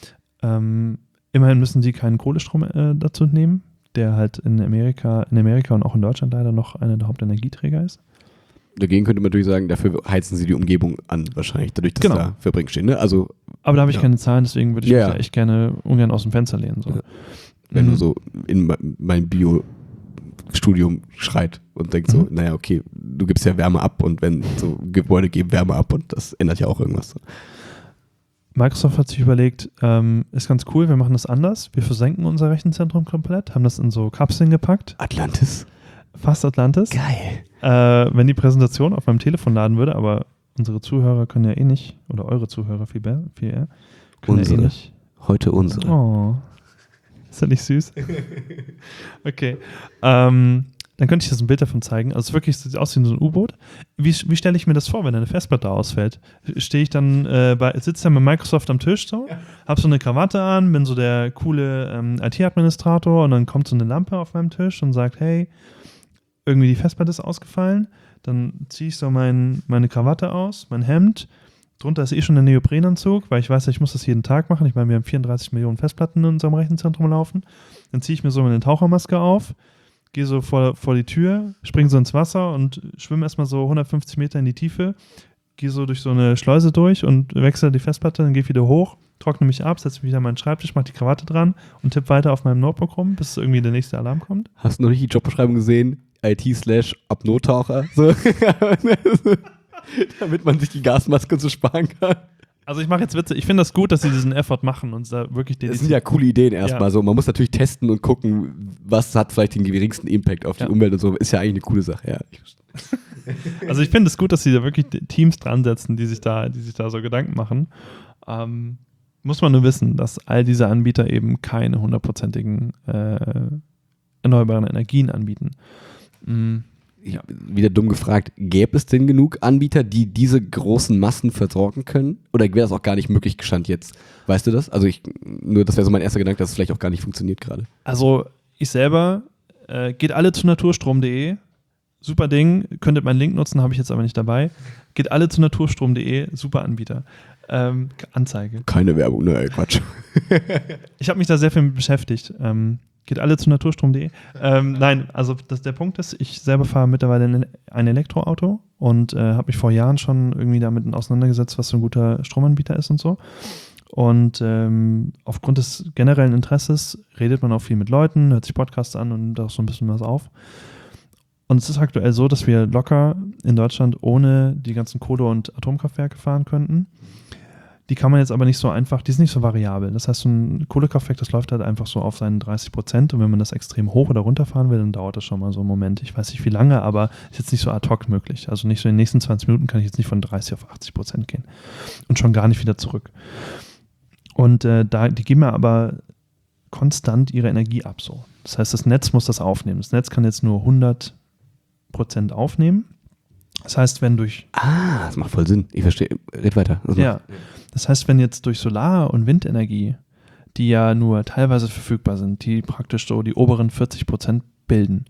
Immerhin müssen sie keinen Kohlestrom dazu nehmen, der halt in Amerika und auch in Deutschland leider noch einer der Hauptenergieträger ist. Dagegen könnte man natürlich sagen, dafür heizen sie die Umgebung an, wahrscheinlich, dadurch, dass da Fabrik stehen. Ne? Also, aber da habe ich keine Zahlen, deswegen würde ich mich Ja. da echt ungern aus dem Fenster lehnen. So. Ja. wenn du so in mein Bio-Studium schreit und denkst so, naja, okay, du gibst ja Wärme ab und wenn so Gebäude geben Wärme ab und das ändert ja auch irgendwas. Microsoft hat sich überlegt, ist ganz cool, wir machen das anders. Wir versenken unser Rechenzentrum komplett, haben das in so Kapseln gepackt. Atlantis? Fast Atlantis. Geil. Wenn die Präsentation auf meinem Telefon laden würde, aber unsere Zuhörer können ja eh nicht, oder eure Zuhörer viel eher, können Unsere. ja eh nicht. Heute unsere. Oh. Ist ja nicht süß? Okay. Dann könnte ich das ein Bild davon zeigen. Also es wirklich sieht aus wie so ein U-Boot. Wie stelle ich mir das vor, wenn eine Festplatte ausfällt? Stehe ich dann sitze dann mit Microsoft am Tisch so, habe so eine Krawatte an, bin so der coole IT-Administrator und dann kommt so eine Lampe auf meinem Tisch und sagt, hey, irgendwie die Festplatte ist ausgefallen. Dann ziehe ich so meine Krawatte aus, mein Hemd. Drunter ist schon ein Neoprenanzug, weil ich weiß, ich muss das jeden Tag machen. Ich meine, wir haben 34 Millionen Festplatten in unserem Rechenzentrum laufen. Dann ziehe ich mir so meine Tauchermaske auf, gehe so vor die Tür, springe so ins Wasser und schwimme erstmal so 150 Meter in die Tiefe, gehe so durch so eine Schleuse durch und wechsle die Festplatte, dann gehe ich wieder hoch, trockne mich ab, setze mich wieder an meinen Schreibtisch, mache die Krawatte dran und tippe weiter auf meinem Notebook rum, bis irgendwie der nächste Alarm kommt. Hast du noch nicht die Jobbeschreibung gesehen? IT/Apnoe-Taucher. So. Damit man sich die Gasmaske so sparen kann. Also ich mache jetzt Witze, ich finde das gut, dass sie diesen Effort machen und da wirklich Das sind ja coole Ideen erstmal. So. Man muss natürlich testen und gucken, was hat vielleicht den geringsten Impact auf die Umwelt und so. Ist ja eigentlich eine coole Sache, ja. Also ich finde es gut, dass sie da wirklich Teams dran setzen, die sich da so Gedanken machen. Muss man nur wissen, dass all diese Anbieter eben keine 100%igen erneuerbaren Energien anbieten. Ja. Wieder dumm gefragt, gäbe es denn genug Anbieter, die diese großen Massen versorgen können? Oder wäre das auch gar nicht möglich Stand jetzt? Weißt du das? Also das wäre so mein erster Gedanke, dass es vielleicht auch gar nicht funktioniert gerade. Also ich selber, geht alle zu naturstrom.de, super Ding, könntet meinen Link nutzen, habe ich jetzt aber nicht dabei. Geht alle zu naturstrom.de, super Anbieter. Anzeige. Keine Werbung, ne, Quatsch. Ich habe mich da sehr viel mit beschäftigt. Geht alle zu naturstrom.de. Nein, also der Punkt ist, ich selber fahre mittlerweile ein Elektroauto und habe mich vor Jahren schon irgendwie damit auseinandergesetzt, was so ein guter Stromanbieter ist und so. Und aufgrund des generellen Interesses redet man auch viel mit Leuten, hört sich Podcasts an und nimmt auch so ein bisschen was auf. Und es ist aktuell so, dass wir locker in Deutschland ohne die ganzen Kohle- und Atomkraftwerke fahren könnten. Die kann man jetzt aber nicht so einfach, die ist nicht so variabel. Das heißt, so ein Kohlekraftwerk, das läuft halt einfach so auf seinen 30%. Und wenn man das extrem hoch oder runter fahren will, dann dauert das schon mal so einen Moment. Ich weiß nicht, wie lange, aber ist jetzt nicht so ad hoc möglich. Also nicht so in den nächsten 20 Minuten kann ich jetzt nicht von 30 auf 80% gehen. Und schon gar nicht wieder zurück. Und die geben ja aber konstant ihre Energie ab. So. Das heißt, das Netz muss das aufnehmen. Das Netz kann jetzt nur 100% aufnehmen. Das heißt, wenn durch... das macht voll Sinn. Ich verstehe. Red weiter. Das heißt, wenn jetzt durch Solar- und Windenergie, die ja nur teilweise verfügbar sind, die praktisch so die oberen 40% bilden,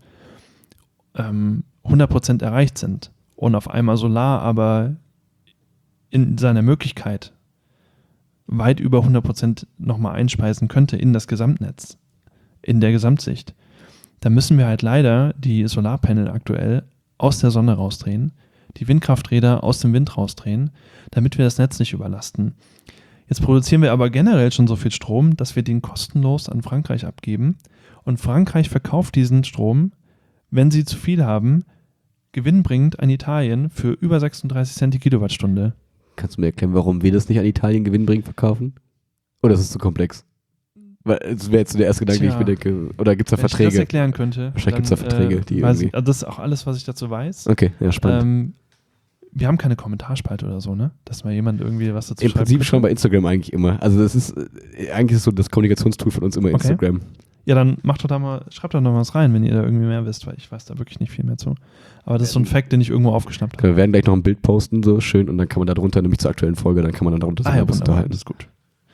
100% erreicht sind und auf einmal Solar aber in seiner Möglichkeit weit über 100% nochmal einspeisen könnte in das Gesamtnetz, in der Gesamtsicht, dann müssen wir halt leider die Solarpanel aktuell aus der Sonne rausdrehen, die Windkrafträder aus dem Wind rausdrehen, damit wir das Netz nicht überlasten. Jetzt produzieren wir aber generell schon so viel Strom, dass wir den kostenlos an Frankreich abgeben und Frankreich verkauft diesen Strom, wenn sie zu viel haben, gewinnbringend an Italien für über 36 Cent die Kilowattstunde. Kannst du mir erklären, warum wir das nicht an Italien gewinnbringend verkaufen? Oder ist es zu komplex? Weil das wäre jetzt so der erste Gedanke, den ich mir denke. Oder gibt es da Verträge? Wenn ich das erklären könnte. Wahrscheinlich gibt es da Verträge, die irgendwie... das ist auch alles, was ich dazu weiß. Okay, ja, spannend. Wir haben keine Kommentarspalte oder so, ne? Dass mal jemand irgendwie was dazu schreibt. Im Prinzip schon bei Instagram eigentlich immer. Also das ist, eigentlich ist so das Kommunikationstool von uns immer Instagram. Ja, dann schreibt doch noch was rein, wenn ihr da irgendwie mehr wisst, weil ich weiß da wirklich nicht viel mehr zu. Aber das ist so ein Fact, den ich irgendwo aufgeschnappt habe. Wir werden gleich noch ein Bild posten, so schön, und dann kann man da drunter, nämlich zur aktuellen Folge, dann kann man dann darunter so ein bisschen unterhalten. Das ist gut.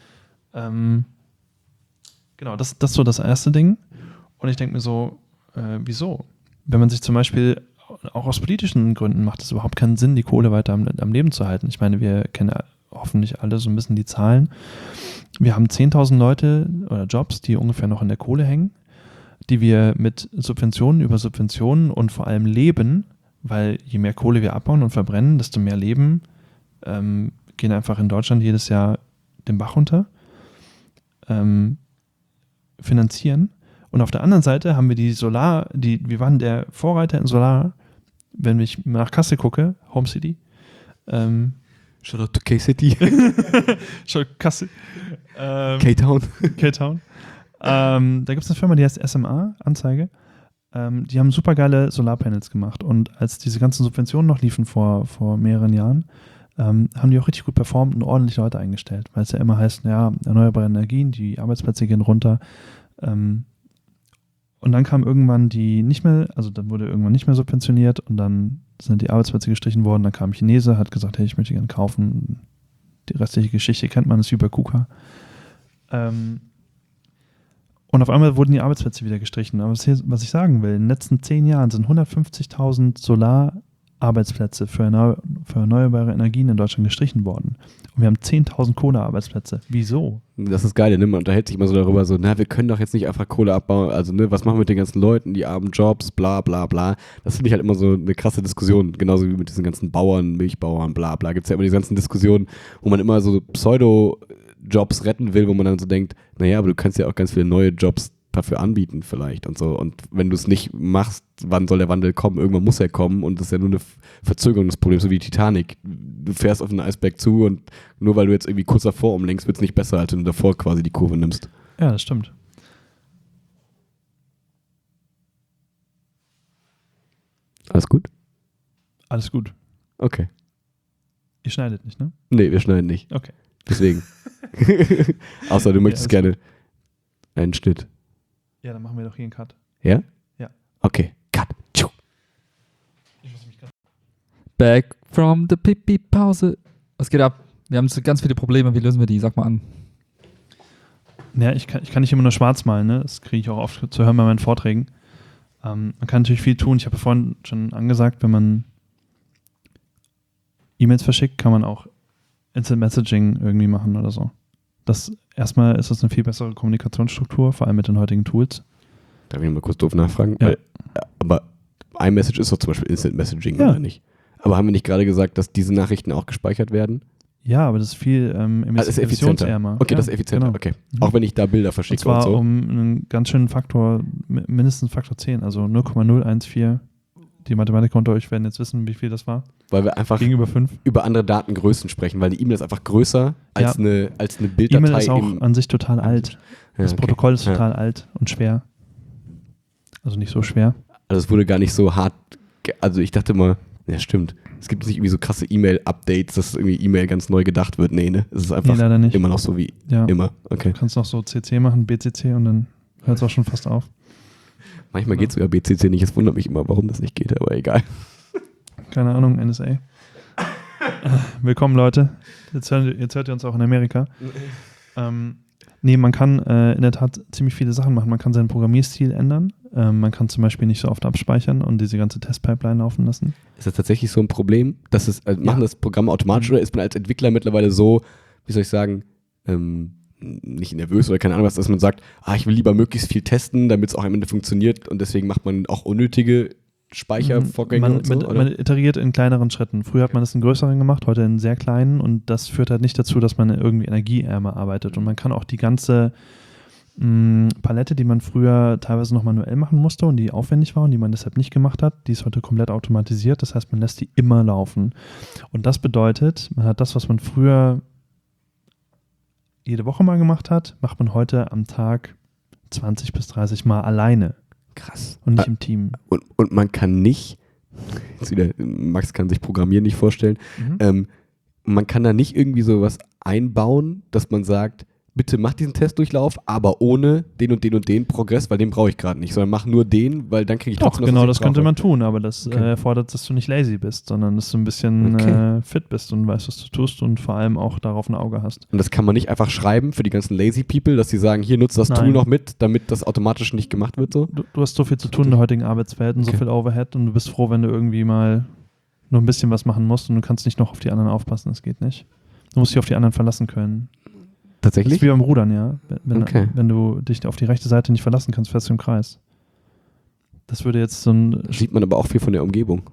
Genau, das ist so das erste Ding. Und ich denke mir so, wieso? Wenn man sich zum Beispiel auch aus politischen Gründen macht es überhaupt keinen Sinn, die Kohle weiter am Leben zu halten. Ich meine, wir kennen hoffentlich alle so ein bisschen die Zahlen. Wir haben 10.000 Leute oder Jobs, die ungefähr noch in der Kohle hängen, die wir mit Subventionen über Subventionen und vor allem Leben, weil je mehr Kohle wir abbauen und verbrennen, desto mehr Leben gehen einfach in Deutschland jedes Jahr den Bach runter, finanzieren. Und auf der anderen Seite haben wir die Solar, wir waren der Vorreiter in Solar, wenn ich nach Kassel gucke, Home City. Shout out to K-City. Kassel. K-Town. K-Town. Da gibt es eine Firma, die heißt SMA, Anzeige. Die haben super geile Solarpanels gemacht. Und als diese ganzen Subventionen noch liefen vor mehreren Jahren, haben die auch richtig gut performt und ordentlich Leute eingestellt. Weil es ja immer heißt, ja, erneuerbare Energien, die Arbeitsplätze gehen runter. Und dann kam irgendwann dann wurde irgendwann nicht mehr subventioniert und dann sind die Arbeitsplätze gestrichen worden. Dann kam ein Chinese, hat gesagt, hey, ich möchte gerne kaufen. Die restliche Geschichte kennt man, ist wie bei KUKA. Und auf einmal wurden die Arbeitsplätze wieder gestrichen. Aber was ich sagen will, in den letzten 10 Jahren sind 150.000 Solararbeitsplätze für erneuerbare Energien in Deutschland gestrichen worden. Und wir haben 10.000 Kohlearbeitsplätze. Wieso? Das ist geil, ne? Man unterhält sich immer so darüber, so, wir können doch jetzt nicht einfach Kohle abbauen, also, ne, was machen wir mit den ganzen Leuten, die armen Jobs, bla, bla, bla. Das finde ich halt immer so eine krasse Diskussion, genauso wie mit diesen ganzen Bauern, Milchbauern, bla, bla. Gibt es ja immer diese ganzen Diskussionen, wo man immer so Pseudo-Jobs retten will, wo man dann so denkt, naja, aber du kannst ja auch ganz viele neue Jobs dafür anbieten vielleicht und so. Und wenn du es nicht machst, wann soll der Wandel kommen? Irgendwann muss er kommen und das ist ja nur eine Verzögerung des Problems, so wie die Titanic. Du fährst auf einen Eisberg zu und nur weil du jetzt irgendwie kurz davor umlenkst, wird es nicht besser, als wenn du davor quasi die Kurve nimmst. Ja, das stimmt. Alles gut? Alles gut. Okay. Ihr schneidet nicht, ne? Nee, wir schneiden nicht. Okay. Deswegen. Außer du möchtest gerne einen Schnitt. Ja, dann machen wir doch hier einen Cut. Ja? Ja. Okay. Cut. Tschuh. Back from the Pipi-Pause. Was geht ab? Wir haben ganz viele Probleme. Wie lösen wir die? Sag mal an. Ja, ich kann nicht immer nur schwarz malen, ne? Das kriege ich auch oft zu hören bei meinen Vorträgen. Man kann natürlich viel tun. Ich habe vorhin schon angesagt, wenn man E-Mails verschickt, kann man auch Instant Messaging irgendwie machen oder so. Erstmal ist das eine viel bessere Kommunikationsstruktur, vor allem mit den heutigen Tools. Darf ich noch mal kurz doof nachfragen? Ja. Aber iMessage ist doch zum Beispiel Instant Messaging, Ja. oder nicht? Aber haben wir nicht gerade gesagt, dass diese Nachrichten auch gespeichert werden? Ja, aber das ist viel Ist effizienter. emissionsärmer. Okay, ja, das ist effizienter. genau. Okay. Mhm. Auch wenn ich da Bilder Und verschicke zwar und so. um einen ganz schönen Faktor, mindestens Faktor 10, also 0,014. Die Mathematiker unter euch werden jetzt wissen, wie viel das war. Weil wir einfach Gegenüber 5. über andere Datengrößen sprechen, weil die E-Mail ist einfach größer als, Ja. als eine Bilddatei. E-Mail ist auch an sich total alt. Ja, Das okay. Protokoll ist Ja. total alt und schwer. Also nicht so schwer. Also es wurde gar nicht so hart, also ich dachte mal, ja stimmt, es gibt nicht irgendwie so krasse E-Mail-Updates, dass irgendwie E-Mail ganz neu gedacht wird. Nee, ne? Es ist einfach leider nicht. immer noch so wie Ja. immer. Okay. Du kannst noch so CC machen, BCC und dann hört es auch schon fast auf. Manchmal geht sogar BCC nicht, es wundert mich immer, warum das nicht geht, aber egal. Keine Ahnung, NSA. Willkommen, Leute. Jetzt hört ihr uns auch in Amerika. Nee, man kann in der Tat ziemlich viele Sachen machen. Man kann seinen Programmierstil ändern. Man kann zum Beispiel nicht so oft abspeichern und diese ganze Testpipeline laufen lassen. Ist das tatsächlich so ein Problem, dass es, machen das Programm automatisch oder ist man als Entwickler mittlerweile so, wie soll ich sagen, nicht nervös oder keine Ahnung was, dass man sagt, ich will lieber möglichst viel testen, damit es auch am Ende funktioniert und deswegen macht man auch unnötige Speichervorgänge und so, oder? Man iteriert in kleineren Schritten. Früher hat man das in größeren gemacht, heute in sehr kleinen und das führt halt nicht dazu, dass man irgendwie energieärmer arbeitet und man kann auch die ganze Palette, die man früher teilweise noch manuell machen musste und die aufwendig war und die man deshalb nicht gemacht hat, die ist heute komplett automatisiert. Das heißt, man lässt die immer laufen. Und das bedeutet, man hat das, was man früher jede Woche mal gemacht hat, macht man heute am Tag 20 bis 30 Mal alleine Krass. und nicht im Team. Und man kann nicht, jetzt wieder, Max kann sich Programmieren nicht vorstellen, man kann da nicht irgendwie sowas einbauen, dass man sagt, bitte mach diesen Testdurchlauf, aber ohne den und den und den Progress, weil den brauche ich gerade nicht, sondern mach nur den, weil dann kriege ich Doch, trotzdem genau, was das ich könnte brauche. man tun, aber das Okay. erfordert, dass du nicht lazy bist, sondern dass du ein bisschen Okay. fit bist und weißt, was du tust und vor allem auch darauf ein Auge hast. Und das kann man nicht einfach schreiben für die ganzen lazy people, dass sie sagen, hier nutzt das Nein. Tool noch mit, damit das automatisch nicht gemacht wird so? Du hast so viel zu tun in der heutigen Arbeitswelt und so Okay. viel Overhead und du bist froh, wenn du irgendwie mal nur ein bisschen was machen musst und du kannst nicht noch auf die anderen aufpassen, das geht nicht. Du musst dich auf die anderen verlassen können. Das Tatsächlich? ist wie beim Rudern, ja. Okay. Wenn du dich auf die rechte Seite nicht verlassen kannst, fährst du im Kreis. Das würde jetzt so ein... Sieht man aber auch viel von der Umgebung.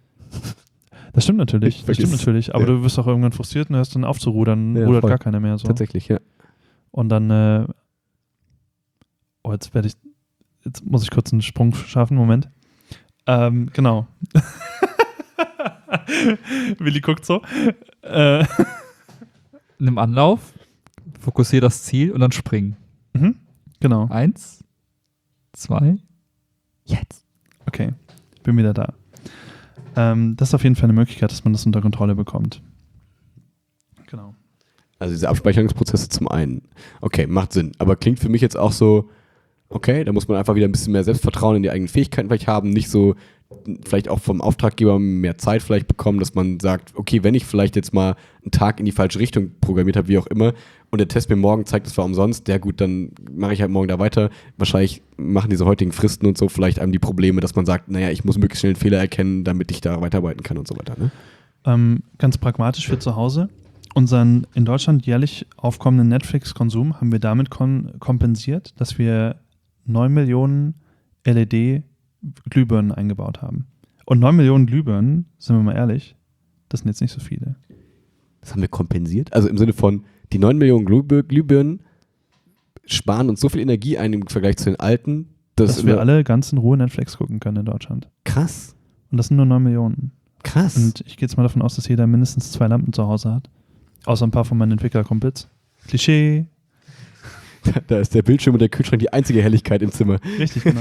Das stimmt natürlich, aber ja. du wirst auch irgendwann frustriert und hörst dann auf zu rudern, Ja, rudert voll. gar keiner mehr so. Tatsächlich, ja. Und dann, jetzt muss ich kurz einen Sprung schaffen, Moment. Genau. Willi guckt so. Nimm Anlauf, fokussier das Ziel und dann springen. Genau. 1, 2, jetzt. Okay, bin wieder da. Das ist auf jeden Fall eine Möglichkeit, dass man das unter Kontrolle bekommt. Genau. Also diese Abspeicherungsprozesse zum einen. Okay, macht Sinn. Aber klingt für mich jetzt auch so, okay, da muss man einfach wieder ein bisschen mehr Selbstvertrauen in die eigenen Fähigkeiten vielleicht haben, nicht so vielleicht auch vom Auftraggeber mehr Zeit vielleicht bekommen, dass man sagt, okay, wenn ich vielleicht jetzt mal einen Tag in die falsche Richtung programmiert habe, wie auch immer, und der Test mir morgen zeigt, das war umsonst, ja gut, dann mache ich halt morgen da weiter. Wahrscheinlich machen diese heutigen Fristen und so vielleicht einem die Probleme, dass man sagt, naja, ich muss möglichst schnell einen Fehler erkennen, damit ich da weiterarbeiten kann und so weiter. Ne? Ganz pragmatisch für zu Hause. Unseren in Deutschland jährlich aufkommenden Netflix-Konsum haben wir damit kompensiert, dass wir 9 Millionen LED-Glühbirnen eingebaut haben. Und 9 Millionen Glühbirnen, sind wir mal ehrlich, das sind jetzt nicht so viele. Das haben wir kompensiert. Also im Sinne von, die 9 Millionen Glühbirnen sparen uns so viel Energie ein im Vergleich zu den alten. Dass wir alle ganz in Ruhe Netflix gucken können in Deutschland. Krass. Und das sind nur 9 Millionen. Krass. Und ich gehe jetzt mal davon aus, dass jeder mindestens 2 Lampen zu Hause hat. Außer ein paar von meinen Entwicklerkumpels. Klischee. Da ist der Bildschirm und der Kühlschrank die einzige Helligkeit im Zimmer. Richtig, genau.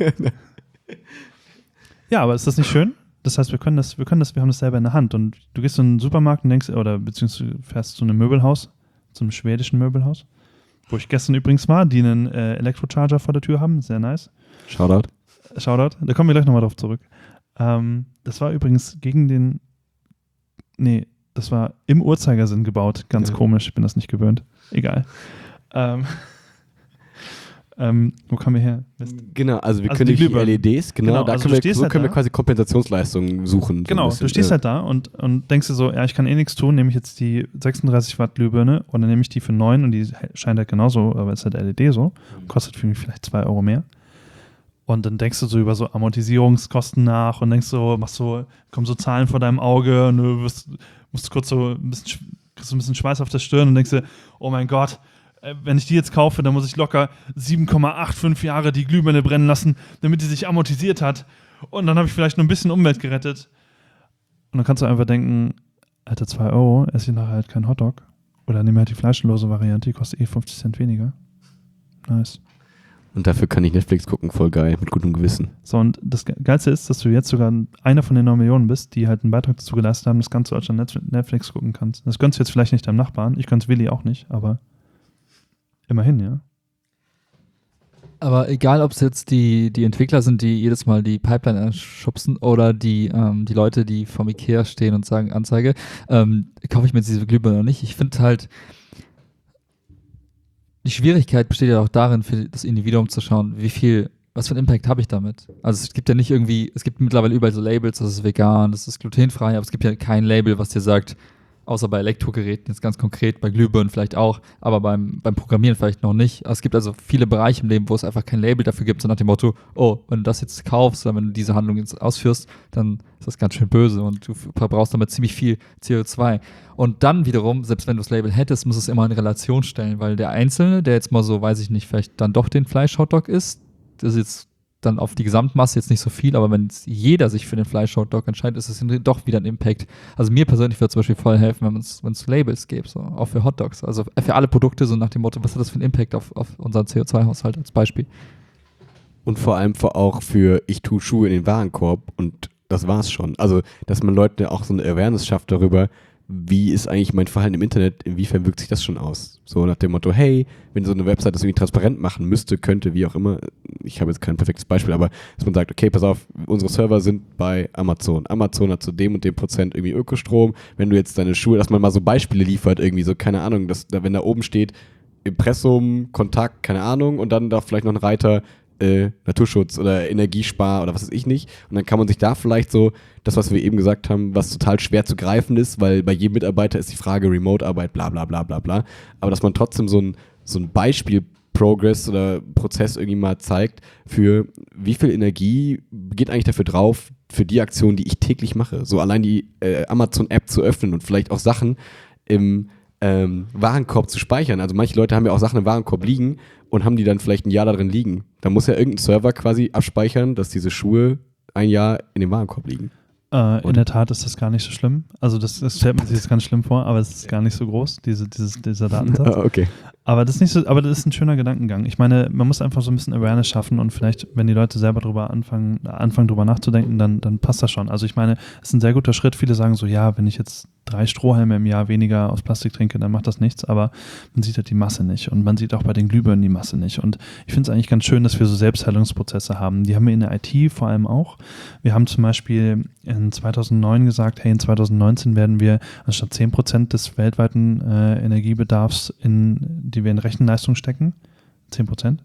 Ja, aber ist das nicht schön? Das heißt, wir haben das selber in der Hand. Und du gehst in einen Supermarkt und denkst, oder beziehungsweise fährst zu einem Möbelhaus, zu einem schwedischen Möbelhaus, wo ich gestern übrigens war, die einen Elektrocharger vor der Tür haben. Sehr nice. Shoutout. Shoutout. Da kommen wir gleich nochmal drauf zurück. Das war übrigens das war im Uhrzeigersinn gebaut. Ganz komisch, ich bin das nicht gewöhnt. Egal. Wo kommen wir her? Mist. Genau, also wir Also können die durch die Glühbirnen. LEDs, Genau, da also können du stehst so halt können wir da. quasi Kompensationsleistungen suchen. Genau, du stehst halt da und denkst dir so, ja, ich kann eh nichts tun, nehme ich jetzt die 36 Watt Glühbirne und dann nehme ich die für 9 und die scheint halt genauso, aber ist halt LED so, kostet für mich vielleicht 2 Euro mehr. Und dann denkst du so über so Amortisierungskosten nach und denkst so, kommen so Zahlen vor deinem Auge und du musst kurz so kriegst ein bisschen Schweiß auf der Stirn und denkst dir, oh mein Gott, wenn ich die jetzt kaufe, dann muss ich locker 7,85 Jahre die Glühbirne brennen lassen, damit die sich amortisiert hat. Und dann habe ich vielleicht nur ein bisschen Umwelt gerettet. Und dann kannst du einfach denken, Alter, 2 Euro, esse ich nachher halt keinen Hotdog. Oder nehme halt die fleischlose Variante, die kostet 50 Cent weniger. Nice. Und dafür kann ich Netflix gucken, voll geil, mit gutem Gewissen. So, und das Geilste ist, dass du jetzt sogar einer von den 9 Millionen bist, die halt einen Beitrag dazu geleistet haben, dass ganz Deutschland Netflix gucken kannst. Das gönnst du jetzt vielleicht nicht deinem Nachbarn, ich gönn's Willi auch nicht, aber immerhin, ja. Aber egal, ob es jetzt die Entwickler sind, die jedes Mal die Pipeline anschubsen oder die Leute, die vom Ikea stehen und sagen, Anzeige, kaufe ich mir jetzt diese Glühbirne oder nicht. Ich finde halt, die Schwierigkeit besteht ja auch darin, für das Individuum zu schauen, was für einen Impact habe ich damit? Also es gibt ja nicht es gibt mittlerweile überall so Labels, das ist vegan, das ist glutenfrei, aber es gibt ja kein Label, was dir sagt, außer bei Elektrogeräten jetzt ganz konkret, bei Glühbirnen vielleicht auch, aber beim Programmieren vielleicht noch nicht. Es gibt also viele Bereiche im Leben, wo es einfach kein Label dafür gibt, so nach dem Motto, oh, wenn du das jetzt kaufst oder wenn du diese Handlung jetzt ausführst, dann ist das ganz schön böse und du verbrauchst damit ziemlich viel CO2. Und dann wiederum, selbst wenn du das Label hättest, muss es immer in Relation stellen, weil der Einzelne, der jetzt mal so, weiß ich nicht, vielleicht dann doch den Fleisch-Hotdog isst, das ist jetzt dann auf die Gesamtmasse jetzt nicht so viel, aber wenn jeder sich für den Fleisch-Hotdog entscheidet, ist es doch wieder ein Impact. Also mir persönlich würde es zum Beispiel voll helfen, wenn es Labels gäbe, so, auch für Hotdogs. Also für alle Produkte, so nach dem Motto, was hat das für einen Impact auf unseren CO2-Haushalt als Beispiel. Und vor allem auch für ich tue Schuhe in den Warenkorb und das war's schon. Also, dass man Leuten auch so eine Awareness schafft darüber, wie ist eigentlich mein Verhalten im Internet, inwiefern wirkt sich das schon aus? So nach dem Motto, hey, wenn so eine Website das irgendwie transparent machen müsste, könnte, wie auch immer, ich habe jetzt kein perfektes Beispiel, aber dass man sagt, okay, pass auf, unsere Server sind bei Amazon. Amazon hat zu dem und dem Prozent irgendwie Ökostrom. Wenn du jetzt deine Schuhe, dass man mal so Beispiele liefert, irgendwie so, keine Ahnung, wenn da oben steht, Impressum, Kontakt, keine Ahnung, und dann da vielleicht noch ein Reiter, Naturschutz oder Energiespar oder was weiß ich nicht. Und dann kann man sich da vielleicht so, das, was wir eben gesagt haben, was total schwer zu greifen ist, weil bei jedem Mitarbeiter ist die Frage Remote-Arbeit, bla bla bla bla bla. Aber dass man trotzdem so ein Beispiel-Progress oder Prozess irgendwie mal zeigt, für wie viel Energie geht eigentlich dafür drauf, für die Aktion, die ich täglich mache. So allein die Amazon-App zu öffnen und vielleicht auch Sachen im Warenkorb zu speichern. Also manche Leute haben ja auch Sachen im Warenkorb liegen und haben die dann vielleicht ein Jahr da drin liegen. Da muss ja irgendein Server quasi abspeichern, dass diese Schuhe ein Jahr in dem Warenkorb liegen. In der Tat ist das gar nicht so schlimm. Also das stellt man sich jetzt ganz schlimm vor, aber es ist gar nicht so groß, dieser Datensatz. Okay. Aber das ist nicht so, aber das ist ein schöner Gedankengang. Ich meine, man muss einfach so ein bisschen Awareness schaffen und vielleicht, wenn die Leute selber drüber anfangen drüber nachzudenken, dann passt das schon. Also ich meine, es ist ein sehr guter Schritt. Viele sagen so, ja, wenn ich jetzt 3 Strohhalme im Jahr weniger aus Plastik trinke, dann macht das nichts, aber man sieht halt die Masse nicht und man sieht auch bei den Glühbirnen die Masse nicht. Und ich finde es eigentlich ganz schön, dass wir so Selbstheilungsprozesse haben. Die haben wir in der IT vor allem auch. Wir haben zum Beispiel in 2009 gesagt, hey, in 2019 werden wir anstatt 10% des weltweiten Energiebedarfs die wir in Rechenleistung stecken, 10%,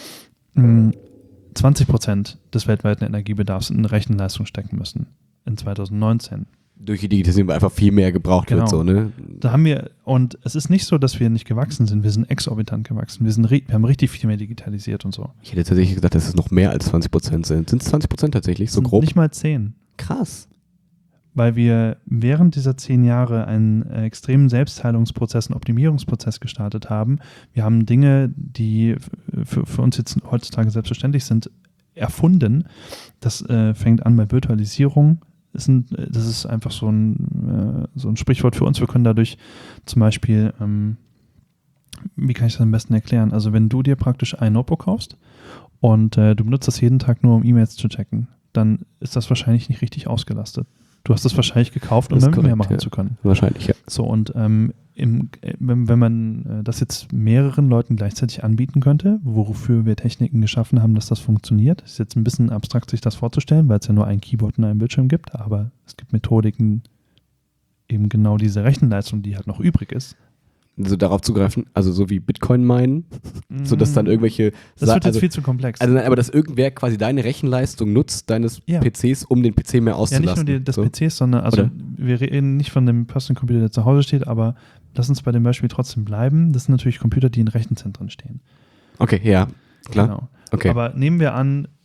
20% des weltweiten Energiebedarfs in Rechenleistung stecken müssen in 2019. Durch die Digitalisierung einfach viel mehr gebraucht wird. So, ne? Da haben wir, und es ist nicht so, dass wir nicht gewachsen sind, wir sind exorbitant gewachsen, wir haben richtig viel mehr digitalisiert und so. Ich hätte tatsächlich gesagt, dass es noch mehr als 20% sind. Sind es 20% tatsächlich, so grob? Nicht mal 10. Krass. Weil wir während dieser 10 Jahre einen extremen Selbstheilungsprozess, einen Optimierungsprozess gestartet haben. Wir haben Dinge, die für uns jetzt heutzutage selbstverständlich sind, erfunden. Das fängt an bei Virtualisierung. Das ist einfach so ein Sprichwort für uns. Wir können dadurch zum Beispiel, wie kann ich das am besten erklären? Also wenn du dir praktisch ein Notebook kaufst und du benutzt das jeden Tag nur, um E-Mails zu checken, dann ist das wahrscheinlich nicht richtig ausgelastet. Du hast das wahrscheinlich gekauft, um damit mehr machen zu können. Wahrscheinlich, ja. So, und wenn man das jetzt mehreren Leuten gleichzeitig anbieten könnte, wofür wir Techniken geschaffen haben, dass das funktioniert, ist jetzt ein bisschen abstrakt, sich das vorzustellen, weil es ja nur ein Keyboard und einen Bildschirm gibt, aber es gibt Methodiken, eben genau diese Rechenleistung, die halt noch übrig ist. So darauf zugreifen, also so wie Bitcoin meinen, sodass dann irgendwelche... Das wird jetzt viel zu komplex. Also nein, aber dass irgendwer quasi deine Rechenleistung nutzt, deines PCs, um den PC mehr auszulasten. Ja, nicht nur des PCs, sondern, also wir reden nicht von dem Personal Computer, der zu Hause steht, aber lass uns bei dem Beispiel trotzdem bleiben. Das sind natürlich Computer, die in Rechenzentren stehen. Okay, ja, klar. Genau. Okay. Aber nehmen wir an,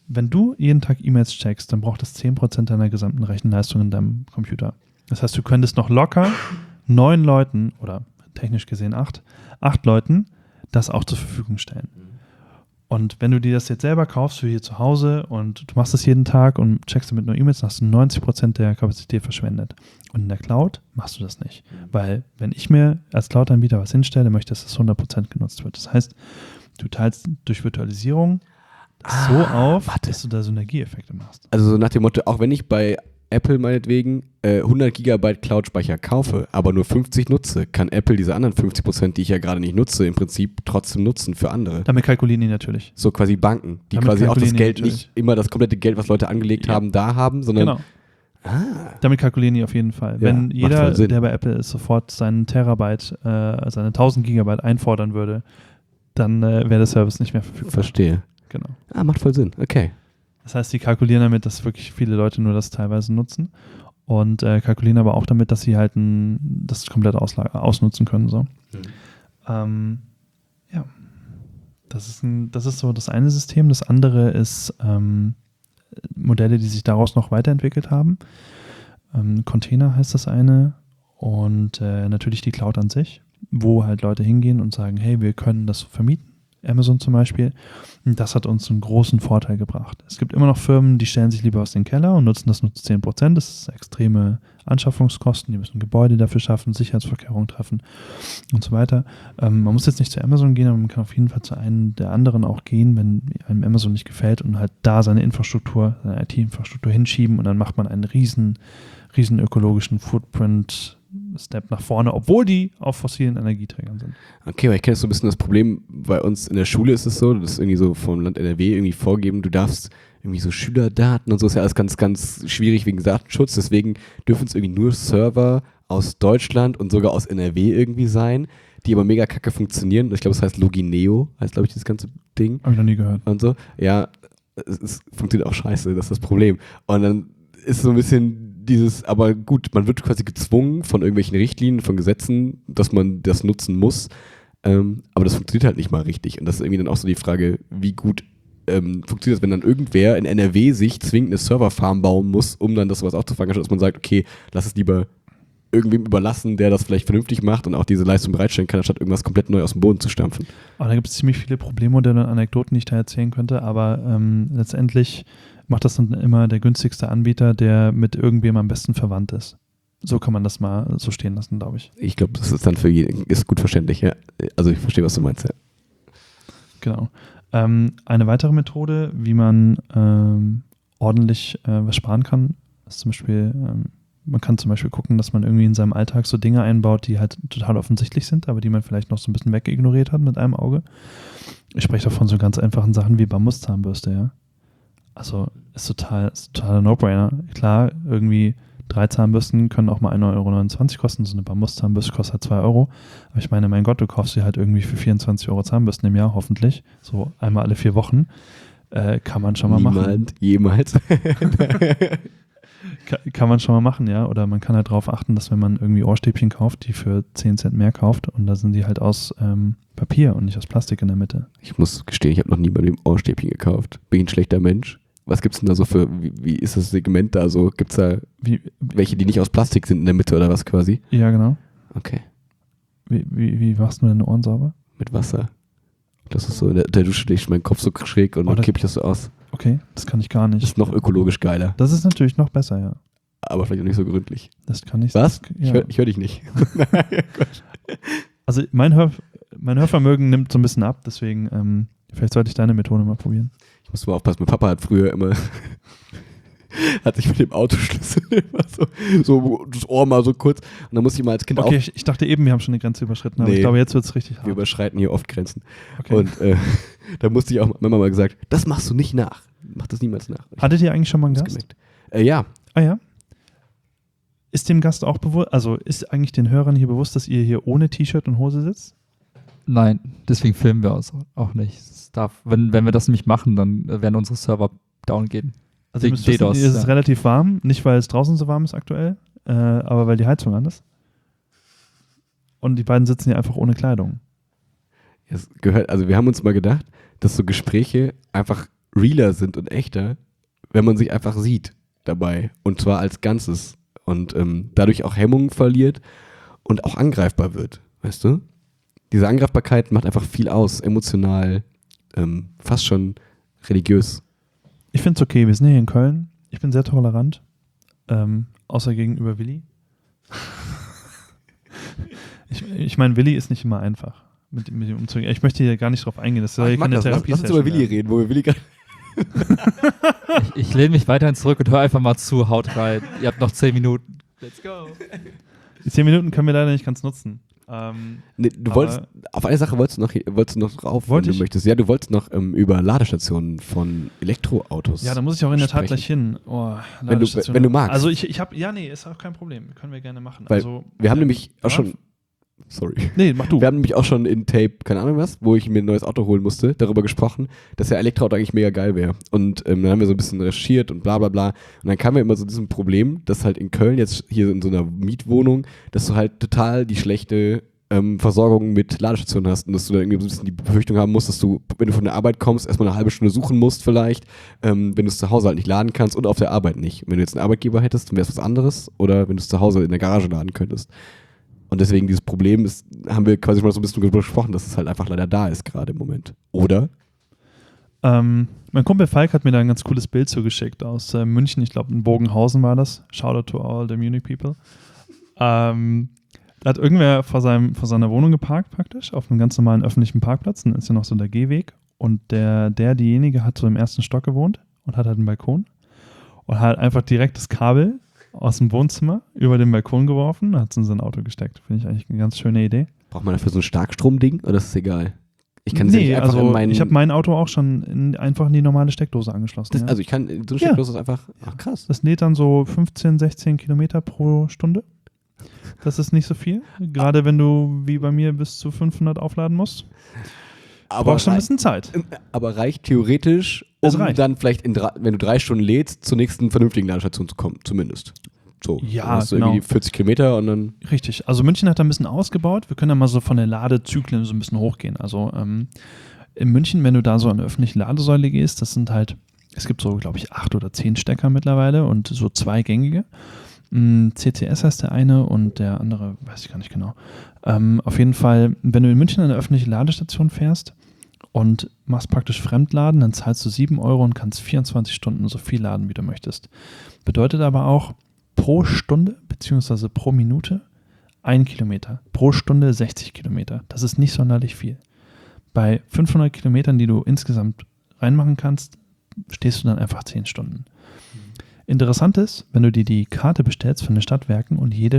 Wenn du jeden Tag E-Mails checkst, dann braucht das 10% deiner gesamten Rechenleistung in deinem Computer. Das heißt, du könntest noch locker 9 Leuten oder technisch gesehen 8 Leuten das auch zur Verfügung stellen. Und wenn du dir das jetzt selber kaufst für hier zu Hause und du machst das jeden Tag und checkst damit nur E-Mails, dann hast du 90% der Kapazität verschwendet. Und in der Cloud machst du das nicht. Weil wenn ich mir als Cloud-Anbieter was hinstelle, möchte ich, dass das 100% genutzt wird. Das heißt, du teilst durch Virtualisierung so auf, dass du da Synergieeffekte machst. Also so nach dem Motto, auch wenn ich bei Apple meinetwegen 100 Gigabyte Cloud-Speicher kaufe, aber nur 50 nutze, kann Apple diese anderen 50%, die ich ja gerade nicht nutze, im Prinzip trotzdem nutzen für andere. Damit kalkulieren die natürlich. So quasi Banken, die Damit quasi auch das kalkulieren die Geld natürlich. nicht immer das komplette Geld, was Leute angelegt haben, da haben, sondern Genau. Damit kalkulieren die auf jeden Fall. Wenn macht jeder, voll Sinn. der bei Apple ist, sofort seinen Terabyte, seine 1000 Gigabyte einfordern würde, dann wäre der Service nicht mehr verfügbar. Verstehe. Genau. Macht voll Sinn. Okay. Das heißt, die kalkulieren damit, dass wirklich viele Leute nur das teilweise nutzen und kalkulieren aber auch damit, dass sie halt das komplett ausnutzen können. So. Ja. Das ist so das eine System. Das andere ist Modelle, die sich daraus noch weiterentwickelt haben. Container heißt das eine und natürlich die Cloud an sich, wo halt Leute hingehen und sagen, hey, wir können das vermieten. Amazon zum Beispiel. Und das hat uns einen großen Vorteil gebracht. Es gibt immer noch Firmen, die stellen sich lieber aus dem Keller und nutzen das nur zu 10%. Das ist extreme Anschaffungskosten. Die müssen Gebäude dafür schaffen, Sicherheitsvorkehrungen treffen und so weiter. Man muss jetzt nicht zu Amazon gehen, aber man kann auf jeden Fall zu einem der anderen auch gehen, wenn einem Amazon nicht gefällt und halt da seine Infrastruktur, seine IT-Infrastruktur hinschieben und dann macht man einen riesen ökologischen Footprint-Step nach vorne, obwohl die auf fossilen Energieträgern sind. Okay, weil ich kenne so ein bisschen das Problem, bei uns in der Schule ist es so, das ist irgendwie so vom Land NRW irgendwie vorgeben, du darfst irgendwie so Schülerdaten und so, ist ja alles ganz, ganz schwierig wegen Datenschutz, deswegen dürfen es irgendwie nur Server aus Deutschland und sogar aus NRW irgendwie sein, die aber mega kacke funktionieren. Ich glaube, das heißt Logineo, heißt glaube ich dieses ganze Ding. Habe ich noch nie gehört. Und so. Ja, es funktioniert auch scheiße, das ist das Problem. Und dann ist so ein bisschen aber gut, man wird quasi gezwungen von irgendwelchen Richtlinien, von Gesetzen, dass man das nutzen muss, aber das funktioniert halt nicht mal richtig. Und das ist irgendwie dann auch so die Frage, wie gut funktioniert das, wenn dann irgendwer in NRW sich zwingend eine Serverfarm bauen muss, um dann das sowas aufzufangen, anstatt dass man sagt, okay, lass es lieber irgendwem überlassen, der das vielleicht vernünftig macht und auch diese Leistung bereitstellen kann, anstatt irgendwas komplett neu aus dem Boden zu stampfen. Aber da gibt es ziemlich viele Problemmodelle und Anekdoten, die ich da erzählen könnte, aber letztendlich macht das dann immer der günstigste Anbieter, der mit irgendwem am besten verwandt ist. So kann man das mal so stehen lassen, glaube ich. Ich glaube, das ist dann für jeden, ist gut verständlich, ja. Also ich verstehe, was du meinst, ja. Genau. Eine weitere Methode, wie man ordentlich was sparen kann, ist zum Beispiel, man kann zum Beispiel gucken, dass man irgendwie in seinem Alltag so Dinge einbaut, die halt total offensichtlich sind, aber die man vielleicht noch so ein bisschen wegignoriert hat mit einem Auge. Ich spreche davon so ganz einfachen Sachen wie Bambuszahnbürste, ja. Also ist totaler No-Brainer. Klar, irgendwie 3 Zahnbürsten können auch mal 1,29 € kosten. So eine Bambuszahnbürste kostet halt 2 €. Aber ich meine, mein Gott, du kaufst sie halt irgendwie für 24 € Zahnbürsten im Jahr, hoffentlich. So einmal alle 4 Wochen. Kann man schon mal machen. Jemals. Kann man schon mal machen, ja. Oder man kann halt darauf achten, dass wenn man irgendwie Ohrstäbchen kauft, die für 10 Cent mehr kauft und da sind die halt aus Papier und nicht aus Plastik in der Mitte. Ich muss gestehen, ich habe noch nie bei dem Ohrstäbchen gekauft. Bin ich ein schlechter Mensch? Was gibt's denn da so für, wie ist das Segment da so? Gibt's da welche, die nicht aus Plastik sind in der Mitte oder was quasi? Ja, genau. Okay. Wie machst du deine Ohren sauber? Mit Wasser. Das ist so, der Dusche lege ich meinen Kopf so schräg und dann kippe ich das so aus. Okay, das kann ich gar nicht. Ist noch ökologisch geiler. Das ist natürlich noch besser, ja. Aber vielleicht auch nicht so gründlich. Das kann ich. Was? Ja. Ich hör dich nicht. Also mein Hörvermögen nimmt so ein bisschen ab, deswegen vielleicht sollte ich deine Methode mal probieren. Ich muss mal aufpassen, mein Papa hat früher immer hat sich mit dem Autoschlüssel immer so das Ohr mal so kurz und dann muss ich mal als Kind Okay, ich dachte eben, wir haben schon eine Grenze überschritten, aber Nee. ich glaube, jetzt wird es richtig Wir hart. überschreiten hier oft Grenzen. Okay. Und da musste ich auch Mama mal gesagt, das machst du nicht nach. Mach das niemals nach. Ich Hattet ihr eigentlich schon mal einen hab's Gast? gemerkt. Ja. Ah ja. Ist dem Gast auch bewusst, also ist eigentlich den Hörern hier bewusst, dass ihr hier ohne T-Shirt und Hose sitzt? Nein, deswegen filmen wir uns auch nicht. Es darf, wenn wir das nicht machen, dann werden unsere Server down gehen. Also ihr Wegen müsst wissen, DDoS, es ist ja. relativ warm, nicht weil es draußen so warm ist aktuell, aber weil die Heizung an ist. Und die beiden sitzen hier einfach ohne Kleidung. Es gehört, also wir haben uns mal gedacht, dass so Gespräche einfach realer sind und echter, wenn man sich einfach sieht dabei. Und zwar als Ganzes. Und dadurch auch Hemmungen verliert und auch angreifbar wird. Weißt du? Diese Angreifbarkeit macht einfach viel aus. Emotional, fast schon religiös. Ich finde es okay, wir sind hier in Köln. Ich bin sehr tolerant. Außer gegenüber Willi. Ich meine, Willi ist nicht immer einfach, mit ihm umzugehen. Ich möchte hier gar nicht drauf eingehen. Das soll Ich mag keine das. Lass uns Therapie-Session über Willi werden. reden, wo wir Willi gerade. Ich lehne mich weiterhin zurück und höre einfach mal zu, haut rein. Ihr habt noch 10 Minuten. Let's go. Die 10 Minuten können wir leider nicht ganz nutzen. Nee, auf eine Sache wolltest du noch drauf, Wollte wenn du ich? möchtest. Ja, du wolltest noch über Ladestationen von Elektroautos. Ja, da muss ich auch in der Tat sprechen. gleich hin. Oh, Wenn Ladestation. du magst. Also ich habe, ja, nee, ist auch kein Problem. Können wir gerne machen. Weil Also, wir haben nämlich auch ja? schon. Sorry. Nee, mach du. Wir haben nämlich auch schon in Tape, keine Ahnung was, wo ich mir ein neues Auto holen musste, darüber gesprochen, dass ja Elektroauto eigentlich mega geil wäre. Und dann haben wir so ein bisschen recherchiert und bla bla bla. Und dann kamen wir immer so zu diesem Problem, dass halt in Köln jetzt hier in so einer Mietwohnung, dass du halt total die schlechte Versorgung mit Ladestationen hast und dass du dann irgendwie so ein bisschen die Befürchtung haben musst, dass du, wenn du von der Arbeit kommst, erstmal eine halbe Stunde suchen musst vielleicht, wenn du es zu Hause halt nicht laden kannst und auf der Arbeit nicht. Und wenn du jetzt einen Arbeitgeber hättest, dann wäre es was anderes oder wenn du es zu Hause in der Garage laden könntest. Und deswegen dieses Problem ist, haben wir quasi schon mal so ein bisschen darüber gesprochen, dass es halt einfach leider da ist gerade im Moment. Oder? Mein Kumpel Falk hat mir da ein ganz cooles Bild zugeschickt aus München. Ich glaube, in Bogenhausen war das. Shoutout to all the Munich people. Da hat irgendwer vor seiner Wohnung geparkt praktisch, auf einem ganz normalen öffentlichen Parkplatz. Dann ist ja noch so der Gehweg. Und diejenige hat so im ersten Stock gewohnt und hat halt einen Balkon. Und hat einfach direkt das Kabel aus dem Wohnzimmer über den Balkon geworfen und hat es in sein Auto gesteckt. Finde ich eigentlich eine ganz schöne Idee. Braucht man dafür so ein Starkstromding oder ist es egal? Ich kann Nee, einfach also in meinen. ich habe mein Auto auch schon einfach in die normale Steckdose angeschlossen. Ja. Also ich kann so ein Steckdose ist einfach. Ach krass. Das lädt dann so 15, 16 Kilometer pro Stunde. Das ist nicht so viel. Gerade wenn du, wie bei mir, bis zu 500 aufladen musst. Brauchst schon ein bisschen Zeit. Aber reicht theoretisch, Es reicht. dann vielleicht, wenn du 3 Stunden lädst, zur nächsten vernünftigen Ladestation zu kommen, zumindest. So, Ja, dann hast du genau. irgendwie 40 Kilometer und dann. Richtig. Also München hat da ein bisschen ausgebaut. Wir können da mal so von der Ladezyklen so ein bisschen hochgehen. Also in München, wenn du da so an eine öffentliche Ladesäule gehst, das sind halt, es gibt so, glaube ich, 8 oder 10 Stecker mittlerweile und so 2 gängige. CCS heißt der eine und der andere, weiß ich gar nicht genau. Auf jeden Fall, wenn du in München an eine öffentliche Ladestation fährst und machst praktisch Fremdladen, dann zahlst du 7 Euro und kannst 24 Stunden so viel laden, wie du möchtest. Bedeutet aber auch pro Stunde bzw. pro Minute 1 Kilometer. Pro Stunde 60 Kilometer. Das ist nicht sonderlich viel. Bei 500 Kilometern, die du insgesamt reinmachen kannst, stehst du dann einfach 10 Stunden. Interessant ist, wenn du dir die Karte bestellst von den Stadtwerken und jede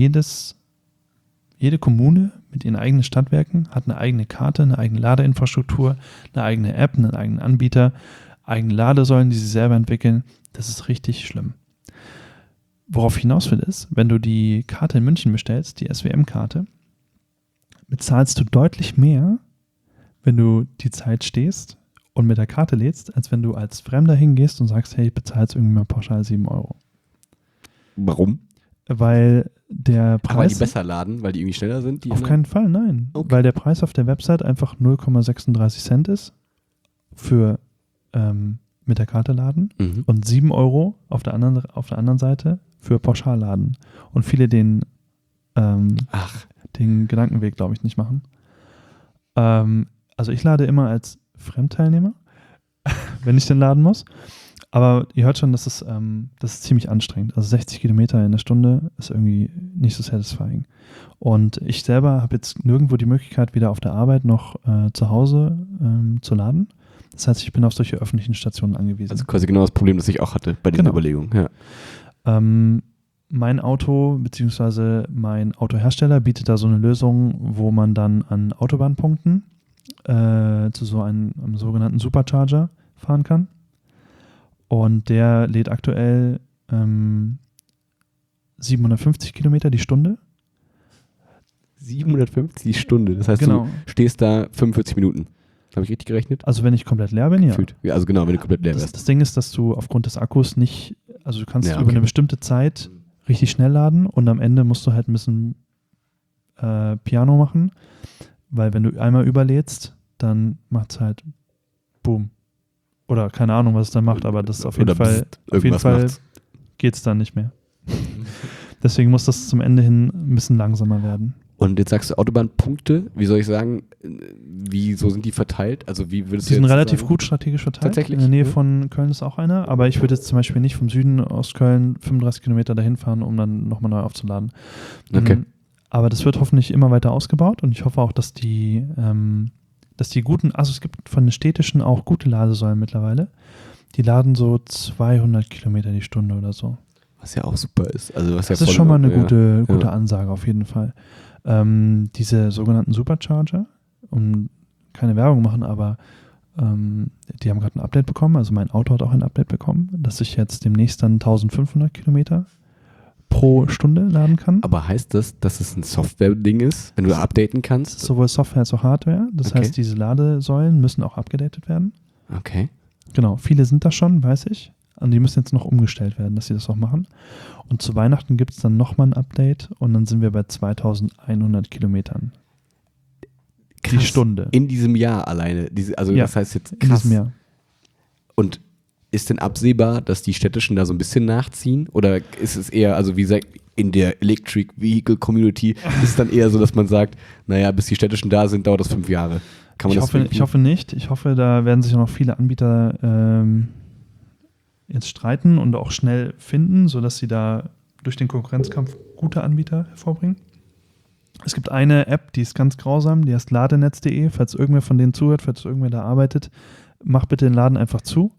Kommune mit ihren eigenen Stadtwerken hat eine eigene Karte, eine eigene Ladeinfrastruktur, eine eigene App, einen eigenen Anbieter, eigene Ladesäulen, die sie selber entwickeln. Das ist richtig schlimm. Worauf ich hinaus will ist, wenn du die Karte in München bestellst, die SWM-Karte, bezahlst du deutlich mehr, wenn du die Zeit stehst und mit der Karte lädst, als wenn du als Fremder hingehst und sagst, hey, ich bezahle jetzt irgendwie mal pauschal 7 Euro. Warum? Weil der Preis... Weil die besser laden, weil die irgendwie schneller sind? Auf keinen Fall, nein. Okay. Weil der Preis auf der Website einfach 0,36 Cent ist für mit der Karte laden Mhm. und 7 Euro auf der anderen Seite für Pauschalladen. Und viele den Gedankenweg, glaube ich, nicht machen. Also ich lade immer als Fremdteilnehmer, wenn ich den laden muss. Aber ihr hört schon, das ist ziemlich anstrengend. Also 60 Kilometer in der Stunde ist irgendwie nicht so satisfying. Und ich selber habe jetzt nirgendwo die Möglichkeit, weder auf der Arbeit noch zu Hause zu laden. Das heißt, ich bin auf solche öffentlichen Stationen angewiesen. Also quasi genau das Problem, das ich auch hatte bei den Genau. Überlegungen. Ja. Mein Auto bzw. mein Autohersteller bietet da so eine Lösung, wo man dann an Autobahnpunkten zu so einem sogenannten Supercharger fahren kann. Und der lädt aktuell 750 Kilometer die Stunde. 750 die Stunde. Das heißt, Genau. du stehst da 45 Minuten. Habe ich richtig gerechnet? Also wenn ich komplett leer bin, ja. Gefühlt. Ja, also genau, wenn du komplett leer Das wärst. Ding ist, dass du aufgrund des Akkus nicht, also du kannst Ja, über okay. eine bestimmte Zeit richtig schnell laden und am Ende musst du halt ein bisschen Piano machen, weil wenn du einmal überlädst, dann macht es halt Boom. Oder keine Ahnung, was es dann macht, aber das ist auf jeden Fall geht es dann nicht mehr. Deswegen muss das zum Ende hin ein bisschen langsamer werden. Und jetzt sagst du Autobahnpunkte, wie soll ich sagen, wieso sind die verteilt? Also wie würdest Die du sind jetzt relativ sagen? gut strategisch verteilt. Tatsächlich? In der Nähe von Köln ist auch einer, aber ich würde jetzt zum Beispiel nicht vom Süden aus Köln 35 Kilometer dahin fahren, um dann nochmal neu aufzuladen. Okay. Aber das wird hoffentlich immer weiter ausgebaut und ich hoffe auch, dass die guten, also es gibt von den städtischen auch gute Ladesäulen mittlerweile, die laden so 200 Kilometer die Stunde oder so. Was ja auch super ist. Also was Das ja ist schon mal eine gute ja. Ansage auf jeden Fall. Diese sogenannten Supercharger, um keine Werbung machen, aber die haben gerade ein Update bekommen, also mein Auto hat auch ein Update bekommen, dass ich jetzt demnächst dann 1500 Kilometer pro Stunde laden kann. Aber heißt das, dass es ein Software-Ding ist, wenn du updaten kannst? Sowohl Software als auch Hardware. Das Okay. heißt, diese Ladesäulen müssen auch abgedatet werden. Okay. Genau, viele sind das schon, weiß ich. Und die müssen jetzt noch umgestellt werden, dass sie das auch machen. Und zu Weihnachten gibt es dann nochmal ein Update und dann sind wir bei 2100 Kilometern. Die Krass. Stunde. In diesem Jahr alleine. Also Ja, das heißt jetzt in krass. diesem Jahr. Und ist denn absehbar, dass die Städtischen da so ein bisschen nachziehen? Oder ist es eher, also wie gesagt, in der Electric Vehicle Community ist es dann eher so, dass man sagt, naja, bis die Städtischen da sind, dauert das 5 Jahre. Kann man Ich hoffe nicht. Ich hoffe, da werden sich noch viele Anbieter jetzt streiten und auch schnell finden, sodass sie da durch den Konkurrenzkampf gute Anbieter hervorbringen. Es gibt eine App, die ist ganz grausam, die heißt ladenetz.de. Falls irgendwer von denen zuhört, falls irgendwer da arbeitet, mach bitte den Laden einfach zu.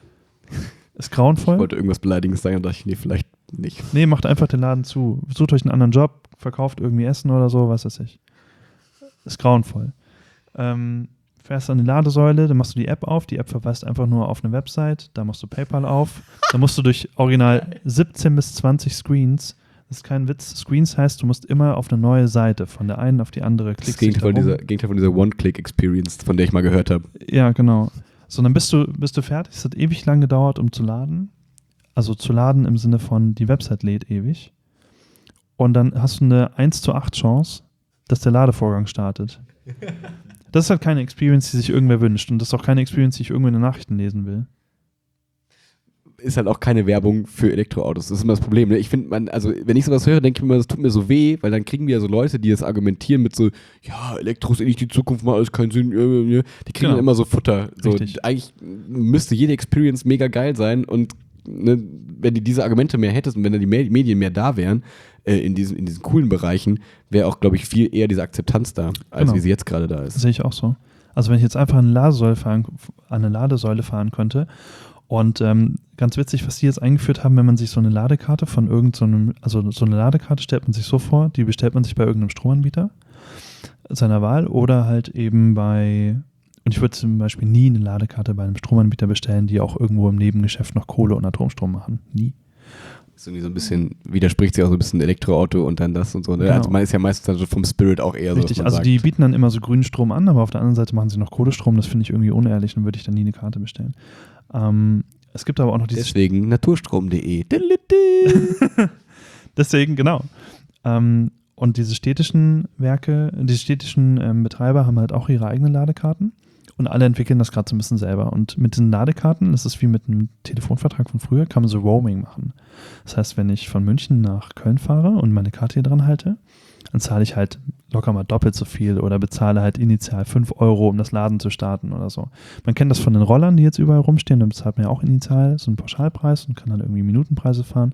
Ist grauenvoll. Ich wollte irgendwas Beleidigendes sagen, dachte ich, nee, vielleicht nicht. Nee, macht einfach den Laden zu. Sucht euch einen anderen Job, verkauft irgendwie Essen oder so, was weiß ich. Ist grauenvoll. Fährst an die Ladesäule, dann machst du die App auf. Die App verweist einfach nur auf eine Website. Da machst du PayPal auf. Dann musst du durch original 17 bis 20 Screens. Das ist kein Witz. Screens heißt, du musst immer auf eine neue Seite, von der einen auf die andere Das klickst. Gegenteil von dieser One-Click-Experience, von der ich mal gehört habe. Ja, genau. So, dann bist du fertig. Es hat ewig lang gedauert, um zu laden. Also zu laden im Sinne von, die Website lädt ewig. Und dann hast du eine 1:8 Chance, dass der Ladevorgang startet. Das ist halt keine Experience, die sich irgendwer wünscht. Und das ist auch keine Experience, die ich irgendwo in den Nachrichten lesen will. Ist halt auch keine Werbung für Elektroautos. Das ist immer das Problem. Ne? Ich finde, also wenn ich sowas höre, denke ich mir immer, das tut mir so weh, weil dann kriegen wir ja so Leute, die das argumentieren mit so, ja, Elektro ist eh nicht die Zukunft, macht alles keinen Sinn. Die kriegen dann immer so Futter. So, eigentlich müsste jede Experience mega geil sein und ne, wenn die diese Argumente mehr hättest und wenn dann die Medien mehr da wären, in diesen coolen Bereichen, wäre auch, glaube ich, viel eher diese Akzeptanz da, als wie sie jetzt gerade da ist. Das sehe ich auch so. Also wenn ich jetzt einfach an eine Ladesäule fahren könnte und ganz witzig, was die jetzt eingeführt haben, wenn man sich so eine Ladekarte von also so eine Ladekarte stellt man sich so vor, die bestellt man sich bei irgendeinem Stromanbieter seiner Wahl oder halt eben und ich würde zum Beispiel nie eine Ladekarte bei einem Stromanbieter bestellen, die auch irgendwo im Nebengeschäft noch Kohle und Atomstrom machen. Nie. So ein bisschen, widerspricht sich auch so ein bisschen Elektroauto und dann das und so. Ne? Genau. Also man ist ja meistens dann vom Spirit auch eher Richtig, so. also die bieten dann immer so grünen Strom an, aber auf der anderen Seite machen sie noch Kohlestrom. Das finde ich irgendwie unehrlich und würde ich dann nie eine Karte bestellen. Es gibt aber auch noch dieses... Deswegen naturstrom.de. Deswegen, genau. Und diese städtischen Werke, diese städtischen Betreiber haben halt auch ihre eigenen Ladekarten und alle entwickeln das gerade so ein bisschen selber. Und mit diesen Ladekarten, das ist wie mit einem Telefonvertrag von früher, kann man so Roaming machen. Das heißt, wenn ich von München nach Köln fahre und meine Karte hier dran halte, dann zahle ich halt locker mal doppelt so viel oder bezahle halt initial 5 Euro, um das Laden zu starten oder so. Man kennt das von den Rollern, die jetzt überall rumstehen, dann bezahlt man ja auch initial so einen Pauschalpreis und kann dann irgendwie Minutenpreise fahren.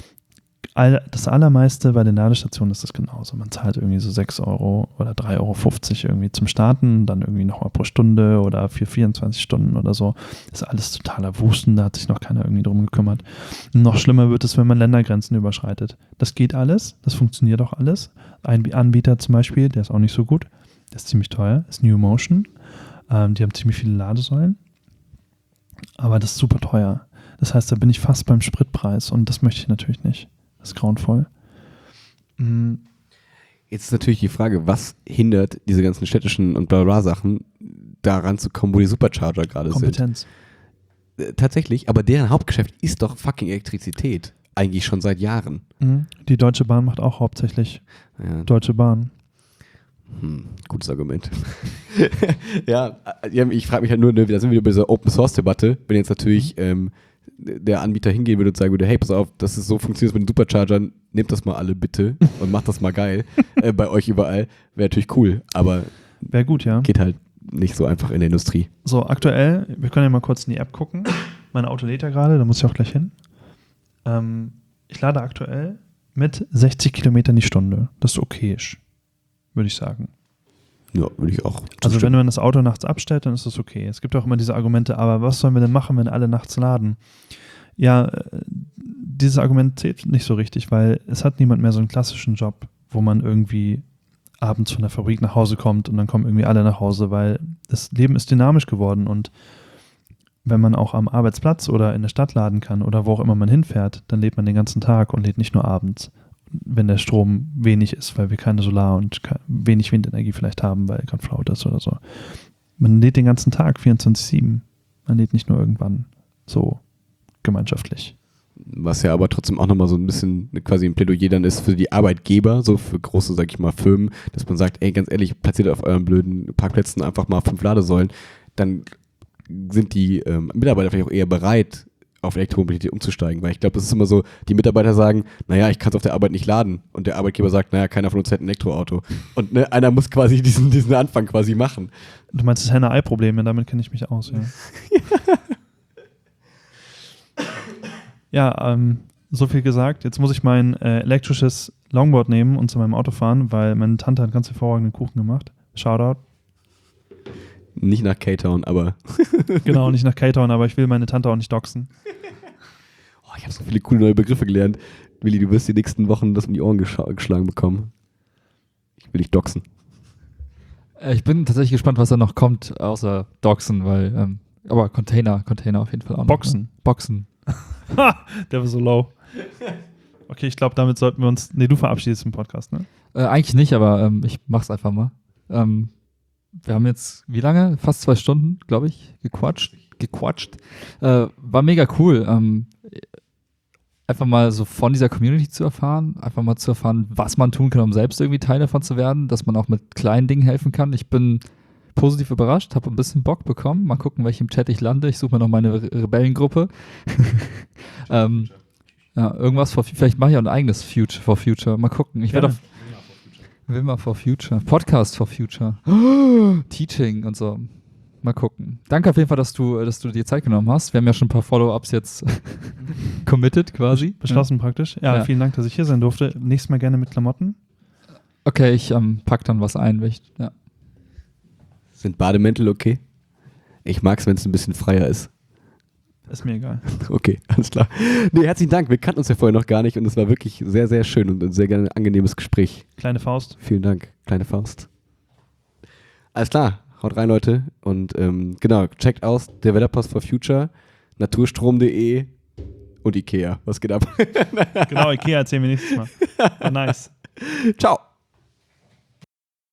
Das allermeiste bei den Ladestationen ist das genauso. Man zahlt irgendwie so 6 Euro oder 3,50 Euro irgendwie zum Starten, dann irgendwie nochmal pro Stunde oder für 24 Stunden oder so. Das ist alles totaler Wusten, da hat sich noch keiner irgendwie drum gekümmert. Noch schlimmer wird es, wenn man Ländergrenzen überschreitet. Das geht alles, das funktioniert auch alles. Ein Anbieter zum Beispiel, der ist auch nicht so gut, der ist ziemlich teuer, ist New Motion. Die haben ziemlich viele Ladesäulen, aber das ist super teuer. Das heißt, da bin ich fast beim Spritpreis und das möchte ich natürlich nicht. Das ist grauenvoll. Jetzt ist natürlich die Frage, was hindert diese ganzen städtischen und bla bla Sachen daran zu kommen, wo die Supercharger gerade sind? Kompetenz. Tatsächlich, aber deren Hauptgeschäft ist doch fucking Elektrizität. Eigentlich schon seit Jahren. Die Deutsche Bahn macht auch hauptsächlich Ja. Deutsche Bahn. Gutes Argument. Ja, ich frage mich halt nur, ne, da sind wir bei dieser Open-Source-Debatte, wenn jetzt natürlich der Anbieter hingehen würde und sagen würde, hey, pass auf, das ist so funktioniert mit den Superchargern, nehmt das mal alle bitte und macht das mal geil bei euch überall, wäre natürlich cool, aber Wäre gut, ja. geht halt nicht so einfach in der Industrie. So, aktuell, wir können ja mal kurz in die App gucken. Mein Auto lädt ja gerade, da muss ich auch gleich hin. Ich lade aktuell mit 60 Kilometern die Stunde. Das ist okayisch, würde ich sagen. Ja, würde ich auch. Also wenn man das Auto nachts abstellt, dann ist das okay. Es gibt auch immer diese Argumente, aber was sollen wir denn machen, wenn alle nachts laden? Ja, dieses Argument zählt nicht so richtig, weil es hat niemand mehr so einen klassischen Job, wo man irgendwie abends von der Fabrik nach Hause kommt und dann kommen irgendwie alle nach Hause, weil das Leben ist dynamisch geworden und wenn man auch am Arbeitsplatz oder in der Stadt laden kann oder wo auch immer man hinfährt, dann lädt man den ganzen Tag und lädt nicht nur abends, wenn der Strom wenig ist, weil wir keine Solar- und wenig Windenergie vielleicht haben, weil gerade flaut ist oder so. Man lädt den ganzen Tag 24/7. Man lädt nicht nur irgendwann so gemeinschaftlich. Was ja aber trotzdem auch nochmal so ein bisschen quasi ein Plädoyer dann ist für die Arbeitgeber, so für große, sag ich mal, Firmen, dass man sagt, ey, ganz ehrlich, platziert auf euren blöden Parkplätzen einfach mal 5 Ladesäulen, dann sind die Mitarbeiter vielleicht auch eher bereit, auf Elektromobilität umzusteigen, weil ich glaube, das ist immer so, die Mitarbeiter sagen, naja, ich kann es auf der Arbeit nicht laden und der Arbeitgeber sagt, naja, keiner von uns hat ein Elektroauto und ne, einer muss quasi diesen Anfang quasi machen. Du meinst das Henne-Ei-Problem, damit kenne ich mich aus, ja. Ja, so viel gesagt. Jetzt muss ich mein elektrisches Longboard nehmen und zu meinem Auto fahren, weil meine Tante hat ganz hervorragenden Kuchen gemacht. Shoutout. Nicht nach K-Town, aber Genau, nicht nach K-Town, aber ich will meine Tante auch nicht doxen. oh, ich habe so viele coole neue Begriffe gelernt. Willi, du wirst die nächsten Wochen das um die Ohren geschlagen bekommen. Ich will dich doxen. Ich bin tatsächlich gespannt, was da noch kommt, außer Doxen, weil, aber Container auf jeden Fall auch noch. Boxen. Ne? Boxen. Der war so low. Okay, ich glaube, damit sollten wir uns. Nee, du verabschiedest im Podcast, ne? Eigentlich nicht, aber ich mach's einfach mal. Wir haben jetzt, wie lange? Fast 2 Stunden, glaube ich, gequatscht. War mega cool. Einfach mal so von dieser Community zu erfahren, einfach mal zu erfahren, was man tun kann, um selbst irgendwie Teil davon zu werden, dass man auch mit kleinen Dingen helfen kann. Ich bin positiv überrascht, habe ein bisschen Bock bekommen. Mal gucken, welchem Chat ich lande. Ich suche mir noch meine Rebellengruppe. Ja, irgendwas vielleicht mache ich auch ein eigenes Future for Future. Mal gucken. Ich werde auf Wilma for Future. Podcast for Future. Teaching und so. Mal gucken. Danke auf jeden Fall, dass du dir Zeit genommen hast. Wir haben ja schon ein paar Follow-ups jetzt committed quasi. Beschlossen praktisch. Ja, vielen Dank, dass ich hier sein durfte. Nächstes Mal gerne mit Klamotten. Okay, ich pack dann was ein. Ja. Sind Bademäntel okay? Ich mag es, wenn es ein bisschen freier ist. Ist mir egal. Okay, alles klar. Nee, herzlichen Dank. Wir kannten uns ja vorher noch gar nicht und es war wirklich sehr, sehr schön und ein sehr angenehmes Gespräch. Kleine Faust. Vielen Dank. Kleine Faust. Alles klar. Haut rein, Leute. Und genau, checkt aus Developers for Future, naturstrom.de und Ikea. Was geht ab? Genau, Ikea erzählen wir nächstes Mal. War nice. Ciao.